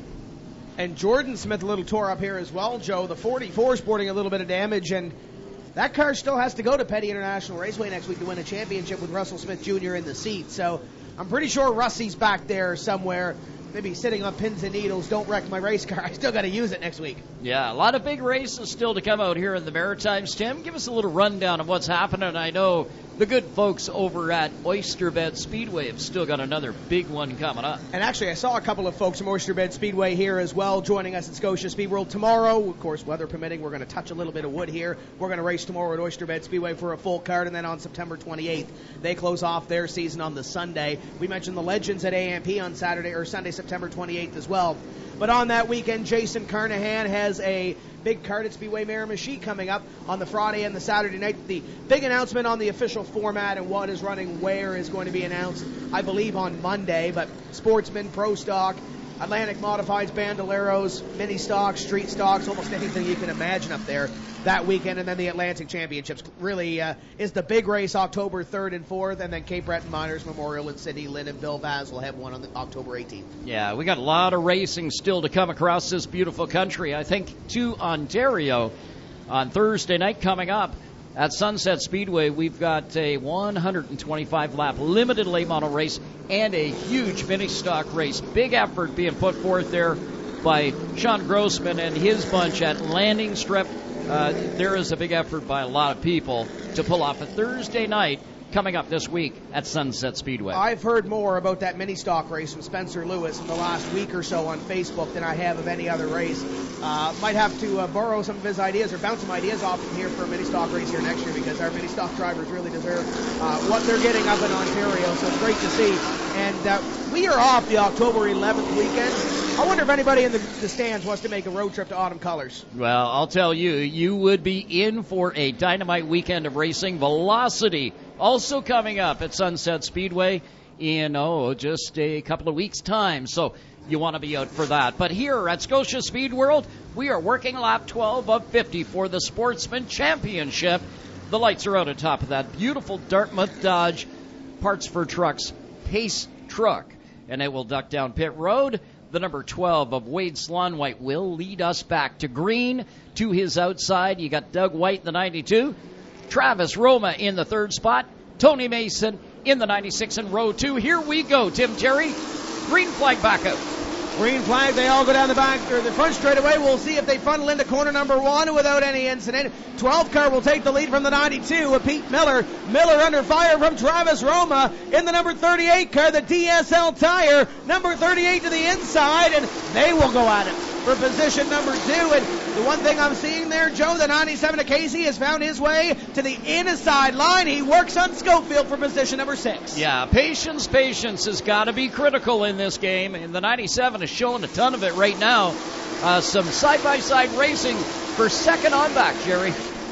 And Jordan Smith a little tore up here as well, Joe. The forty-four sporting a little bit of damage, and that car still has to go to Petty International Raceway next week to win a championship with Russell Smith Junior in the seat. So I'm pretty sure Russie's back there somewhere, maybe sitting on pins and needles. Don't wreck my race car. I still got to use it next week. Yeah, a lot of big races still to come out here in the Maritimes. Tim, give us a little rundown of what's happening. I know the good folks over at Oysterbed Speedway have still got another big one coming up. And actually, I saw a couple of folks from Oysterbed Speedway here as well joining us at Scotia Speed World tomorrow. Of course, weather permitting, we're going to touch a little bit of wood here. We're going to race tomorrow at Oysterbed Speedway for a full card, and then on September twenty-eighth, they close off their season on the Sunday. We mentioned the Legends at A M P on Saturday or Sunday, September twenty-eighth as well. But on that weekend, Jason Carnahan has a big card at Speedway Miramichi coming up on the Friday and the Saturday night. The big announcement on the official format and what is running where is going to be announced, I believe, on Monday. But Sportsman, Pro Stock, Atlantic Modifieds, Bandoleros, Mini Stocks, Street Stocks, almost anything you can imagine up there that weekend. And then the Atlantic Championships really uh, is the big race October third and fourth, and then Cape Breton Miners Memorial in Sydney. Lynn and Bill Vaz will have one on the October eighteenth. Yeah, we got a lot of racing still to come across this beautiful country. I think to Ontario on Thursday night coming up at Sunset Speedway, we've got a one hundred twenty-five lap limited late model race and a huge mini stock race. Big effort being put forth there by Sean Grossman and his bunch at Landing Strip. Uh, there is a big effort by a lot of people to pull off a Thursday night coming up this week at Sunset Speedway. I've heard more about that mini stock race from Spencer Lewis in the last week or so on Facebook than I have of any other race. Uh, might have to uh, borrow some of his ideas or bounce some ideas off him here for a mini stock race here next year, because our mini stock drivers really deserve uh, what they're getting up in Ontario. So it's great to see. And uh, we are off the October eleventh weekend. I wonder if anybody in the, the stands wants to make a road trip to Autumn Colors. Well, I'll tell you, you would be in for a dynamite weekend of racing. Velocity also coming up at Sunset Speedway in, oh, just a couple of weeks' time. So you want to be out for that. But here at Scotia Speed World, we are working lap twelve of fifty for the Sportsman Championship. The lights are out atop of that beautiful Dartmouth Dodge Parts for Trucks Pace truck. And it will duck down pit road. The number twelve of Wade Slonwhite will lead us back to green. To his outside, you got Doug White in the ninety-two. Travis Roma in the third spot. Tony Mason in the ninety-six in row two. Here we go, Tim Terry. Green flag back out. Green flag, they all go down the back or the front straightaway. We'll see if they funnel into corner number one without any incident. twelve car will take the lead from the ninety-two with Pete Miller. Miller under fire from Travis Roma in the number thirty-eight car, the D S L tire. Number thirty-eight to the inside, and they will go at it for position number two. And the one thing I'm seeing there, Joe, the ninety-seven of Casey has found his way to the inside line. He works on Schofield for position number six. Yeah, patience, patience has got to be critical in this game, and the ninety-seven is showing a ton of it right now. Uh, some side-by-side racing for second on back, Jerry.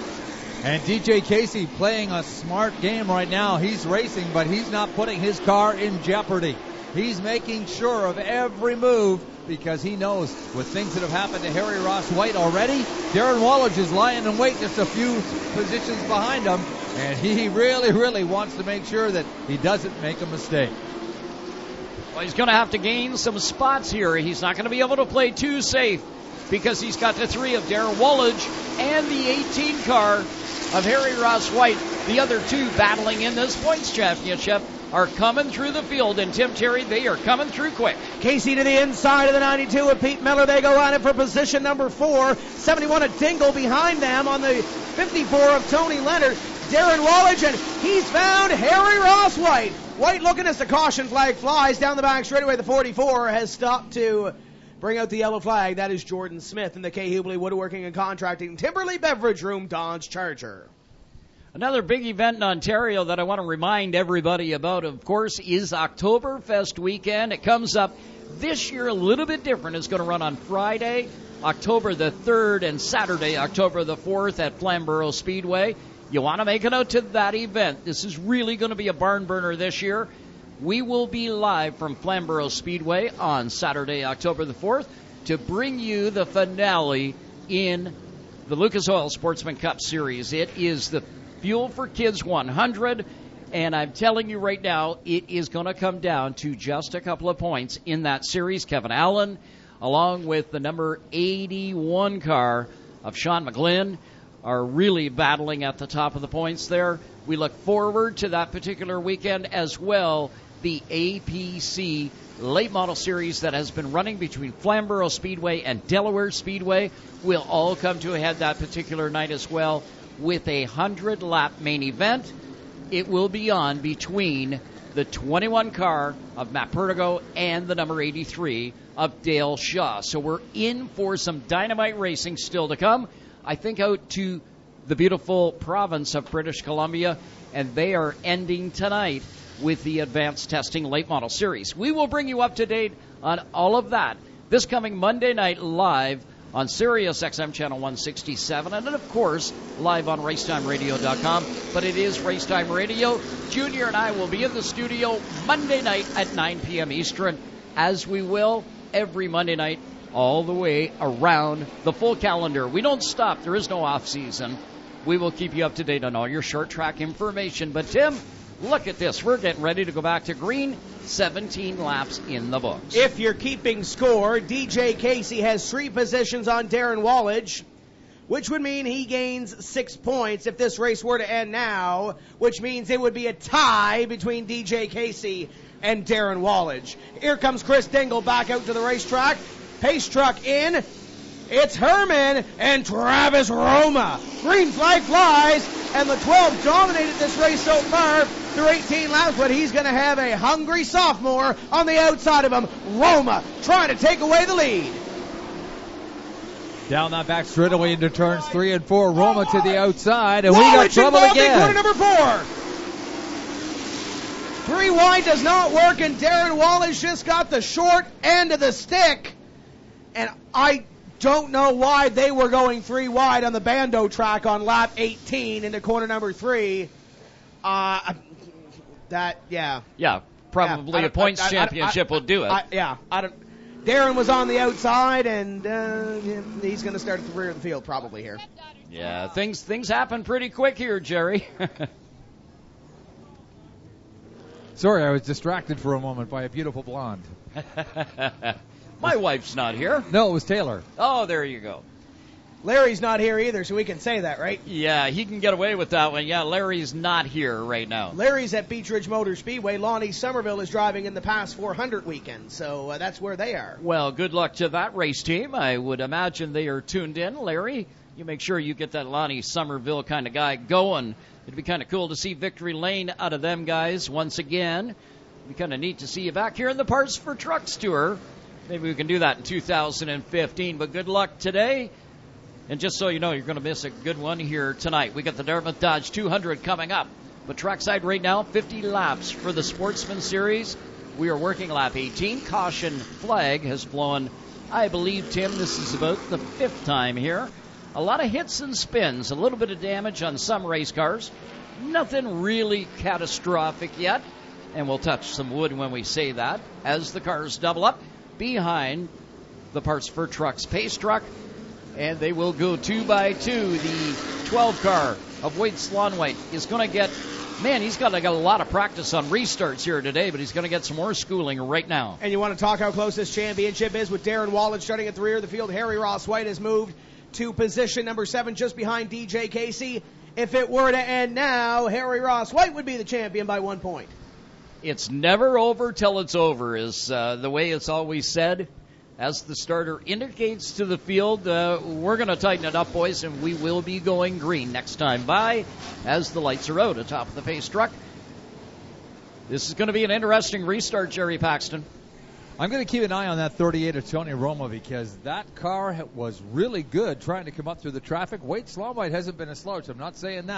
And D J Casey playing a smart game right now. He's racing, but he's not putting his car in jeopardy. He's making sure of every move because he knows with things that have happened to Harry Ross White already, Darren Wallach is lying in wait just a few positions behind him, and he really, really wants to make sure that he doesn't make a mistake. Well, he's going to have to gain some spots here. He's not going to be able to play too safe because he's got the three of Darren Wallach and the eighteen car of Harry Ross White. The other two battling in this points championship are coming through the field, and Tim Terry, they are coming through quick. Casey to the inside of the ninety-two with Pete Miller. They go at it for position number four. seventy-one of Dingle behind them on the fifty-four of Tony Leonard. Darren Wallach, and he's found Harry Ross White. White looking as the caution flag flies down the back straightaway. The forty-four has stopped to bring out the yellow flag. That is Jordan Smith in the K. Hubley Woodworking and Contracting Timberley Beverage Room Dodge Charger. Another big event in Ontario that I want to remind everybody about, of course, is Oktoberfest weekend. It comes up this year a little bit different. It's going to run on Friday, October the third, and Saturday, October the fourth at Flamborough Speedway. You want to make it out to that event. This is really going to be a barn burner this year. We will be live from Flamborough Speedway on Saturday, October the fourth, to bring you the finale in the Lucas Oil Sportsman Cup Series. It is the Fuel for Kids one hundred, and I'm telling you right now, it is going to come down to just a couple of points in that series. Kevin Allen, along with the number eighty-one car of Sean McGlynn, are really battling at the top of the points there. We look forward to that particular weekend as well. The A P C Late Model Series that has been running between Flamborough Speedway and Delaware Speedway will all come to a head that particular night as well, with a hundred-lap main event. It will be on between the twenty-one car of Matt Perdigo and the number eighty-three of Dale Shaw. So we're in for some dynamite racing still to come. I think out to the beautiful province of British Columbia, and they are ending tonight with the Advanced Testing Late Model Series. We will bring you up to date on all of that this coming Monday night live on Sirius X M Channel one sixty-seven, and then, of course, live on racetime radio dot com. But it is Racetime Radio. Junior and I will be in the studio Monday night at nine p.m. Eastern, as we will every Monday night all the way around the full calendar. We don't stop. There is no off-season. We will keep you up to date on all your short track information. But, Tim, look at this. We're getting ready to go back to green. seventeen laps in the books. If you're keeping score, D J Casey has three positions on Darren Wallage, which would mean he gains six points if this race were to end now, which means it would be a tie between D J Casey and Darren Wallage. Here comes Chris Dingle back out to the racetrack. Pace truck in. It's Herman and Travis Roma. Green flag flies, and the twelve dominated this race so far through eighteen laps, but he's going to have a hungry sophomore on the outside of him. Roma trying to take away the lead. Down that back straightaway into turns three and four. Roma to the outside, and Wallage we got trouble again. Corner number four. Three wide does not work, and Darren Wallage just got the short end of the stick. And I don't know why they were going three wide on the Bando track on lap eighteen into corner number three. Uh, that, yeah. Yeah, probably yeah, a points I, I, championship I, I, will do it. I, yeah, I don't. Darren was on the outside, and uh, he's going to start at the rear of the field probably here. Yeah, things things happen pretty quick here, Jerry. Sorry, I was distracted for a moment by a beautiful blonde. My wife's not here. No, it was Taylor. Oh, there you go. Larry's not here either, so we can say that, right? Yeah, he can get away with that one. Yeah, Larry's not here right now. Larry's at Beach Ridge Motor Speedway. Lonnie Somerville is driving in the past four hundred weekend, so uh, that's where they are. Well, good luck to that race team. I would imagine they are tuned in. Larry, you make sure you get that Lonnie Somerville kind of guy going. It'd be kind of cool to see victory lane out of them guys once again. It'd be kind of neat to see you back here in the Parts for Trucks Tour. Maybe we can do that in two thousand fifteen, but good luck today. And just so you know, you're going to miss a good one here tonight. We got the Dartmouth Dodge two hundred coming up. But trackside right now, fifty laps for the Sportsman Series. We are working lap eighteen. Caution flag has flown, I believe, Tim, this is about the fifth time here. A lot of hits and spins, a little bit of damage on some race cars. Nothing really catastrophic yet. And we'll touch some wood when we say that as the cars double up behind the Parts for Trucks pace truck. And they will go two by two. The twelve car of Wade Slonwhite is going to get, man, he's got, got a lot of practice on restarts here today, but he's going to get some more schooling right now. And you want to talk how close this championship is with Darren Wallage starting at the rear of the field. Harry Ross White has moved to position number seven just behind D J Casey. If it were to end now, Harry Ross White would be the champion by one point. It's never over till it's over is uh, the way it's always said. As the starter indicates to the field, uh, we're going to tighten it up, boys, and we will be going green next time by as the lights are out atop of the pace truck. This is going to be an interesting restart, Jerry Paxton. I'm going to keep an eye on that thirty-eight of Tony Roma because that car was really good trying to come up through the traffic. Wade Slomwhite hasn't been a slouch. I'm not saying that.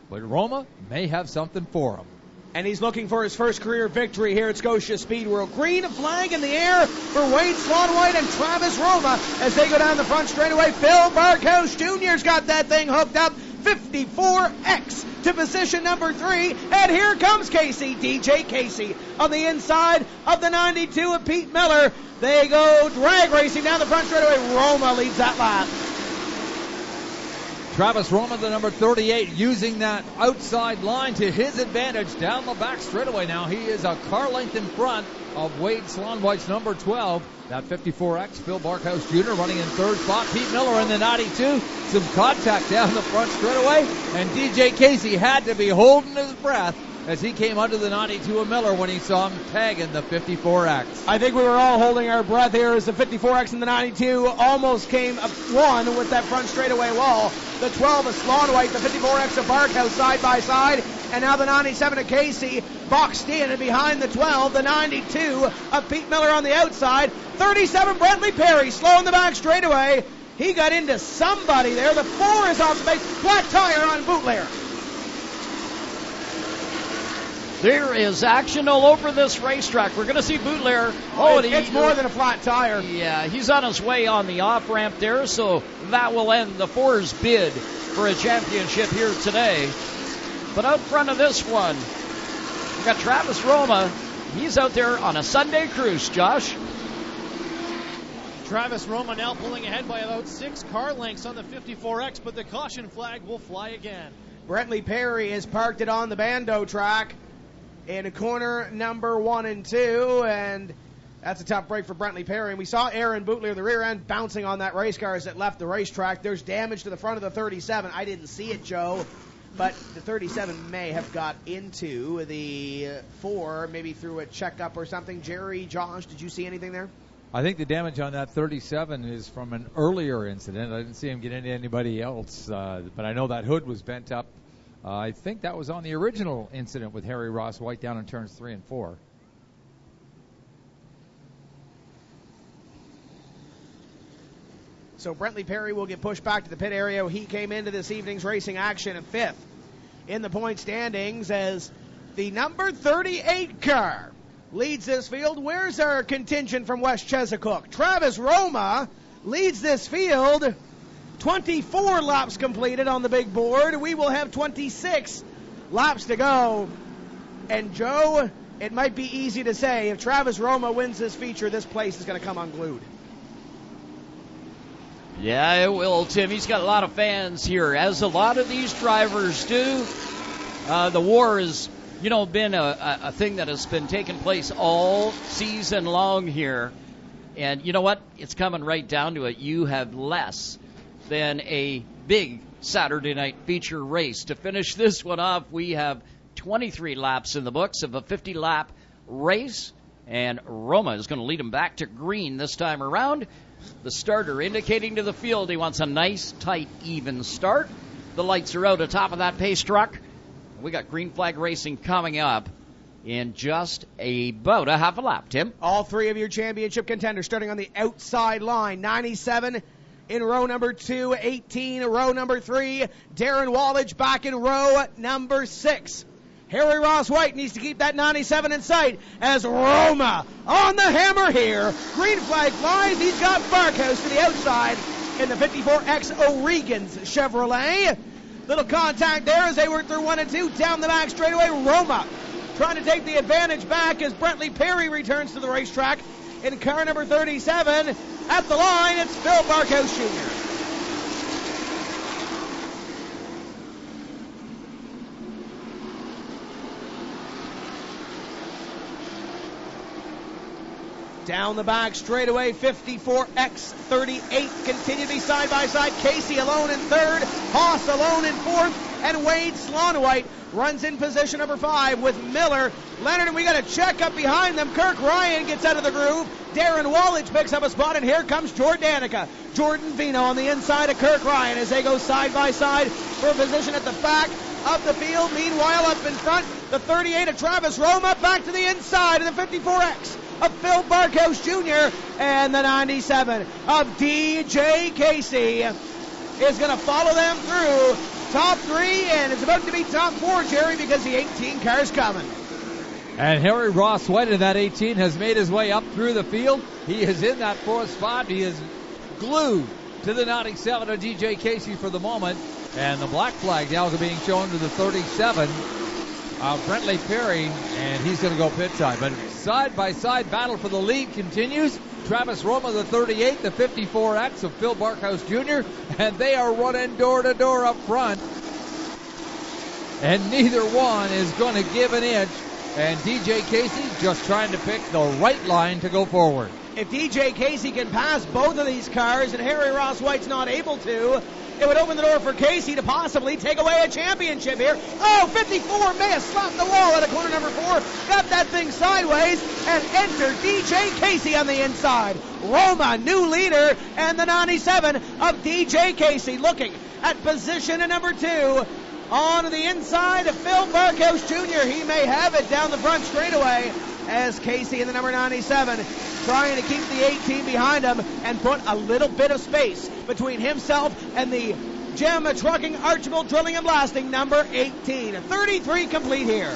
but Roma may have something for him. And he's looking for his first career victory here at Scotia Speed World. Green flag in the air for Wade Slonwhite and Travis Roma as they go down the front straightaway. Phil Barkhouse Junior's got that thing hooked up. fifty-four X to position number three. And here comes Casey, D J Casey, on the inside of the ninety-two of Pete Miller. They go drag racing down the front straightaway. Roma leads that lap. Travis Roma, the number thirty-eight, using that outside line to his advantage down the back straightaway. Now he is a car length in front of Wade Slonwhite's number twelve. That fifty-four X, Phil Barkhouse Junior running in third spot. Pete Miller in the ninety-two. Some contact down the front straightaway. And D J Casey had to be holding his breath as he came under the ninety-two of Miller when he saw him tagging the fifty-four X. I think we were all holding our breath here as the fifty-four X and the ninety-two almost came up one with that front straightaway wall. The twelve of Slonwhite, the fifty-four X of Barkhouse side by side, and now the ninety-seven of Casey boxed in and behind the twelve, the ninety-two of Pete Miller on the outside. thirty-seven Brentley Perry slow in the back straightaway. He got into somebody there. The four is off the base. Flat tire on Bootlair. There is action all over this racetrack. We're going to see Bootlair. Oh, it's, it's more than a flat tire. Yeah, he's on his way on the off-ramp there, so that will end the four's bid for a championship here today. But out front of this one, we've got Travis Roma. He's out there on a Sunday cruise, Josh. Travis Roma now pulling ahead by about six car lengths on the fifty-four X, but the caution flag will fly again. Brentley Perry has parked it on the Bando track in corner number one and two, and that's a tough break for Brentley Perry. And we saw Aaron Bootlair, the rear end, bouncing on that race car as it left the racetrack. There's damage to the front of the thirty-seven. I didn't see it, Joe, but the thirty-seven may have got into the four, maybe through a checkup or something. Jerry, Josh, did you see anything there? I think the damage on that thirty-seven is from an earlier incident. I didn't see him get into anybody else, uh, but I know that hood was bent up. Uh, I think that was on the original incident with Harry Ross White down in turns three and four. So Brentley Perry will get pushed back to the pit area. He came into this evening's racing action at fifth in the point standings as the number thirty-eight car leads this field. Where's our contingent from West Chesapeake? Travis Roma leads this field. twenty-four laps completed on the big board. We will have twenty-six laps to go. And Joe, it might be easy to say, if Travis Roma wins this feature, this place is going to come unglued. Yeah, it will, Tim. He's got a lot of fans here, as a lot of these drivers do. Uh, the war has, you know, been a, a, a thing that has been taking place all season long here. And you know what? It's coming right down to it. You have less than a big Saturday night feature race. To finish this one off, we have twenty-three laps in the books of a fifty-lap race. And Roma is going to lead him back to green this time around. The starter indicating to the field he wants a nice, tight, even start. The lights are out atop of that pace truck. We got green flag racing coming up in just about a half a lap, Tim. All three of your championship contenders starting on the outside line. ninety-seven in row number two, eighteen in row number three. Darren Wallage back in row number six. Harry Ross White needs to keep that ninety-seven in sight as Roma on the hammer here. Green flag flies. He's got Barkhouse to the outside in the fifty-four X O'Regan's Chevrolet. Little contact there as they work through one and two. Down the back straightaway, Roma trying to take the advantage back as Brentley Perry returns to the racetrack in car number thirty-seven. At the line, it's Phil Barkhouse Junior Down the back straightaway, fifty-four X thirty-eight continue to be side by side. Casey alone in third, Haas alone in fourth, and Wade Slonwhite runs in position number five with Miller. Leonard, and we got a check up behind them. Kirk Ryan gets out of the groove. Darren Wallage picks up a spot, and here comes Jordan Danica. Jordan Vino on the inside of Kirk Ryan as they go side by side for a position at the back of the field. Meanwhile, up in front, the thirty-eight of Travis Roma back to the inside of the fifty-four X of Phil Barkhouse Junior And the ninety-seven of D J Casey is going to follow them through top three, and it's about to be top four, Jerry, because the eighteen car's coming. And Harry Ross White in that eighteen has made his way up through the field. He is in that fourth spot. He is glued to the ninety-seven of D J Casey for the moment. And the black flag now is being shown to the thirty-seven of Brentley Perry, and he's going to go pit side. But side-by-side battle for the lead continues. Travis Roma, the thirty-eight, the fifty-four X of Phil Barkhouse Junior, and they are running door-to-door up front. And neither one is going to give an inch. And D J Casey just trying to pick the right line to go forward. If D J Casey can pass both of these cars and Harry Ross White's not able to, it would open the door for Casey to possibly take away a championship here. Oh, fifty-four may have slapped the wall at a corner number four. Got that thing sideways and entered D J Casey on the inside. Roma, new leader, and the ninety-seven of D J Casey looking at position number two. On the inside of Phil Barkhouse Junior He may have it down the front straightaway as Casey in the number ninety-seven trying to keep the eighteen behind him and put a little bit of space between himself and the Gem Trucking Archibald Drilling and Blasting number eighteen. thirty-three complete here.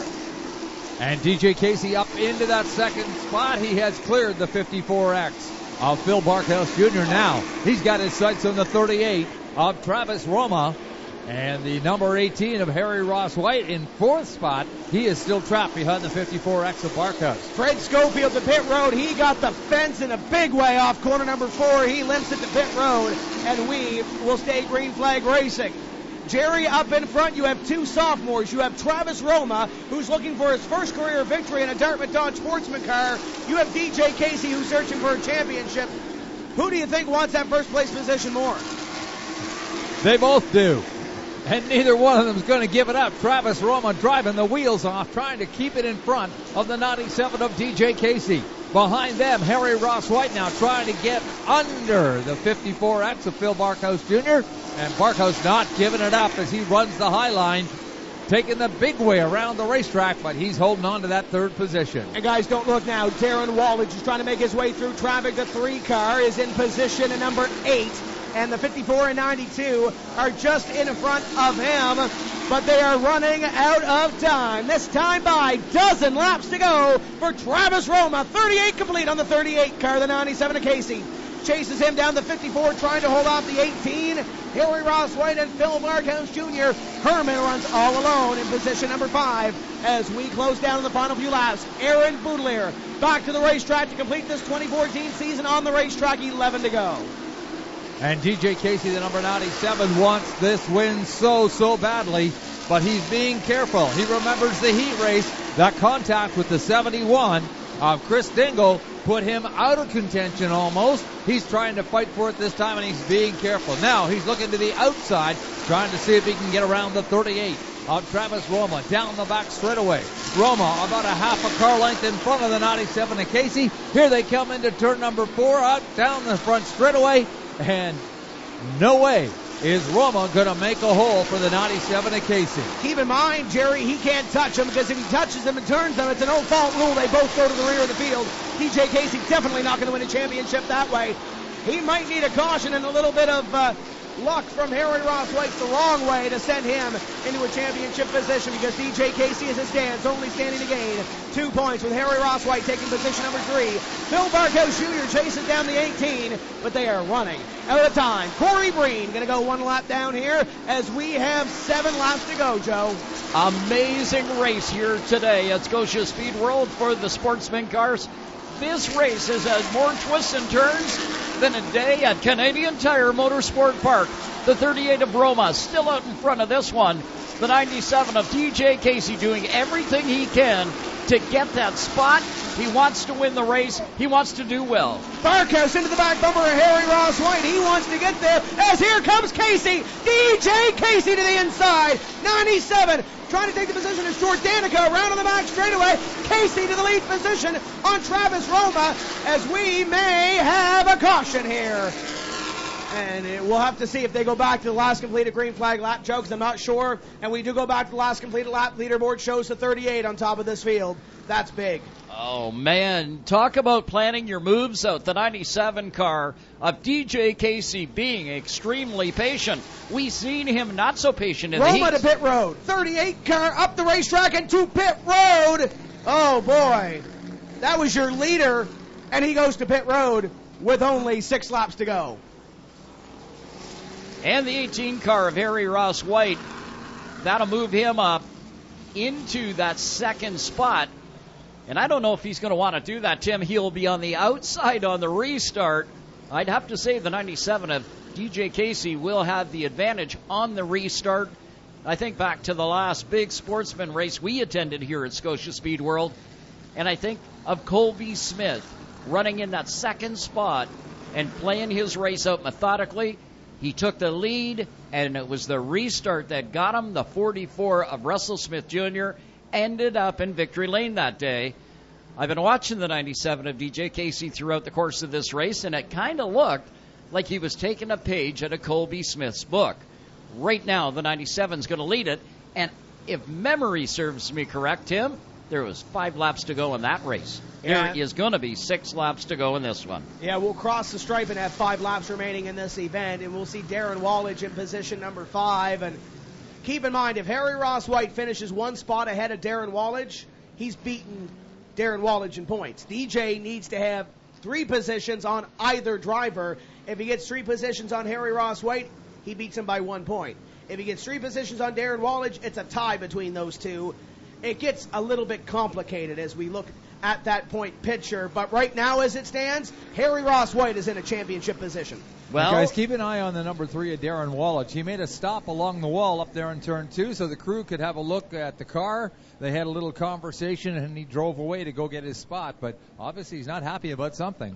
And D J Casey up into that second spot. He has cleared the fifty-four X of Phil Barkhouse Junior Now he's got his sights on the thirty-eight of Travis Roma. And the number eighteen of Harry Ross White in fourth spot. He is still trapped behind the fifty-four X of Barkhouse. Fred Schofield to pit road. He got the fence in a big way off corner number four. He limps it to pit road, and we will stay green flag racing. Jerry, up in front, you have two sophomores. You have Travis Roma, who's looking for his first career victory in a Dartmouth Dodge Sportsman car. You have D J Casey, who's searching for a championship. Who do you think wants that first place position more? They both do. And neither one of them is going to give it up. Travis Roma driving the wheels off, trying to keep it in front of the ninety-seven of D J Casey. Behind them, Harry Ross White now trying to get under the fifty-four X of Phil Barkhouse Junior And Barkhouse not giving it up as he runs the high line, taking the big way around the racetrack, but he's holding on to that third position. And guys, don't look now. Darren Wallage is trying to make his way through traffic. The three car is in position at number eight. And the fifty-four and ninety-two are just in front of him, but they are running out of time. This time by dozen laps to go for Travis Roma. thirty-eight complete on the thirty-eight car, the ninety-seven of Casey. Chases him down the fifty-four, trying to hold off the eighteen. Harry Ross White and Phil Barkhouse Junior Herman runs all alone in position number five as we close down in the final few laps. Aaron Boudelier back to the racetrack to complete this twenty fourteen season on the racetrack. eleven to go. And D J Casey, the number ninety-seven, wants this win so, so badly, but he's being careful. He remembers the heat race. That contact with the seventy-one of Chris Dingle put him out of contention almost. He's trying to fight for it this time, and he's being careful. Now he's looking to the outside, trying to see if he can get around the thirty-eight of Travis Roma down the back straightaway. Roma about a half a car length in front of the ninety-seven of Casey. Here they come into turn number four, out down the front straightaway. And no way is Roma going to make a hole for the ninety-seven of Casey. Keep in mind, Jerry, he can't touch him because if he touches them and turns them, it's a no-fault rule. They both go to the rear of the field. D J Casey definitely not going to win a championship that way. He might need a caution and a little bit of uh, luck from Harry Ross White the wrong way to send him into a championship position because D J Casey as it stands only standing to gain two points with Harry Ross White taking position number three. Phil Barkhouse Junior chases down the eighteen, but they are running out of time. Corey Breen going to go one lap down here as we have seven laps to go, Joe. Amazing race here today at Scotia Speed World for the Sportsman cars. This race has had more twists and turns than a day at Canadian Tire Motorsport Park. The thirty-eight of Roma still out in front of this one. The ninety-seven of D J Casey doing everything he can to get that spot. He wants to win the race. He wants to do well. Barkhouse into the back bumper of Harry Ross White. He wants to get there as here comes Casey. D J Casey to the inside. ninety-seven trying to take the position of Short Danica around on the back straightaway. Casey to the lead position on Travis Roma as we may have a caution here. And it, we'll have to see if they go back to the last completed green flag lap, Joe, because I'm not sure. And we do go back to the last completed lap. Leaderboard shows the thirty-eight on top of this field. That's big. Oh, man. Talk about planning your moves out. The ninety-seven car of D J Casey being extremely patient. We've seen him not so patient in Roma the heat. to pit road. thirty-eight car up the racetrack and to pit road. Oh, boy. That was your leader, and he goes to pit road with only six laps to go. And the eighteen car of Harry Ross White, that'll move him up into that second spot. And I don't know if he's going to want to do that, Tim. He'll be on the outside on the restart. I'd have to say the ninety-seven of D J Casey will have the advantage on the restart. I think back to the last big sportsman race we attended here at Scotia Speed World, and I think of Colby Smith running in that second spot and playing his race out methodically. He took the lead, and it was the restart that got him. The forty-four of Russell Smith Junior ended up in victory lane that day. I've been watching the ninety-seven of D J Casey throughout the course of this race, and it kind of looked like he was taking a page out of Colby Smith's book. Right now, the ninety-seven's going to lead it, and if memory serves me correct, Tim, there was five laps to go in that race. Yeah. There is going to be six laps to go in this one. Yeah, we'll cross the stripe and have five laps remaining in this event, and we'll see Darren Wallage in position number five. And keep in mind, if Harry Ross White finishes one spot ahead of Darren Wallage, he's beaten Darren Wallage in points. D J needs to have three positions on either driver. If he gets three positions on Harry Ross White, he beats him by one point. If he gets three positions on Darren Wallage, it's a tie between those two. It gets a little bit complicated as we look at that point picture, but right now as it stands, Harry Ross White is in a championship position. Well, guys, keep an eye on the number three of Darren Wallach. He made a stop along the wall up there in turn two so the crew could have a look at the car. They had a little conversation, and he drove away to go get his spot, but obviously he's not happy about something.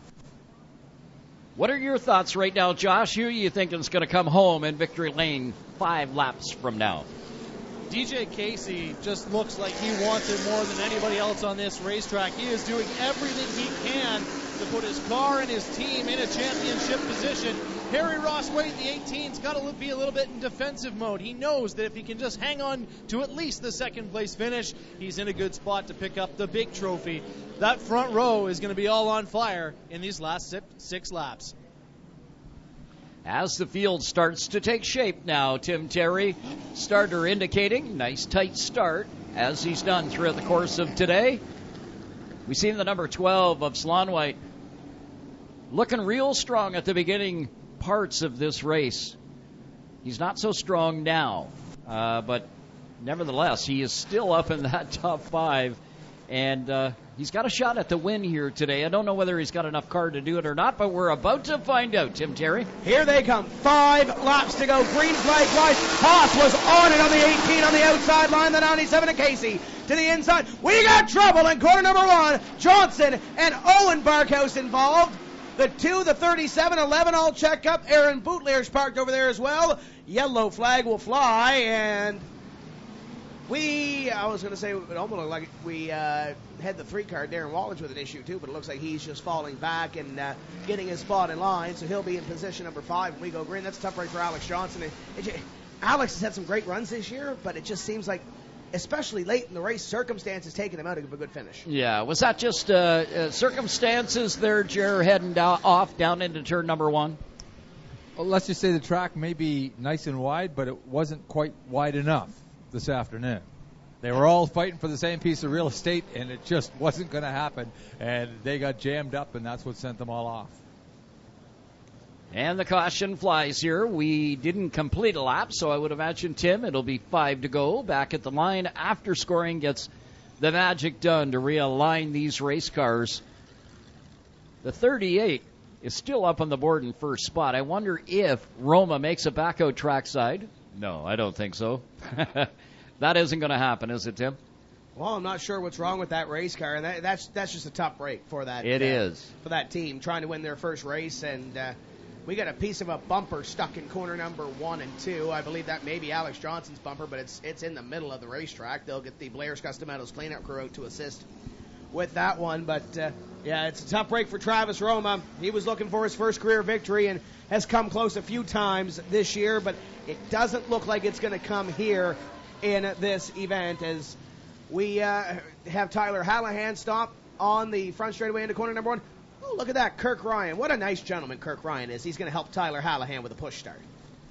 What are your thoughts right now, Josh? Who are you thinking is going to come home in victory lane five laps from now? D J Casey just looks like he wants it more than anybody else on this racetrack. He is doing everything he can to put his car and his team in a championship position. Harry Ross White, the eighteen's got to be a little bit in defensive mode. He knows that if he can just hang on to at least the second place finish, he's in a good spot to pick up the big trophy. That front row is going to be all on fire in these last six laps. As the field starts to take shape now, Tim Terry, starter indicating nice tight start as he's done throughout the course of today. We've seen the number twelve of Sloan White looking real strong at the beginning parts of this race. He's not so strong now, uh, but nevertheless, he is still up in that top five, and uh, he's got a shot at the win here today. I don't know whether he's got enough car to do it or not, but we're about to find out, Tim Terry. Here they come. Five laps to go. Green flag flies. Haas was on it on the eighteen on the outside line. The ninety-seven of Casey to the inside. We got trouble in corner number one. Johnson and Owen Barkhouse involved. The two, the thirty-seven, eleven all check up. Aaron Bootlear's parked over there as well. Yellow flag will fly, and we, I was going to say, it almost looked like we uh, had the three car, Darren Wallage, with an issue too, but it looks like he's just falling back and uh, getting his spot in line, so he'll be in position number five when we go green. That's a tough break for Alex Johnson. It, it, Alex has had some great runs this year, but it just seems like, especially late in the race, circumstances taking him out of a good finish. Yeah, was that just uh, uh, circumstances there, Jer, heading down, off down into turn number one? Well, let's just say the track may be nice and wide, but it wasn't quite wide enough this afternoon. They were all fighting for the same piece of real estate, and it just wasn't going to happen, and they got jammed up, and that's what sent them all off. And the caution flies here. We didn't complete a lap, so I would imagine, Tim, it'll be five to go. Back at the line after scoring gets the magic done to realign these race cars. The thirty-eight is still up on the board in first spot. I wonder if Roma makes it back out trackside. No, I don't think so. That isn't going to happen, is it, Tim? Well, I'm not sure what's wrong with that race car, and that, that's that's just a tough break for that. It uh, is. For that team trying to win their first race, and uh, we got a piece of a bumper stuck in corner number one and two. I believe that may be Alex Johnson's bumper, but it's it's in the middle of the racetrack. They'll get the Blair's Custom Metals cleanup crew out to assist with that one. But, uh, yeah, it's a tough break for Travis Roma. He was looking for his first career victory and has come close a few times this year, but it doesn't look like it's going to come here in this event as We uh, have Tyler Hallahan stop on the front straightaway into corner number one. Oh, look at that, Kirk Ryan. What a nice gentleman Kirk Ryan is. He's going to help Tyler Hallahan with a push start.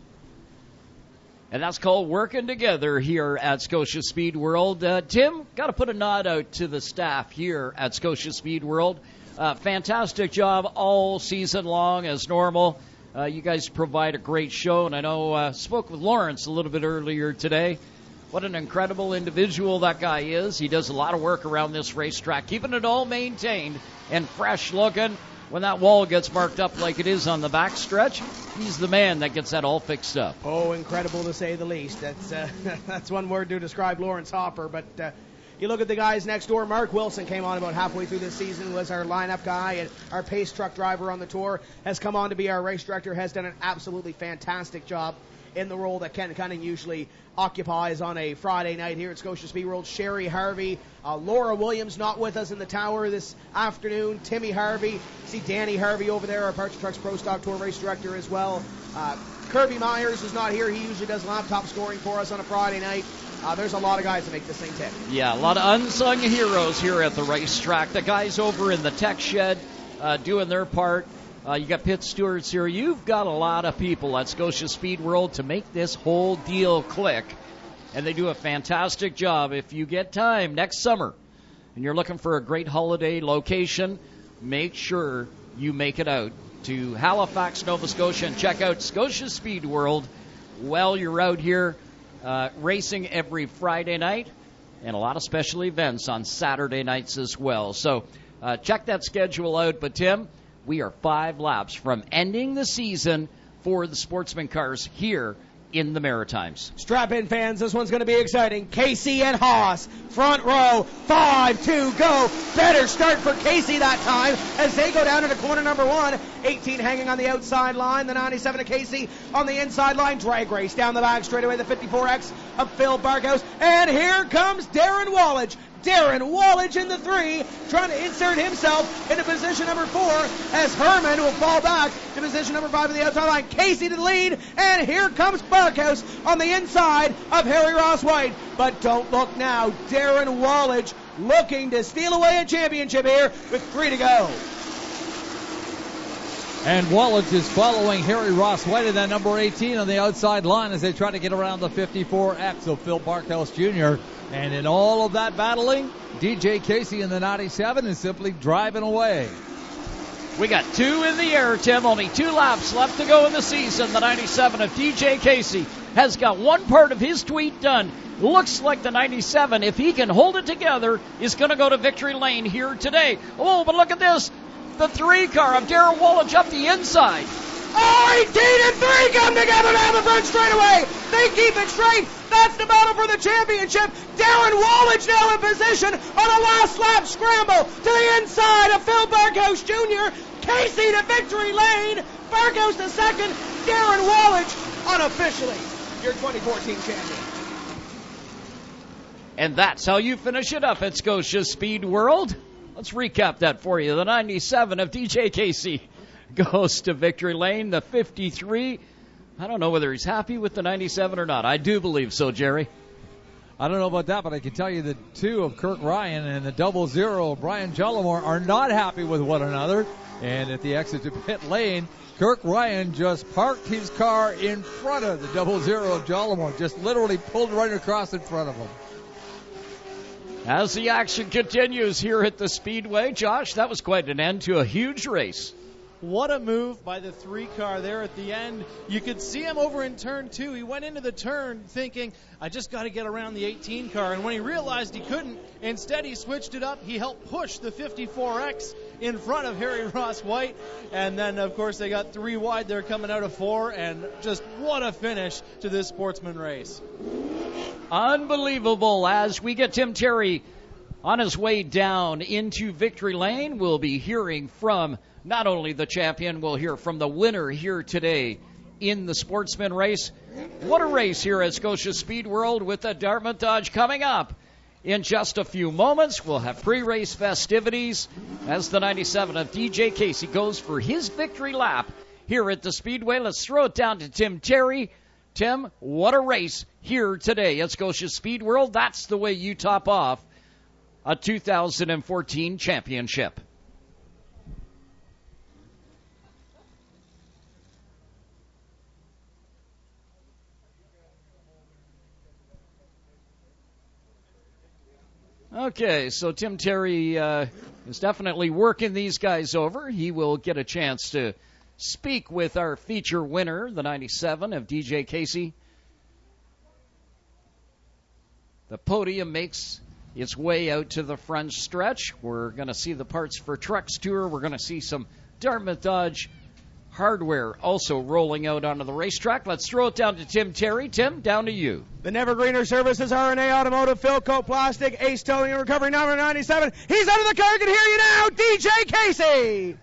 And that's called working together here at Scotia Speed World. Uh, Tim, got to put a nod out to the staff here at Scotia Speed World. Uh, fantastic job all season long as normal. Uh, you guys provide a great show, and I know I uh, spoke with Lawrence a little bit earlier today. What an incredible individual that guy is. He does a lot of work around this racetrack, keeping it all maintained and fresh looking. When that wall gets marked up like it is on the back stretch, he's the man that gets that all fixed up. Oh, incredible to say the least. That's uh, that's one word to describe Lawrence Hopper. But uh, you look at the guys next door. Mark Wilson came on about halfway through this season, was our lineup guy, and our pace truck driver on the tour, has come on to be our race director, has done an absolutely fantastic job in the role that Ken Cunning usually occupies on a Friday night here at Scotia Speed World. Sherry Harvey, uh, Laura Williams not with us in the tower this afternoon. Timmy Harvey, see Danny Harvey over there, our Parts Trucks Pro Stock Tour race director as well. Uh, Kirby Myers is not here. He usually does laptop scoring for us on a Friday night. Uh, there's a lot of guys that make this thing tick. Yeah, a lot of unsung heroes here at the racetrack. The guys over in the tech shed uh, doing their part. Uh, you got pit stewards here. You've got a lot of people at Scotia Speed World to make this whole deal click. And they do a fantastic job. If you get time next summer and you're looking for a great holiday location, make sure you make it out to Halifax, Nova Scotia, and check out Scotia Speed World while you're out here uh, racing every Friday night, and a lot of special events on Saturday nights as well. So uh, check that schedule out. But, Tim, we are five laps from ending the season for the sportsman cars here in the Maritimes. Strap in, fans. This one's going to be exciting. Casey and Haas, front row, five, two, go. Better start for Casey that time as they go down into corner number one. eighteen hanging on the outside line. The ninety-seven of Casey on the inside line. Drag race down the back straightaway. The fifty-four X of Phil Barkhouse. And here comes Darren Wallach. Darren Wallach in the three, trying to insert himself into position number four as Herman will fall back to position number five of the outside line. Casey to the lead, and here comes Barkhouse on the inside of Harry Ross White. But don't look now. Darren Wallach looking to steal away a championship here with three to go. And Wallach is following Harry Ross White in that number eighteen on the outside line as they try to get around the fifty-four X of Phil Barkhouse Junior And in all of that battling, D J Casey in the ninety-seven is simply driving away. We got two in the air, Tim. Only two laps left to go in the season. The ninety-seven of D J Casey has got one part of his tweet done. Looks like the ninety-seven, if he can hold it together, is going to go to victory lane here today. Oh, but look at this. The three car of Darren Wallach up the inside. Oh, eighteen and three come together down the front straightaway. They keep it straight. That's the battle for the championship. Darren Wallach now in position on a last lap scramble to the inside of Phil Barkhouse Junior Casey to victory lane. Barkhouse to second. Darren Wallach unofficially your twenty fourteen champion. And that's how you finish it up at Scotia Speed World. Let's recap that for you. The ninety-seven of D J Casey goes to victory lane. The fifty-three, I don't know whether he's happy with the ninety-seven or not. I do believe so, Jerry. I don't know about that, but I can tell you the two of Kirk Ryan and the double zero of Brian Jollymore are not happy with one another. And at the exit to pit lane, Kirk Ryan just parked his car in front of the double zero of Jollymore, just literally pulled right across in front of him. As the action continues here at the Speedway, Josh, that was quite an end to a huge race. What a move by the three car there at the end. You could see him over in turn two. He went into the turn thinking, I just got to get around the eighteen car. And when he realized he couldn't, instead he switched it up. He helped push the fifty-four X in front of Harry Ross White. And then, of course, they got three wide there coming out of four. And just what a finish to this sportsman race. Unbelievable. As we get Tim Terry on his way down into victory lane, we'll be hearing from not only the champion, we'll hear from the winner here today in the sportsman race. What a race here at Scotia Speed World with the Dartmouth Dodge coming up. In just a few moments, we'll have pre-race festivities as the ninety-seven of D J Casey goes for his victory lap here at the Speedway. Let's throw it down to Tim Terry. Tim, what a race here today at Scotia Speed World. That's the way you top off a two thousand fourteen championship. Okay, so Tim Terry uh, is definitely working these guys over. He will get a chance to speak with our feature winner, the ninety-seven of D J Casey. The podium makes its way out to the front stretch. We're going to see the Parts for Trucks tour. We're going to see some Dartmouth Dodge hardware also rolling out onto the racetrack. Let's throw it down to Tim Terry. Tim, down to you. The Never Greener Services, R and A Automotive, Philco Plastic, Ace Towing and Recovery, number ninety-seven. He's under the car. I can hear you now, D J Casey.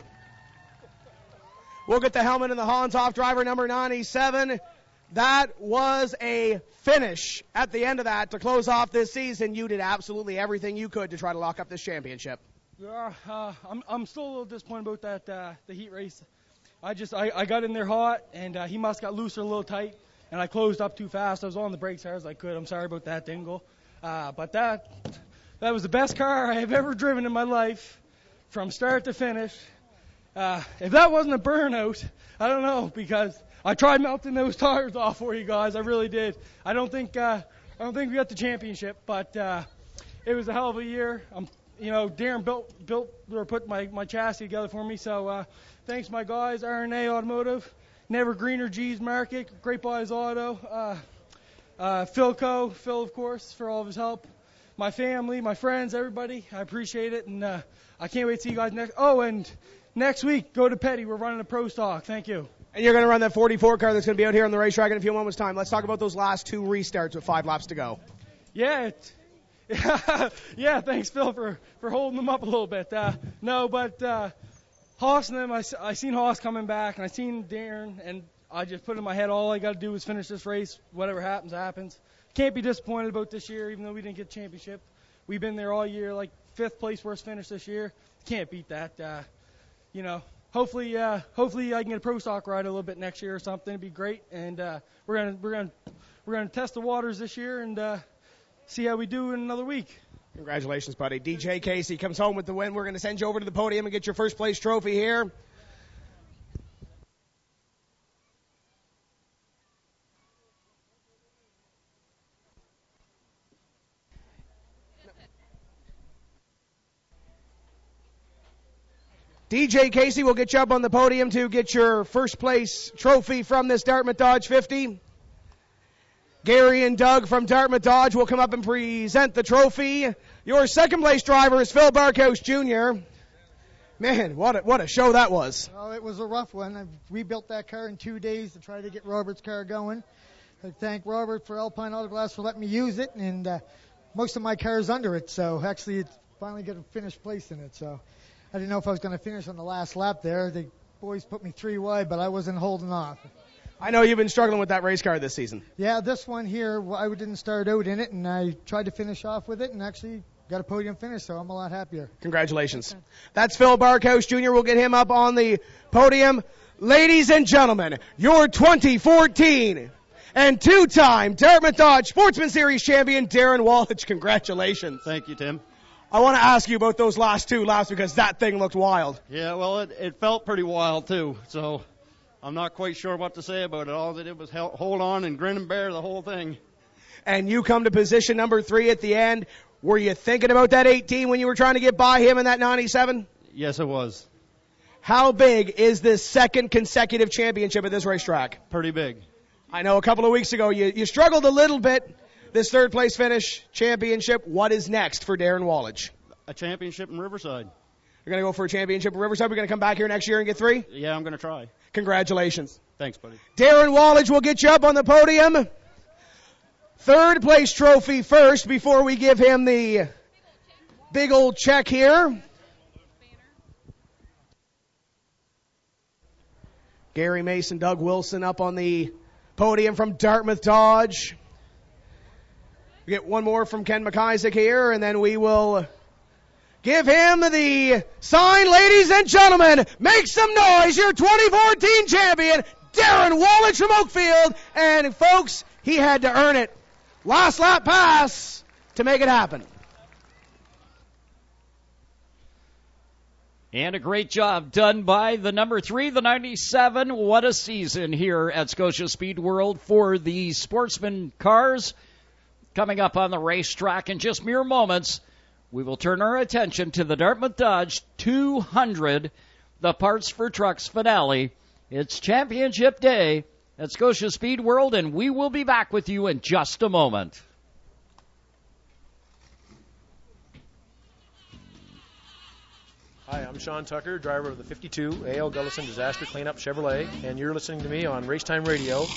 We'll get the helmet and the Hans off, driver number ninety-seven. That was a finish at the end of that to close off this season. You did absolutely everything you could to try to lock up this championship. Yeah, uh, I'm I'm still a little disappointed about that uh, the heat race. I just I, I got in there hot, and uh, he must got loose or a little tight, and I closed up too fast. I was on the brakes as hard as I could. I'm sorry about that, Dingle. Uh, but that that was the best car I have ever driven in my life, from start to finish. Uh, if that wasn't a burnout, I don't know, because I tried melting those tires off for you guys. I really did. I don't think uh, I don't think we got the championship, but uh, it was a hell of a year. I'm, you know, Darren built built or put my, my chassis together for me. So uh, thanks, my guys. R and A Automotive, Never Greener G's Market, Great Buys Auto, uh, uh, Philco, Phil of course for all of his help. My family, my friends, everybody. I appreciate it, and uh, I can't wait to see you guys next. Oh, and next week, go to Petty. We're running a Pro Stock. Thank you. And you're going to run that forty-four car that's going to be out here on the racetrack in a few moments' time. Let's talk about those last two restarts with five laps to go. Yeah, it, yeah. Thanks, Phil, for, for holding them up a little bit. Uh, no, but uh, Haas and them, I, I seen Haas coming back, and I seen Darren, and I just put in my head, all I got to do is finish this race. Whatever happens, happens. Can't be disappointed about this year, even though we didn't get the championship. We've been there all year, like fifth place worst finish this year. Can't beat that. Uh, you know. Hopefully, uh, hopefully I can get a Pro Stock ride a little bit next year or something. It'd be great, and uh, we're gonna we're gonna we're gonna test the waters this year and uh, see how we do in another week. Congratulations, buddy. D J Casey comes home with the win. We're gonna send you over to the podium and get your first place trophy here. D J Casey will get you up on the podium to get your first place trophy from this Dartmouth Dodge fifty. Gary and Doug from Dartmouth Dodge will come up and present the trophy. Your second place driver is Phil Barkhouse Junior Man, what a, what a show that was. Well, it was a rough one. I rebuilt that car in two days to try to get Robert's car going. I thank Robert for Alpine Auto Glass for letting me use it, and uh, most of my car is under it, so actually it's finally got a finished place in it, so I didn't know if I was going to finish on the last lap there. The boys put me three wide, but I wasn't holding off. I know you've been struggling with that race car this season. Yeah, this one here, I didn't start out in it, and I tried to finish off with it, and actually got a podium finish, so I'm a lot happier. Congratulations. That's Phil Barkhouse Junior We'll get him up on the podium. Ladies and gentlemen, your twenty fourteen and two-time Dartmouth Dodge Sportsman Series champion, Darren Wallach. Congratulations. Thank you, Tim. I want to ask you about those last two laps because that thing looked wild. Yeah, well, it, it felt pretty wild, too. So I'm not quite sure what to say about it. All that it was hold on and grin and bear the whole thing. And you come to position number three at the end. Were you thinking about that eighteen when you were trying to get by him in that ninety-seven? Yes, it was. How big is this second consecutive championship at this racetrack? Pretty big. I know a couple of weeks ago you, you struggled a little bit. This third place finish, championship, what is next for Darren Wallach? A championship in Riverside. You're going to go for a championship in Riverside? We're going to come back here next year and get three? Yeah, I'm going to try. Congratulations. Thanks, buddy. Darren Wallach will get you up on the podium. Third place trophy first before we give him the big old check here. Gary Mason, Doug Wilson up on the podium from Dartmouth Dodge. We get one more from Ken McIsaac here, and then we will give him the sign. Ladies and gentlemen, make some noise. Your twenty fourteen champion, Darren Wallach from Oakfield. And folks, he had to earn it. Last lap pass to make it happen. And a great job done by the number three, the ninety-seven. What a season here at Scotia Speed World for the Sportsman cars. Coming up on the racetrack in just mere moments, we will turn our attention to the Dartmouth Dodge two hundred, the Parts for Trucks finale. It's championship day at Scotia Speed World, and we will be back with you in just a moment. Hi, I'm Sean Tucker, driver of the fifty-two A L Gullison Disaster Cleanup Chevrolet, and you're listening to me on Racetime Radio.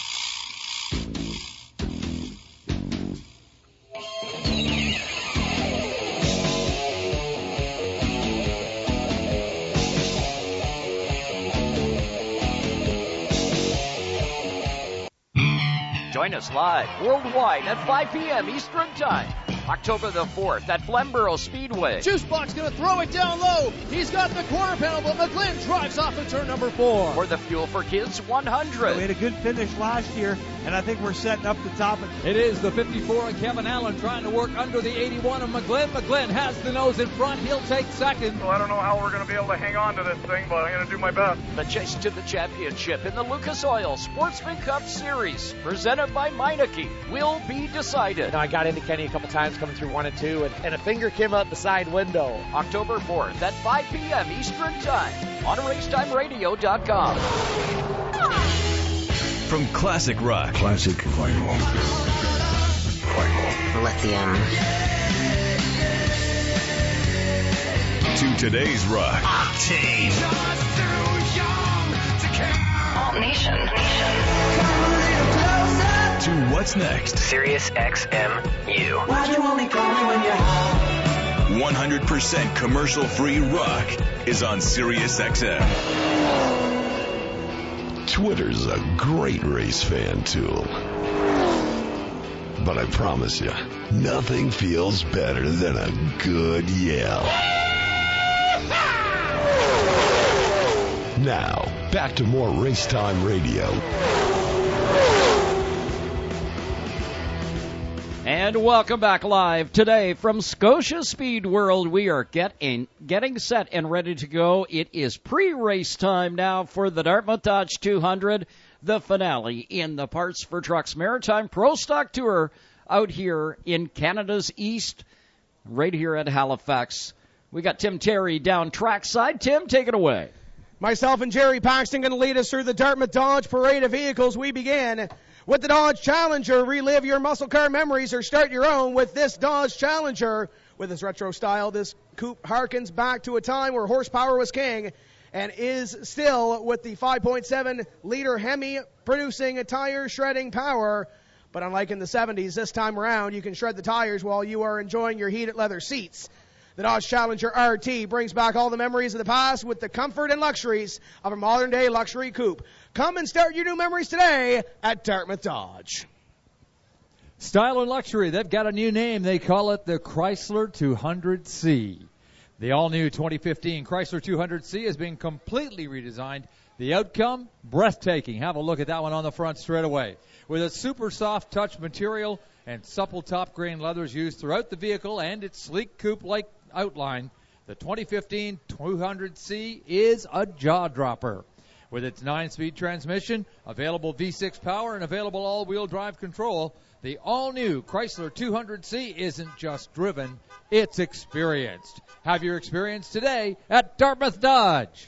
Join us live worldwide at five p.m. Eastern Time, October the fourth at Flamborough Speedway. Juicebox going to throw it down low. He's got the quarter panel, but McGlynn drives off at turn number four. For the Fuel for Kids one hundred. We had a good finish last year, and I think we're setting up the top. It is the fifty-four of Kevin Allen trying to work under the eighty-one of McGlynn. McGlynn has the nose in front. He'll take second. So I don't know how we're going to be able to hang on to this thing, but I'm going to do my best. The chase to the championship in the Lucas Oil Sportsman Cup Series, presented by Meineke, will be decided. You know, I got into Kenny a couple times coming through one and two, and, and a finger came out the side window. October fourth at five p.m. Eastern Time on racetime radio dot com. From classic rock. Classic vinyl. Vinyl. Lithium. To today's rock. Octane. Alt Nation. To what's next. Sirius X M U. Why'd you only call me when you're high? one hundred percent commercial-free rock is on Sirius X M. Twitter's a great race fan tool. But I promise you, nothing feels better than a good yell. Now, back to more Racetime Radio. And welcome back live today from Scotia Speed World. We are getting getting set and ready to go. It is pre-race time now for the Dartmouth Dodge two hundred, the finale in the Parts for Trucks Maritime Pro Stock Tour out here in Canada's East, right here at Halifax. We got Tim Terry down trackside. Tim, take it away. Myself and Jerry Paxton going to lead us through the Dartmouth Dodge parade of vehicles. We begin with the Dodge Challenger. Relive your muscle car memories or start your own with this Dodge Challenger. With its retro style, this coupe harkens back to a time where horsepower was king and is still, with the five point seven liter Hemi producing a tire shredding power. But unlike in the seventies, this time around, you can shred the tires while you are enjoying your heated leather seats. The Dodge Challenger R T brings back all the memories of the past with the comfort and luxuries of a modern-day luxury coupe. Come and start your new memories today at Dartmouth Dodge. Style and luxury, they've got a new name. They call it the Chrysler two hundred C. The all-new twenty fifteen Chrysler two hundred C has been completely redesigned. The outcome, breathtaking. Have a look at that one on the front straight away. With its super soft touch material and supple top grain leathers used throughout the vehicle and its sleek coupe-like outline, the twenty fifteen two hundred C is a jaw-dropper. With its nine-speed transmission, available V six power, and available all-wheel drive control, the all-new Chrysler two hundred C isn't just driven, it's experienced. Have your experience today at Dartmouth Dodge.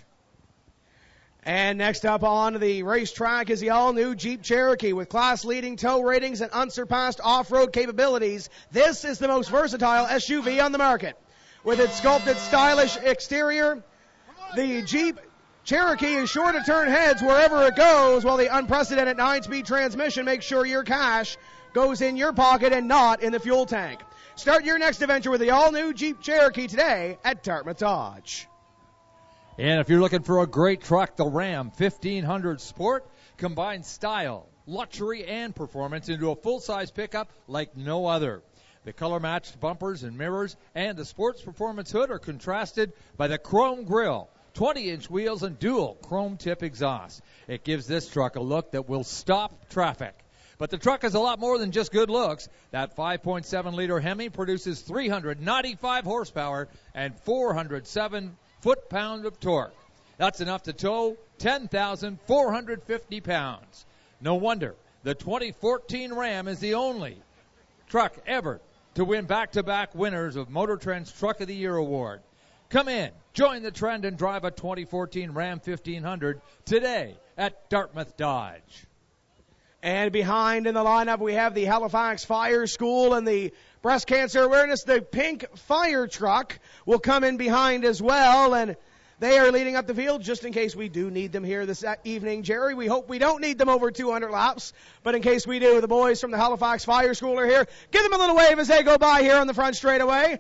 And next up on the racetrack is the all-new Jeep Cherokee with class-leading tow ratings and unsurpassed off-road capabilities. This is the most versatile S U V on the market. With its sculpted, stylish exterior, the Jeep Cherokee is sure to turn heads wherever it goes, while the unprecedented nine-speed transmission makes sure your cash goes in your pocket and not in the fuel tank. Start your next adventure with the all-new Jeep Cherokee today at Dartmouth Dodge. And if you're looking for a great truck, the Ram fifteen hundred Sport combines style, luxury, and performance into a full-size pickup like no other. The color-matched bumpers and mirrors and the sports performance hood are contrasted by the chrome grille, twenty-inch wheels, and dual chrome tip exhaust. It gives this truck a look that will stop traffic. But the truck is a lot more than just good looks. That five point seven liter Hemi produces three hundred ninety-five horsepower and four hundred seven foot-pound of torque. That's enough to tow ten thousand four hundred fifty pounds. No wonder the twenty fourteen Ram is the only truck ever to win back-to-back winners of Motor Trend's Truck of the Year award. Come in, join the trend, and drive a twenty fourteen Ram fifteen hundred today at Dartmouth Dodge. And behind in the lineup, we have the Halifax Fire School and the Breast Cancer Awareness. The pink fire truck will come in behind as well, and they are leading up the field just in case we do need them here this evening. Jerry, we hope we don't need them over two hundred laps, but in case we do, the boys from the Halifax Fire School are here. Give them a little wave as they go by here on the front straightaway.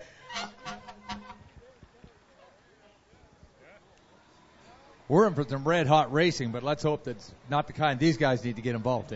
We're in for some red-hot racing, but let's hope that's not the kind these guys need to get involved in.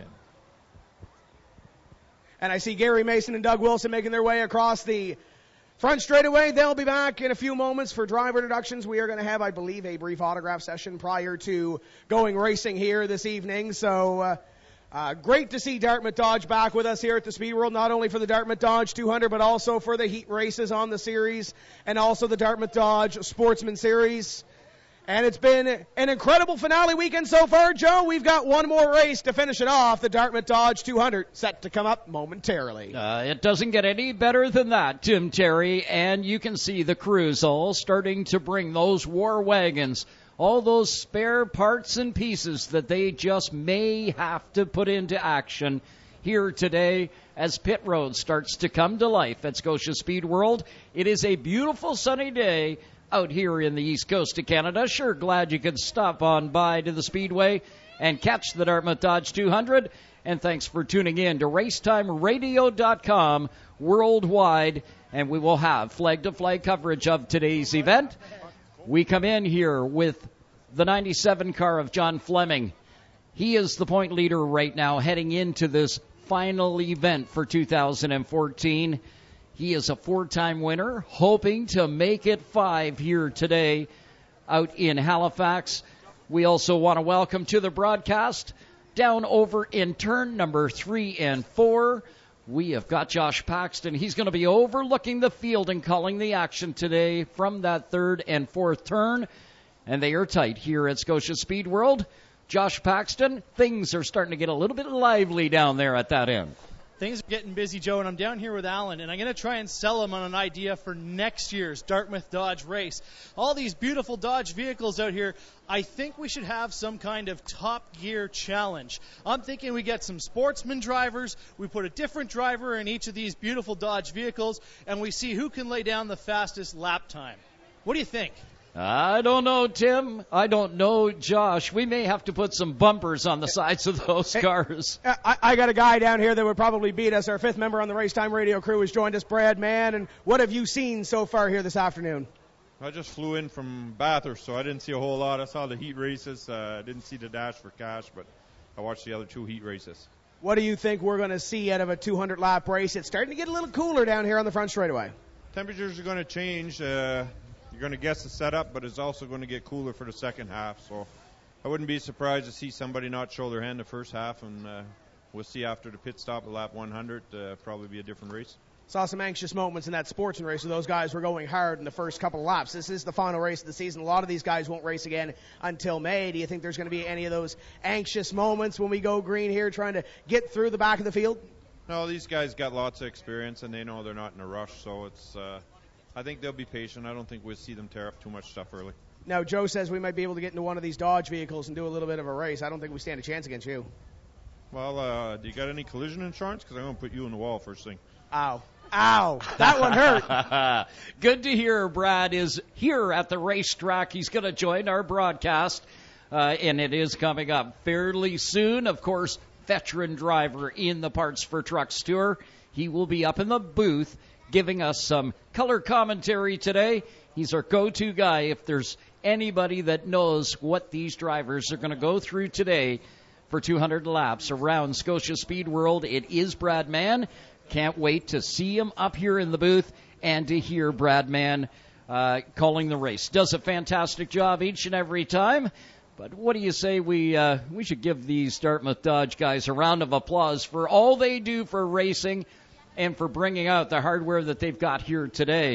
And I see Gary Mason and Doug Wilson making their way across the front straightaway. They'll be back in a few moments for driver introductions. We are going to have, I believe, a brief autograph session prior to going racing here this evening. So uh, uh, great to see Dartmouth Dodge back with us here at the Speed World, not only for the Dartmouth Dodge two hundred, but also for the heat races on the series and also the Dartmouth Dodge Sportsman Series. And it's been an incredible finale weekend so far, Joe. We've got one more race to finish it off. The Dartmouth Dodge two hundred set to come up momentarily. Uh, it doesn't get any better than that, Tim Terry. And you can see the crews all starting to bring those war wagons, all those spare parts and pieces that they just may have to put into action here today as pit road starts to come to life at Scotia Speed World. It is a beautiful sunny day out here in the east coast of Canada. Sure glad you could stop on by to the Speedway and catch the Dartmouth Dodge two hundred. And thanks for tuning in to racetime radio dot com worldwide. And we will have flag-to-flag coverage of today's event. We come in here with the ninety-seven car of John Fleming. He is the point leader right now heading into this final event for two thousand fourteen. He is a four-time winner, hoping to make it five here today out in Halifax. We also want to welcome to the broadcast down over in turn number three and four. We have got Josh Paxton. He's going to be overlooking the field and calling the action today from that third and fourth turn. And they are tight here at Scotia Speed World. Josh Paxton, things are starting to get a little bit lively down there at that end. Things are getting busy, Joe, and I'm down here with Alan, and I'm going to try and sell him on an idea for next year's Dartmouth Dodge race. All these beautiful Dodge vehicles out here, I think we should have some kind of Top Gear challenge. I'm thinking we get some sportsman drivers, we put a different driver in each of these beautiful Dodge vehicles, and we see who can lay down the fastest lap time. What do you think? I don't know, Tim. I don't know, Josh. We may have to put some bumpers on the sides of those cars. Hey, I, I got a guy down here that would probably beat us. Our fifth member on the Racetime Radio crew has joined us, Brad Mann. And what have you seen so far here this afternoon? I just flew in from Bathurst, so I didn't see a whole lot. I saw the heat races. I uh, didn't see the dash for cash, but I watched the other two heat races. What do you think we're going to see out of a two hundred lap race? It's starting to get a little cooler down here on the front straightaway. Temperatures are going to change. Uh, You're going to guess the setup, but it's also going to get cooler for the second half. So I wouldn't be surprised to see somebody not show their hand the first half, and uh, we'll see after the pit stop at lap one hundred. Uh, probably be a different race. Saw some anxious moments in that sportsman race where those guys were going hard in the first couple of laps. This is the final race of the season. A lot of these guys won't race again until May. Do you think there's going to be any of those anxious moments when we go green here trying to get through the back of the field? No, these guys got lots of experience, and they know they're not in a rush, so it's uh, I think they'll be patient. I don't think we'll see them tear up too much stuff early. Now, Joe says we might be able to get into one of these Dodge vehicles and do a little bit of a race. I don't think we stand a chance against you. Well, uh, do you got any collision insurance? Because I'm going to put you in the wall first thing. Ow. Ow. That one hurt. Good to hear Brad is here at the racetrack. He's going to join our broadcast, uh, and it is coming up fairly soon. Of course, veteran driver in the Parts for Trucks Tour. He will be up in the booth giving us some color commentary today. He's our go-to guy if there's anybody that knows what these drivers are going to go through today for two hundred laps around Scotia Speed World. It is Brad Mann. Can't wait to see him up here in the booth and to hear Brad Mann uh, calling the race. Does a fantastic job each and every time. But what do you say we uh, we should give these Dartmouth Dodge guys a round of applause for all they do for racing and for bringing out the hardware that they've got here today.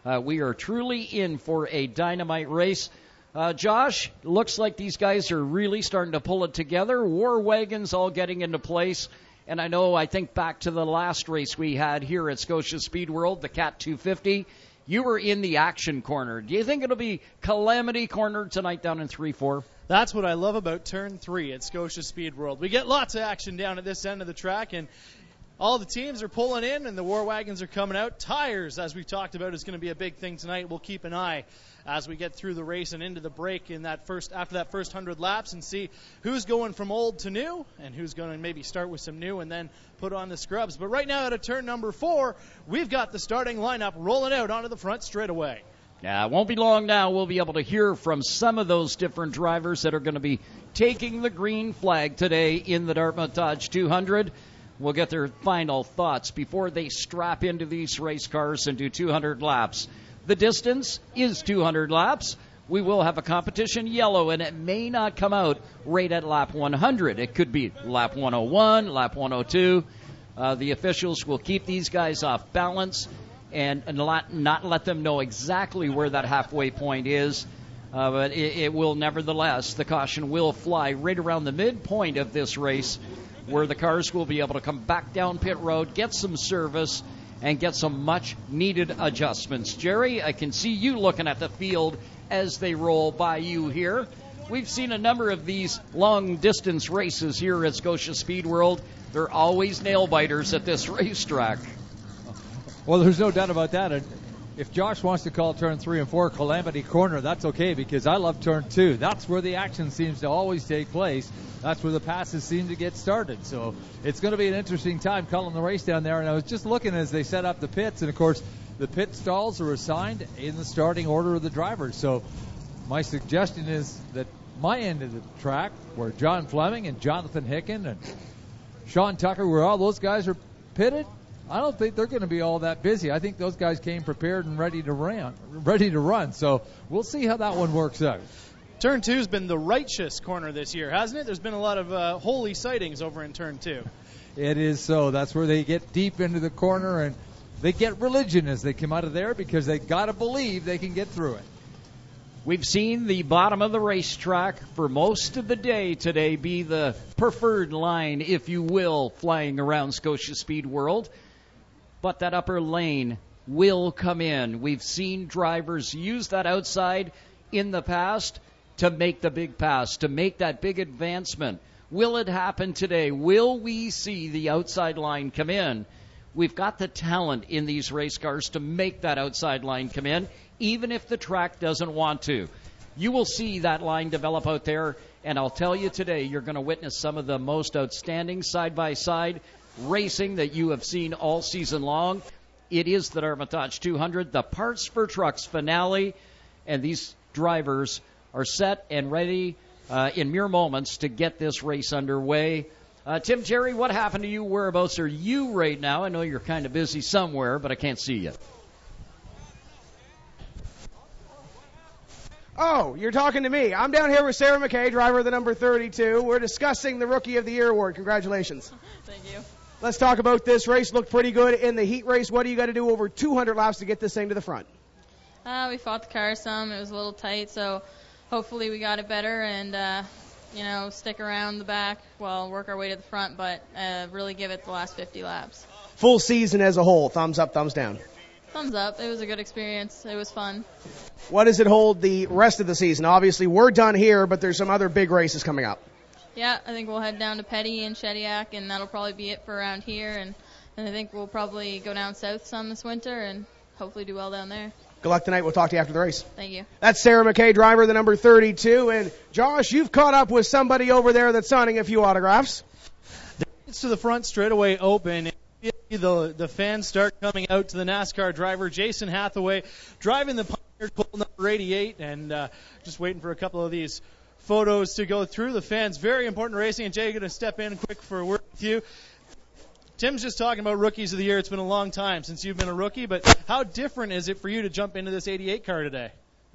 Uh, we are truly in for a dynamite race. Uh, Josh, looks like these guys are really starting to pull it together. War wagons all getting into place. And I know, I think back to the last race we had here at Scotia Speed World, the Cat two fifty. You were in the action corner. Do you think it'll be Calamity Corner tonight down in three four? That's what I love about turn three at Scotia Speed World. We get lots of action down at this end of the track, and all the teams are pulling in, and the war wagons are coming out. Tires, as we've talked about, is going to be a big thing tonight. We'll keep an eye as we get through the race and into the break in that first after that first hundred laps, and see who's going from old to new, and who's going to maybe start with some new and then put on the scrubs. But right now, at a turn number four, we've got the starting lineup rolling out onto the front straightaway. Yeah, it won't be long now. We'll be able to hear from some of those different drivers that are going to be taking the green flag today in the Dartmouth Dodge two hundred. We'll get their final thoughts before they strap into these race cars and do two hundred laps. The distance is two hundred laps. We will have a competition yellow, and it may not come out right at lap one hundred. It could be lap one oh one, lap one oh two. Uh, the officials will keep these guys off balance and, and not, not let them know exactly where that halfway point is. Uh, but it, it will nevertheless, the caution will fly right around the midpoint of this race, where the cars will be able to come back down pit road, get some service, and get some much-needed adjustments. Jerry, I can see you looking at the field as they roll by you here. We've seen a number of these long-distance races here at Scotia Speed World. They're always nail-biters at this racetrack. Well, there's no doubt about that. And if Josh wants to call turn three and four Calamity Corner, that's okay, because I love turn two. That's where the action seems to always take place. That's where the passes seem to get started. So it's going to be an interesting time calling the race down there. And I was just looking as they set up the pits, and of course the pit stalls are assigned in the starting order of the drivers. So my suggestion is that my end of the track, where John Fleming and Jonathan Hicken and Sean Tucker, where all those guys are pitted, I don't think they're going to be all that busy. I think those guys came prepared and ready to run. Ready to run. So we'll see how that one works out. Turn two's been the righteous corner this year, hasn't it? There's been a lot of uh, holy sightings over in turn two. It is so. That's where they get deep into the corner, and they get religion as they come out of there, because they got to believe they can get through it. We've seen the bottom of the racetrack for most of the day today be the preferred line, if you will, flying around Scotia Speed World. But that upper lane will come in. We've seen drivers use that outside in the past to make the big pass, to make that big advancement. Will it happen today? Will we see the outside line come in? We've got the talent in these race cars to make that outside line come in, even if the track doesn't want to. You will see that line develop out there, and I'll tell you today, you're going to witness some of the most outstanding side-by-side racing that you have seen all season long. It is the Dartmouth Dodge two hundred, the Parts for Trucks finale, and these drivers are set and ready uh, in mere moments to get this race underway. Uh, Tim Terry, what happened to you? Whereabouts are you right now? I know you're kind of busy somewhere, but I can't see you. Oh, you're talking to me. I'm down here with Sarah McKay, driver of the number thirty-two. We're discussing the Rookie of the Year award. Congratulations. Thank you. Let's talk about this race. Looked pretty good in the heat race. What do you got to do over two hundred laps to get this thing to the front? Uh, we fought the car some. It was a little tight, so hopefully we got it better and, uh, you know, stick around the back while work our way to the front, but uh, really give it the last fifty laps. Full season as a whole, thumbs up, thumbs down? Thumbs up. It was a good experience. It was fun. What does it hold the rest of the season? Obviously, we're done here, but there's some other big races coming up. Yeah, I think we'll head down to Petty and Shediac, and that'll probably be it for around here. And, and I think we'll probably go down south some this winter and hopefully do well down there. Good luck tonight. We'll talk to you after the race. Thank you. That's Sarah McKay, driver of the number thirty-two. And, Josh, you've caught up with somebody over there that's signing a few autographs. It's to the front straightaway open. The, the fans start coming out to the NASCAR driver, Jason Hathaway, driving the Pioneer Colt number eighty-eight, and uh, just waiting for a couple of these photos to go through. The fans, very important racing, and Jay, going to step in quick for a word with you. Tim's just talking about Rookies of the Year. It's been a long time since you've been a rookie, but how different is it for you to jump into this eighty-eight car today?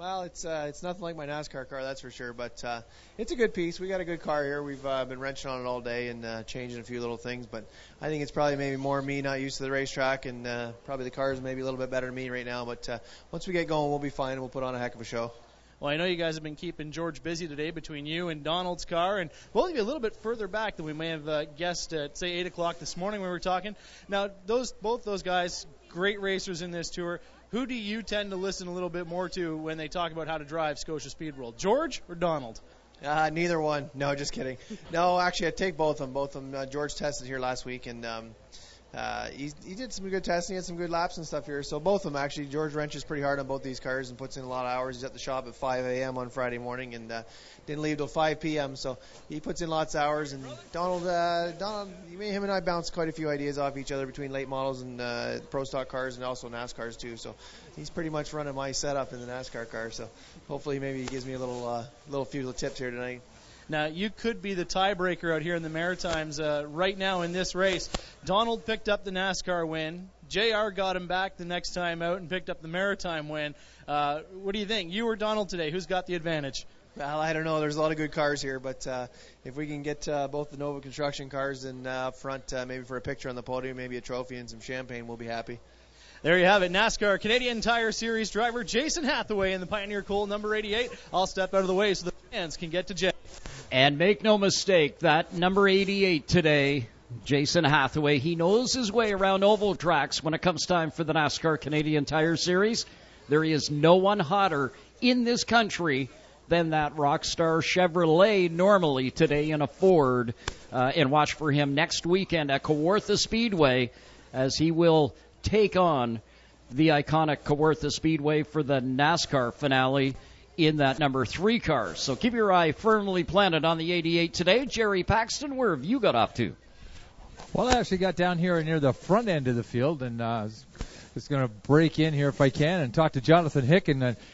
Well, it's uh, it's nothing like my NASCAR car, that's for sure. But uh, it's a good piece. We got a good car here. We've uh, been wrenching on it all day and uh, changing a few little things. But I think it's probably maybe more me not used to the racetrack, and uh, probably the car is maybe a little bit better than me right now. But uh, once we get going, we'll be fine, and we'll put on a heck of a show. Well, I know you guys have been keeping George busy today between you and Donald's car, and we'll leave you a little bit further back than we may have uh, guessed at, say, eight o'clock this morning when we were talking. Now, those both those guys, great racers in this tour. Who do you tend to listen a little bit more to when they talk about how to drive Scotia Speed World, George or Donald? Uh, neither one. No, just kidding. No, actually, I take both of them. Both of them. Uh, George tested here last week, and um, uh, he, he did some good testing. He had some good laps and stuff here. So both of them, actually. George wrenches pretty hard on both these cars and puts in a lot of hours. He's at the shop at five a.m. on Friday morning and uh, didn't leave till five p.m. So he puts in lots of hours. And Donald, uh, Donald, him and I bounced quite a few ideas off each other between late models and uh, Pro Stock cars and also NASCARs too. So he's pretty much running my setup in the NASCAR car. So hopefully maybe he gives me a little, uh, little few little tips here tonight. Now, you could be the tiebreaker out here in the Maritimes uh, right now in this race. Donald picked up the NASCAR win. J R got him back the next time out and picked up the Maritime win. Uh, what do you think? You or Donald today? Who's got the advantage? Well, I don't know. There's a lot of good cars here, but uh, if we can get uh, both the Nova Construction cars and uh, up front, uh, maybe for a picture on the podium, maybe a trophy and some champagne, we'll be happy. There you have it. NASCAR Canadian Tire Series driver Jason Hathaway in the Pioneer Colt number eighty-eight. I'll step out of the way so the fans can get to Jay. And make no mistake, that number eighty-eight today, Jason Hathaway, he knows his way around oval tracks when it comes time for the NASCAR Canadian Tire Series. There is no one hotter in this country than that Rockstar Chevrolet normally today in a Ford. Uh, and watch for him next weekend at Kawartha Speedway as he will take on the iconic Kawartha Speedway for the NASCAR finale in that number three car. So keep your eye firmly planted on the eighty-eight today. Jerry Paxton, where have you got off to? Well, I actually got down here near the front end of the field, and uh, just going to break in here if I can and talk to Jonathan Hicken. And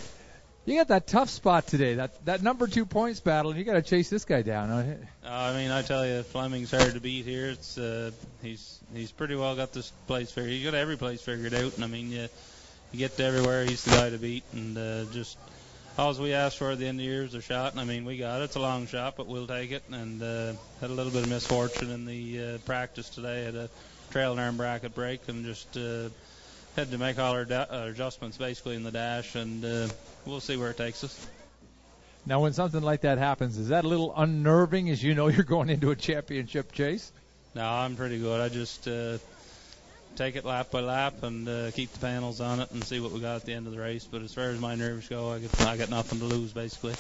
you got that tough spot today, that that number two points battle, and you got to chase this guy down. Uh, I mean, I tell you, Fleming's hard to beat here. It's uh, he's he's pretty well got this place figured. He's got every place figured out, and I mean, you you get to everywhere, he's the guy to beat, and uh, just. All we asked for at the end of the year is a shot, and I mean, we got it. It's a long shot, but we'll take it. And uh, had a little bit of misfortune in the uh, practice today. Had a trail arm bracket break and just uh, had to make all our, da- our adjustments basically in the dash, and uh, we'll see where it takes us. Now, when something like that happens, is that a little unnerving as you know you're going into a championship chase? No, I'm pretty good. I just uh, take it lap by lap and uh, keep the panels on it and see what we got at the end of the race. But as far as my nerves go, I get I got nothing to lose basically.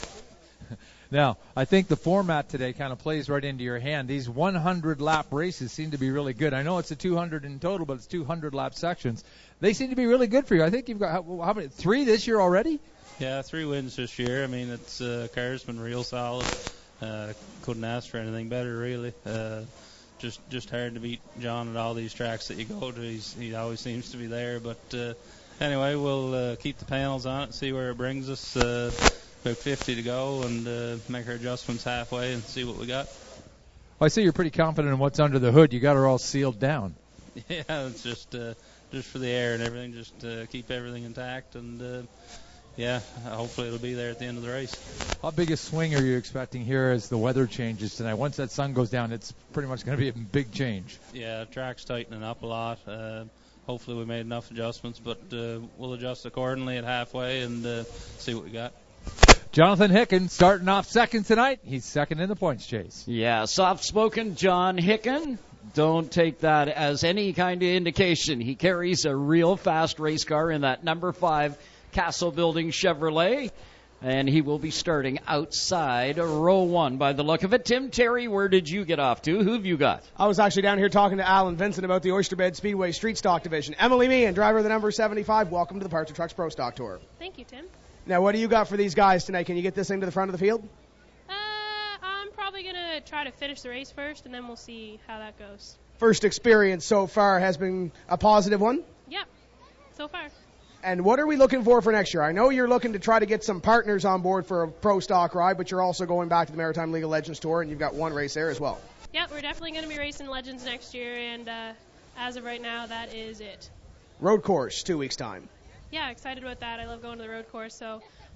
Now, I think the format today kind of plays right into your hand. These one hundred lap races seem to be really good. I know it's a two hundred in total, but it's two hundred lap sections. They seem to be really good for you. I think you've got how, how many? Three this year already? Yeah, three wins this year. I mean, it's uh, car's been real solid. Uh, couldn't ask for anything better, really. Uh, just just hard to beat John at all these tracks that you go to. He's, he always seems to be there. But uh, anyway, we'll uh, keep the panels on it and see where it brings us. Uh, about fifty to go, and uh, make our adjustments halfway and see what we got. Well, I see you're pretty confident in what's under the hood. You got her all sealed down. Yeah, it's just uh, just for the air and everything, just uh, keep everything intact, and uh, yeah, hopefully it'll be there at the end of the race. How big a swing are you expecting here as the weather changes tonight? Once that sun goes down, it's pretty much going to be a big change. Yeah, track's tightening up a lot. Uh, hopefully we made enough adjustments, but uh, we'll adjust accordingly at halfway and uh, see what we got. Jonathan Hicken starting off second tonight. He's second in the points chase. Yeah, soft-spoken John Hicken. Don't take that as any kind of indication. He carries a real fast race car in that number five Castle Building Chevrolet, and he will be starting outside row one by the look of it. Tim Terry, where did you get off to? Who have you got? I was actually down here talking to Alan Vincent about the Oyster Bed Speedway Street Stock Division. Emily Meehan, driver of the number seventy-five. Welcome to the Parts and Trucks Pro Stock Tour. Thank you, Tim. Now, what do you got for these guys tonight? Can you get this thing to the front of the field? Uh, I'm probably going to try to finish the race first, and then we'll see how that goes. First experience so far has been a positive one? Yep, so far. And what are we looking for for next year? I know you're looking to try to get some partners on board for a pro stock ride, but you're also going back to the Maritime League of Legends Tour, and you've got one race there as well. Yep, we're definitely going to be racing Legends next year, and uh, as of right now, that is it. Road course, two weeks' time. Yeah, excited about that. I love going to the road course, so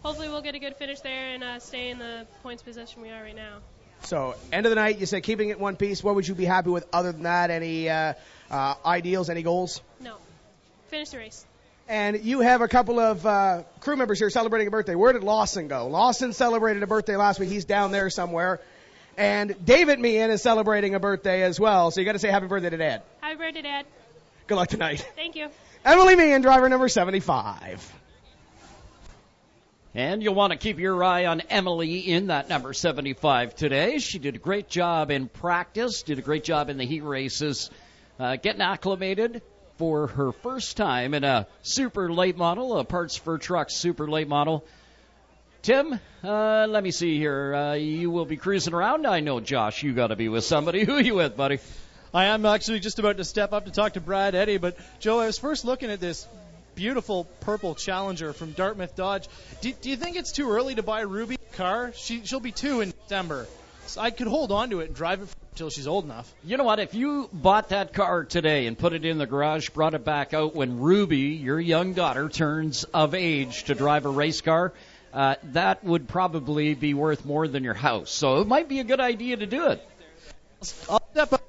hopefully we'll get a good finish there and uh, stay in the points position we are right now. So, end of the night, you said keeping it one piece. What would you be happy with other than that? Any uh, uh, ideals, any goals? No. Finish the race. And you have a couple of uh, crew members here celebrating a birthday. Where did Lawson go? Lawson celebrated a birthday last week. He's down there somewhere. And David Meehan is celebrating a birthday as well. So you got to say happy birthday to Dad. Happy birthday, Dad. Good luck tonight. Thank you. Emily Meehan, driver number seventy-five. And you'll want to keep your eye on Emily in that number seventy-five today. She did a great job in practice, did a great job in the heat races, uh, getting acclimated for her first time in a super late model, a Parts for Trucks super late model. Tim, uh, let me see here. Uh, you will be cruising around. I know, Josh, you got to be with somebody. Who are you with, buddy? I am actually just about to step up to talk to Brad Eddy, but Joe, I was first looking at this beautiful purple Challenger from Dartmouth Dodge. Do, do you think it's too early to buy Ruby a car? She, she'll be two in December. So I could hold on to it and drive it until she's old enough. You know what? If you bought that car today and put it in the garage, brought it back out when Ruby, your young daughter, turns of age to drive a race car, uh, that would probably be worth more than your house. So it might be a good idea to do it. I'll step up.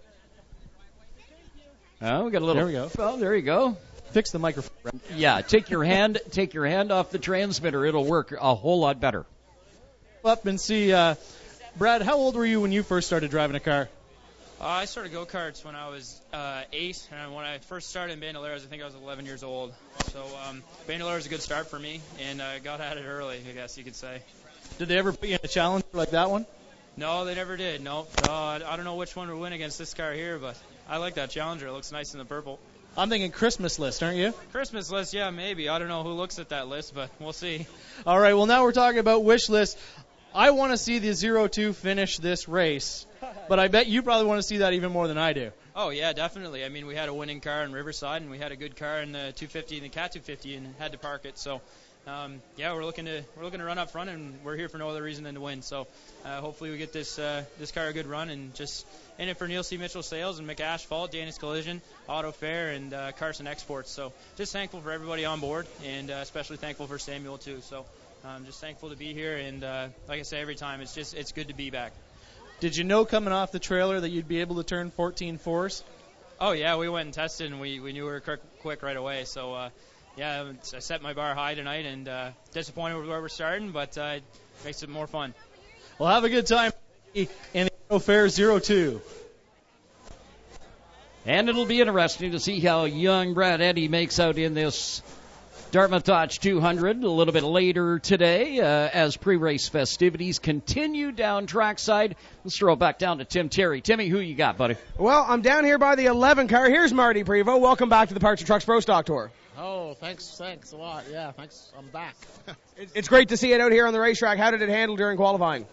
Oh, we got a little. There we go. Oh, there you go. Fix the microphone. Yeah, take your hand, take your hand off the transmitter. It'll work a whole lot better. Up and see, uh, Brad. How old were you when you first started driving a car? Uh, I started go-karts when I was uh, eight, and when I first started in Bandoleros, I think I was eleven years old. So um, Bandoleros was a good start for me, and I uh, got at it early, I guess you could say. Did they ever put you in a challenge like that one? No, they never did. No, no I I don't know which one would win against this car here, but I like that Challenger. It looks nice in the purple. I'm thinking Christmas list, aren't you? Christmas list, yeah, maybe. I don't know who looks at that list, but we'll see. All right, well, now we're talking about wish list. I want to see the zero two finish this race, but I bet you probably want to see that even more than I do. Oh, yeah, definitely. I mean, we had a winning car in Riverside, and we had a good car in the two fifty and the Cat two fifty and had to park it. So, um, yeah, we're looking to we're looking to run up front, and we're here for no other reason than to win. So uh, hopefully we get this uh, this car a good run, and just in it for Neil C. Mitchell Sales and McAsphalt, Danish Collision, Auto Fair, and uh, Carson Exports. So just thankful for everybody on board, and uh, especially thankful for Samuel, too. So I'm just thankful to be here, and uh, like I say every time, it's just it's good to be back. Did you know coming off the trailer that you'd be able to turn fourteen fours? Oh, yeah, we went and tested, and we, we knew we were quick, quick right away. So, uh, yeah, I set my bar high tonight, and uh, disappointed with where we're starting, but uh, it makes it more fun. Well, have a good time in the Auto Fair zero two. And it'll be interesting to see how young Brad Eddy makes out in this Dartmouth Dodge two hundred a little bit later today uh, as pre-race festivities continue down trackside. Let's throw it back down to Tim Terry. Timmy, who you got, buddy? Well, I'm down here by the eleven car. Here's Marty Prevost. Welcome back to the Parts and Trucks Pro Stock Tour. Oh, thanks, thanks a lot. Yeah, thanks. I'm back. It's great to see it out here on the racetrack. How did it handle during qualifying?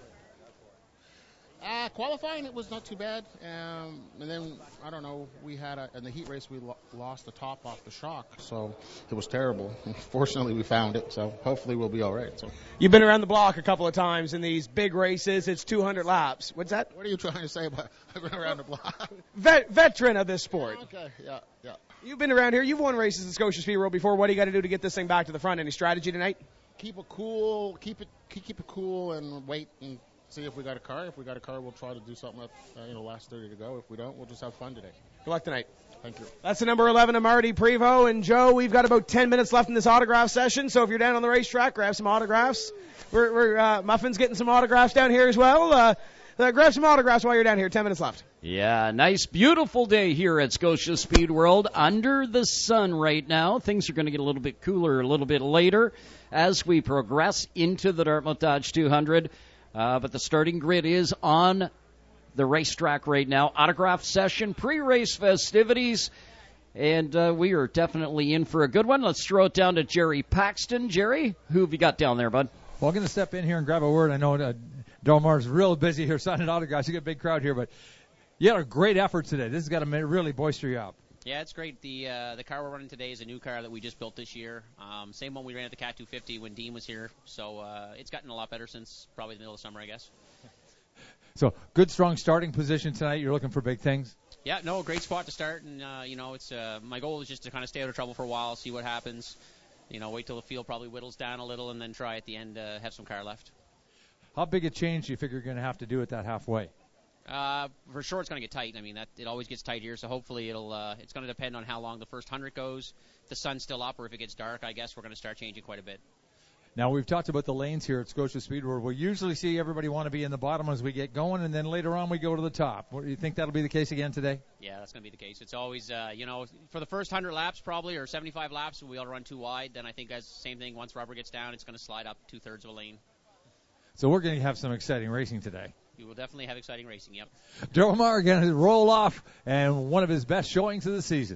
Uh, qualifying, it was not too bad. Um, and then, I don't know, we had a, in the heat race, we lo- lost the top off the shock. So it was terrible. Fortunately, we found it. So hopefully we'll be all right. So You've been around the block a couple of times in these big races. It's two hundred laps. What's that? What are you trying to say about I've been around the block? Vet, veteran of this sport. Okay, yeah, yeah. You've been around here. You've won races at Scotia Speed World before. What do you got to do to get this thing back to the front? Any strategy tonight? Keep it cool. Keep it keep it cool and wait and see if we got a car. If we got a car, we'll try to do something at, uh, you know, last thirty to go. If we don't, we'll just have fun today. Good luck tonight. Thank you. That's the number eleven of Marty Prevost. And Joe, we've got about ten minutes left in this autograph session. So if you're down on the racetrack, grab some autographs. We're, we're uh, Muffin's getting some autographs down here as well. Uh, uh, grab some autographs while you're down here. Ten minutes left. Yeah, nice, beautiful day here at Scotia Speed World. Under the sun right now. Things are going to get a little bit cooler a little bit later as we progress into the Dartmouth Dodge two hundred. Uh, but the starting grid is on the racetrack right now. Autograph session, pre-race festivities, and uh, we are definitely in for a good one. Let's throw it down to Jerry Paxton. Jerry, who have you got down there, bud? Well, I'm going to step in here and grab a word. I know uh, Delmar's real busy here signing autographs. You got a big crowd here, but you had a great effort today. This has got to really boister you up. Yeah, it's great. The uh, the car we're running today is a new car that we just built this year. Um, same one we ran at the Cat two fifty when Dean was here. So uh, it's gotten a lot better since probably the middle of summer, I guess. So good, strong starting position tonight. You're looking for big things. Yeah, no, great spot to start. And, uh, you know, it's uh, my goal is just to kind of stay out of trouble for a while, see what happens. you know, wait till the field probably whittles down a little and then try at the end uh, have some car left. How big a change do you figure you're going to have to do at that halfway? Uh, for sure, it's going to get tight. I mean, that it always gets tight here, so hopefully it'll. Uh, it's going to depend on how long the first hundred goes. If the sun's still up, or if it gets dark, I guess we're going to start changing quite a bit. Now, we've talked about the lanes here at Scotia Speedway. We usually see everybody want to be in the bottom as we get going, and then later on we go to the top. What, do you think that'll be the case again today? Yeah, that's going to be the case. It's always, uh, you know, for the first hundred laps probably, or seventy-five laps, we'll run too wide. Then I think that's the same thing. Once rubber gets down, it's going to slide up two-thirds of a lane. So we're going to have some exciting racing today. You will definitely have exciting racing, yep. Darryl Maher going to roll off, and one of his best showings of the season.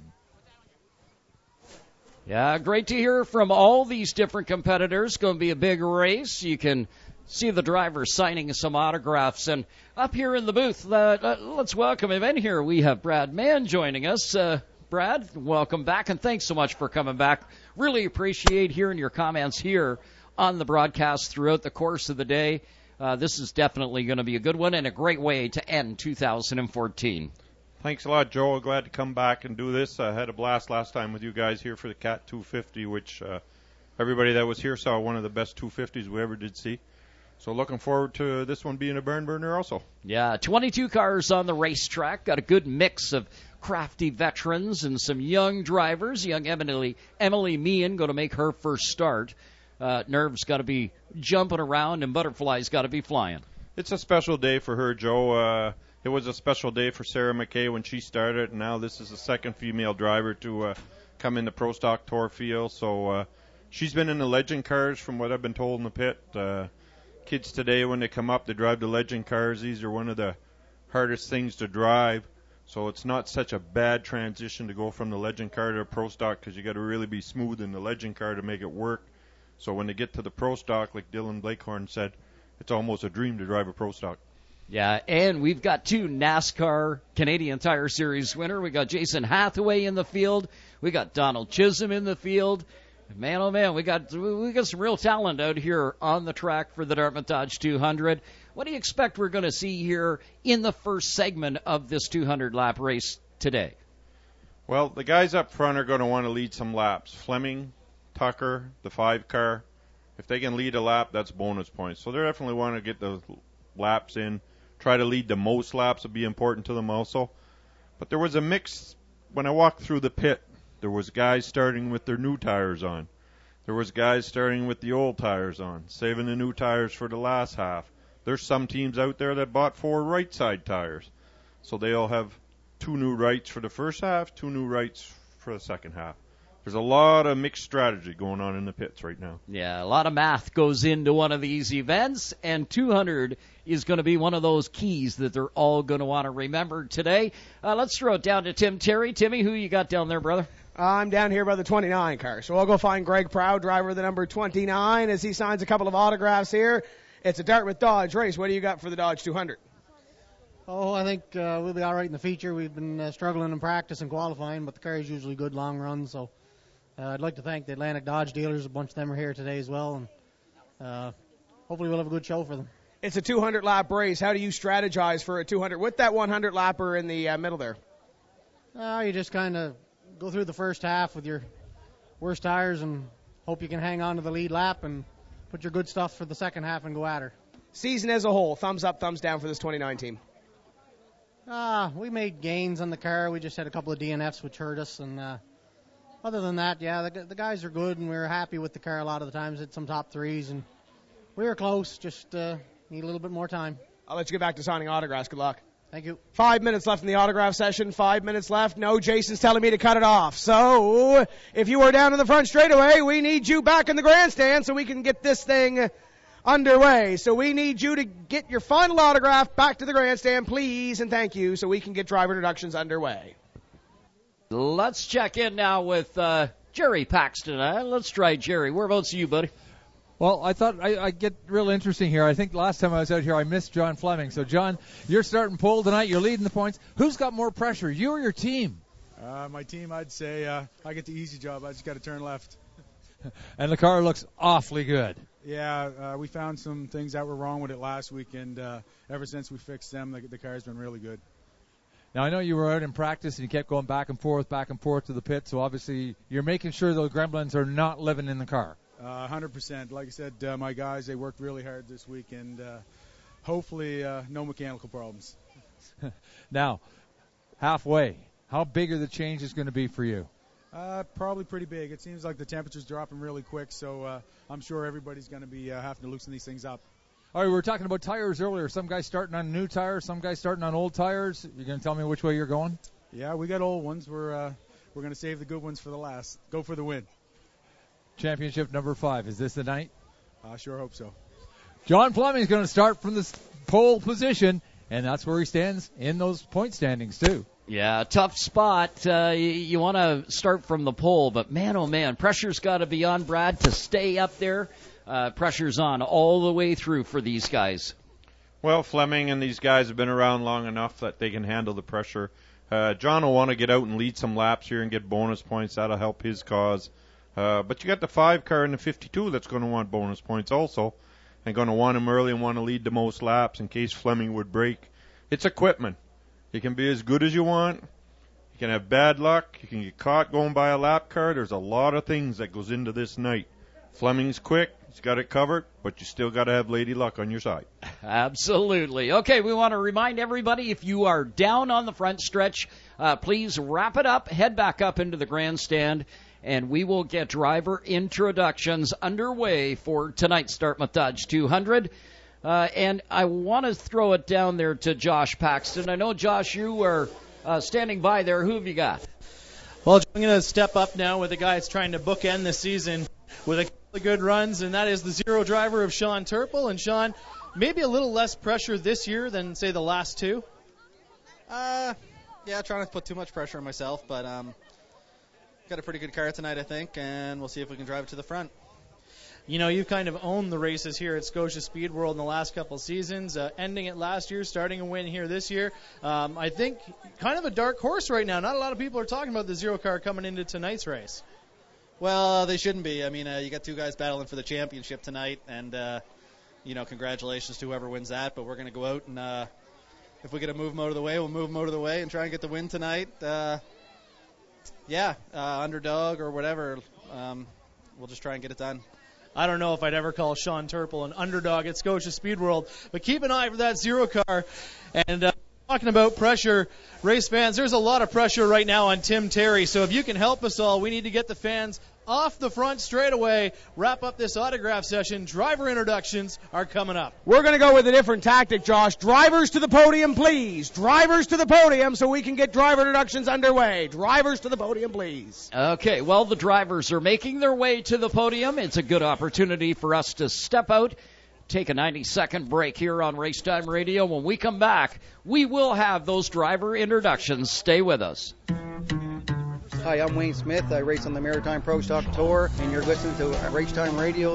Yeah, great to hear from all these different competitors. Going to be a big race. You can see the drivers signing some autographs. And up here in the booth, uh, uh, let's welcome him in here. We have Brad Mann joining us. Uh, Brad, welcome back, and thanks so much for coming back. Really appreciate hearing your comments here on the broadcast throughout the course of the day. Uh, this is definitely going to be a good one and a great way to end two thousand fourteen. Thanks a lot, Joe. Glad to come back and do this. I had a blast last time with you guys here for the Cat two fifty, which uh, everybody that was here saw one of the best two fifties we ever did see. So looking forward to this one being a barn burner also. Yeah, twenty-two cars on the racetrack. Got a good mix of crafty veterans and some young drivers. Young Emily, Emily Meehan going to make her first start. Uh, nerves got to be jumping around, and butterflies got to be flying. It's a special day for her, Joe. Uh, it was a special day for Sarah McKay when she started, and now this is the second female driver to uh, come in the Pro Stock Tour field. So uh, she's been in the Legend cars from what I've been told in the pit. Uh, kids today, when they come up, they drive the Legend cars. These are one of the hardest things to drive. So it's not such a bad transition to go from the Legend car to a Pro Stock, because you got to really be smooth in the Legend car to make it work. So when they get to the Pro Stock, like Dylan Blakehorn said, it's almost a dream to drive a Pro Stock. Yeah, and we've got two NASCAR Canadian Tire Series winner. We got Jason Hathaway in the field. We got Donald Chisholm in the field. Man, oh man, we got we got some real talent out here on the track for the Dartmouth Dodge two hundred. What do you expect we're going to see here in the first segment of this two hundred lap race today? Well, the guys up front are going to want to lead some laps. Fleming, Tucker, the five car. If they can lead a lap, that's bonus points. So they definitely want to get the laps in. Try to lead the most laps will be important to them also. But there was a mix when I walked through the pit. There was guys starting with their new tires on. There was guys starting with the old tires on, saving the new tires for the last half. There's some teams out there that bought four right side tires. So they'll have two new rights for the first half, two new rights for the second half. There's a lot of mixed strategy going on in the pits right now. Yeah, a lot of math goes into one of these events, and two hundred is going to be one of those keys that they're all going to want to remember today. Uh, let's throw it down to Tim Terry. Timmy, who you got down there, brother? I'm down here by the twenty-nine car, so I'll go find Greg Proud, driver of the number twenty-nine, as he signs a couple of autographs here. It's a Dartmouth Dodge race. What do you got for the Dodge two hundred? Oh, I think uh, we'll be all right in the feature. We've been uh, struggling in practice and qualifying, but the car is usually good long runs, so Uh, I'd like to thank the Atlantic Dodge dealers. A bunch of them are here today as well, and uh, hopefully we'll have a good show for them. It's a two hundred lap race. How do you strategize for a two hundred with that one hundred lapper in the uh, middle there? Uh, you just kind of go through the first half with your worst tires and hope you can hang on to the lead lap and put your good stuff for the second half and go at her. Season as a whole, thumbs up, thumbs down for this twenty-nine team. Uh, we made gains on the car. We just had a couple of D N Fs which hurt us, and uh, other than that, yeah, the, the guys are good, and we were happy with the car a lot of the times. Hit some top threes, and we were close. Just uh, need a little bit more time. I'll let you get back to signing autographs. Good luck. Thank you. Five minutes left in the autograph session. Five minutes left. No, Jason's telling me to cut it off. So if you are down in the front straightaway, we need you back in the grandstand so we can get this thing underway. So we need you to get your final autograph back to the grandstand, please, and thank you, so we can get driver introductions underway. Let's check in now with uh, Jerry Paxton. Uh, let's try Jerry. Whereabouts are you, buddy? Well, I thought I, I get real interesting here. I think last time I was out here, I missed John Fleming. So, John, you're starting pole tonight. You're leading the points. Who's got more pressure, you or your team? Uh, my team, I'd say uh, I get the easy job. I just got to turn left. And the car looks awfully good. Yeah, uh, we found some things that were wrong with it last week, and uh, ever since we fixed them, the, the car's been really good. Now, I know you were out in practice and you kept going back and forth, back and forth to the pit, so obviously you're making sure those gremlins are not living in the car. Uh, one hundred percent. Like I said, uh, my guys, they worked really hard this week, and uh, hopefully uh, no mechanical problems. Now, halfway, how big are the changes going to be for you? Uh, probably pretty big. It seems like the temperature's dropping really quick, so uh, I'm sure everybody's going to be uh, having to loosen these things up. All right, we were talking about tires earlier. Some guys starting on new tires, some guys starting on old tires. You're going to tell me which way you're going? Yeah, we got old ones. We're uh, we're going to save the good ones for the last. Go for the win. Championship number five. Is this the night? I sure hope so. John Fleming's going to start from the pole position, and that's where he stands in those point standings, too. Yeah, tough spot. Uh, you you want to start from the pole, but man, oh man, pressure's got to be on Brad to stay up there. Uh, pressure's on all the way through for these guys. Well, Fleming and these guys have been around long enough that they can handle the pressure. Uh, John will want to get out and lead some laps here and get bonus points. That'll help his cause. Uh, but you got the five car and the fifty-two that's going to want bonus points also, and going to want him early and want to lead the most laps in case Fleming would break. It's equipment. You can be as good as you want. You can have bad luck. You can get caught going by a lap car. There's a lot of things that goes into this night. Fleming's quick. He's got it covered, but you still got to have Lady Luck on your side. Absolutely. Okay, we want to remind everybody, if you are down on the front stretch, uh, please wrap it up, head back up into the grandstand, and we will get driver introductions underway for tonight's Dartmouth Dodge two hundred. Uh, and I want to throw it down there to Josh Paxton. I know, Josh, you are uh, standing by there. Who have you got? Well, I'm going to step up now with a guy that's trying to bookend the season with a couple of good runs, and that is the zero driver of Sean Turple. And Sean, maybe a little less pressure this year than, say, the last two? Uh, yeah, trying not to put too much pressure on myself, but um, got a pretty good car tonight, I think, and we'll see if we can drive it to the front. You know, you've kind of owned the races here at Scotia Speed World in the last couple of seasons, uh, ending it last year, starting a win here this year. Um, I think kind of a dark horse right now. Not a lot of people are talking about the zero car coming into tonight's race. Well, uh, they shouldn't be. I mean, uh, you got two guys battling for the championship tonight, and, uh, you know, congratulations to whoever wins that. But we're going to go out and uh, if we get to move them out of the way, we'll move them out of the way and try and get the win tonight. Uh, yeah, uh, underdog or whatever. Um, we'll just try and get it done. I don't know if I'd ever call Sean Turple an underdog at Scotia Speed World, but keep an eye for that zero car. And uh, talking about pressure, race fans, there's a lot of pressure right now on Tim Terry. So if you can help us all, we need to get the fans off the front straight away, wrap up this autograph session. Driver introductions are coming up. We're going to go with a different tactic, Josh. Drivers to the podium, please. Drivers to the podium so we can get driver introductions underway. Drivers to the podium, please. Okay, well, the drivers are making their way to the podium. It's a good opportunity for us to step out, take a ninety-second break here on Racetime Radio. When we come back, we will have those driver introductions. Stay with us. Hi, I'm Wayne Smith. I race on the Maritime Pro Stock Tour, and you're listening to Racetime Radio.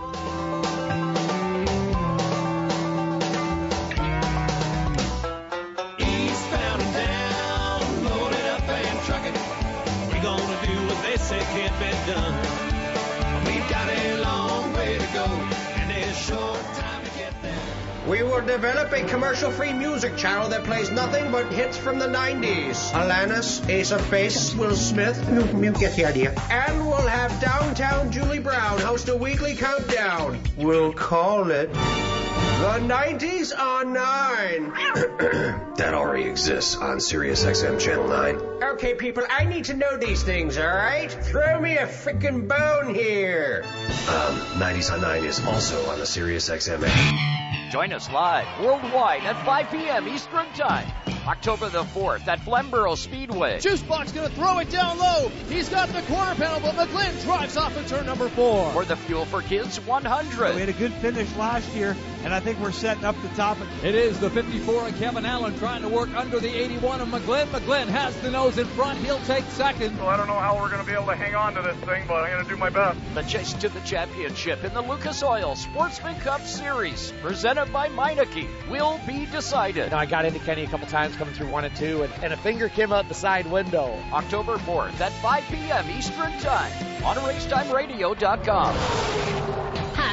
Eastbound and down, load it up and truck it. We're gonna do what they say can't be done. We've got a long way to go, and a short time to get there. We will develop a commercial-free music channel that plays nothing but hits from the nineties. Alanis, Ace of Base, Will Smith. You get the idea. And we'll have downtown Julie Brown host a weekly countdown. We'll call it The nineties on nine. That already exists on Sirius X M Channel nine. Okay, people, I need to know these things, all right? Throw me a frickin' bone here. Um, nineties on nine is also on the Sirius X M app. Join us live worldwide at five p.m. Eastern Time, October the fourth at Flamborough Speedway. Juicebox going to throw it down low. He's got the quarter panel, but McGlynn drives off in turn number four. For the Fuel for Kids one hundred. We had a good finish last year, and I think we're setting up the top. It is the fifty-four of Kevin Allen trying to work under the eighty-one of McGlynn. McGlynn has the nose in front. He'll take second. So I don't know how we're going to be able to hang on to this thing, but I'm going to do my best. The chase to the championship in the Lucas Oil Sportsman Cup Series, presented by Meineke, will be decided. You know, I got into Kenny a couple times coming through one and two, and, and a finger came out the side window. October fourth at five p.m. Eastern Time on racetime radio dot com. Hi,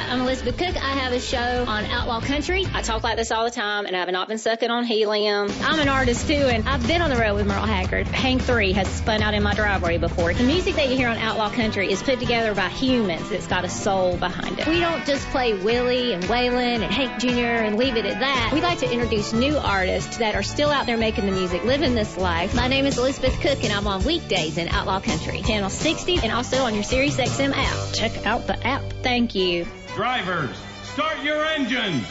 I'm Elizabeth Cook. I have a show on Outlaw Country. I talk like this all the time, and I have not been sucking on helium. I'm an artist, too, and I've been on the road with Merle Haggard. Hank three has spun out in my driveway before. The music that you hear on Outlaw Country is put together by humans. It's got a soul behind it. We don't just play Willie and Waylon and Hank Junior and leave it at that. We like to introduce new artists that are still out there making the music, living this life. My name is Elizabeth Cook, and I'm on weekdays in Outlaw Country, Channel sixty, and also on your Sirius X M app. Check out the app. Thank you. Drivers, start your engines.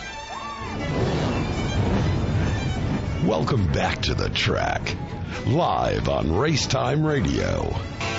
Welcome back to the track, live on Racetime Radio.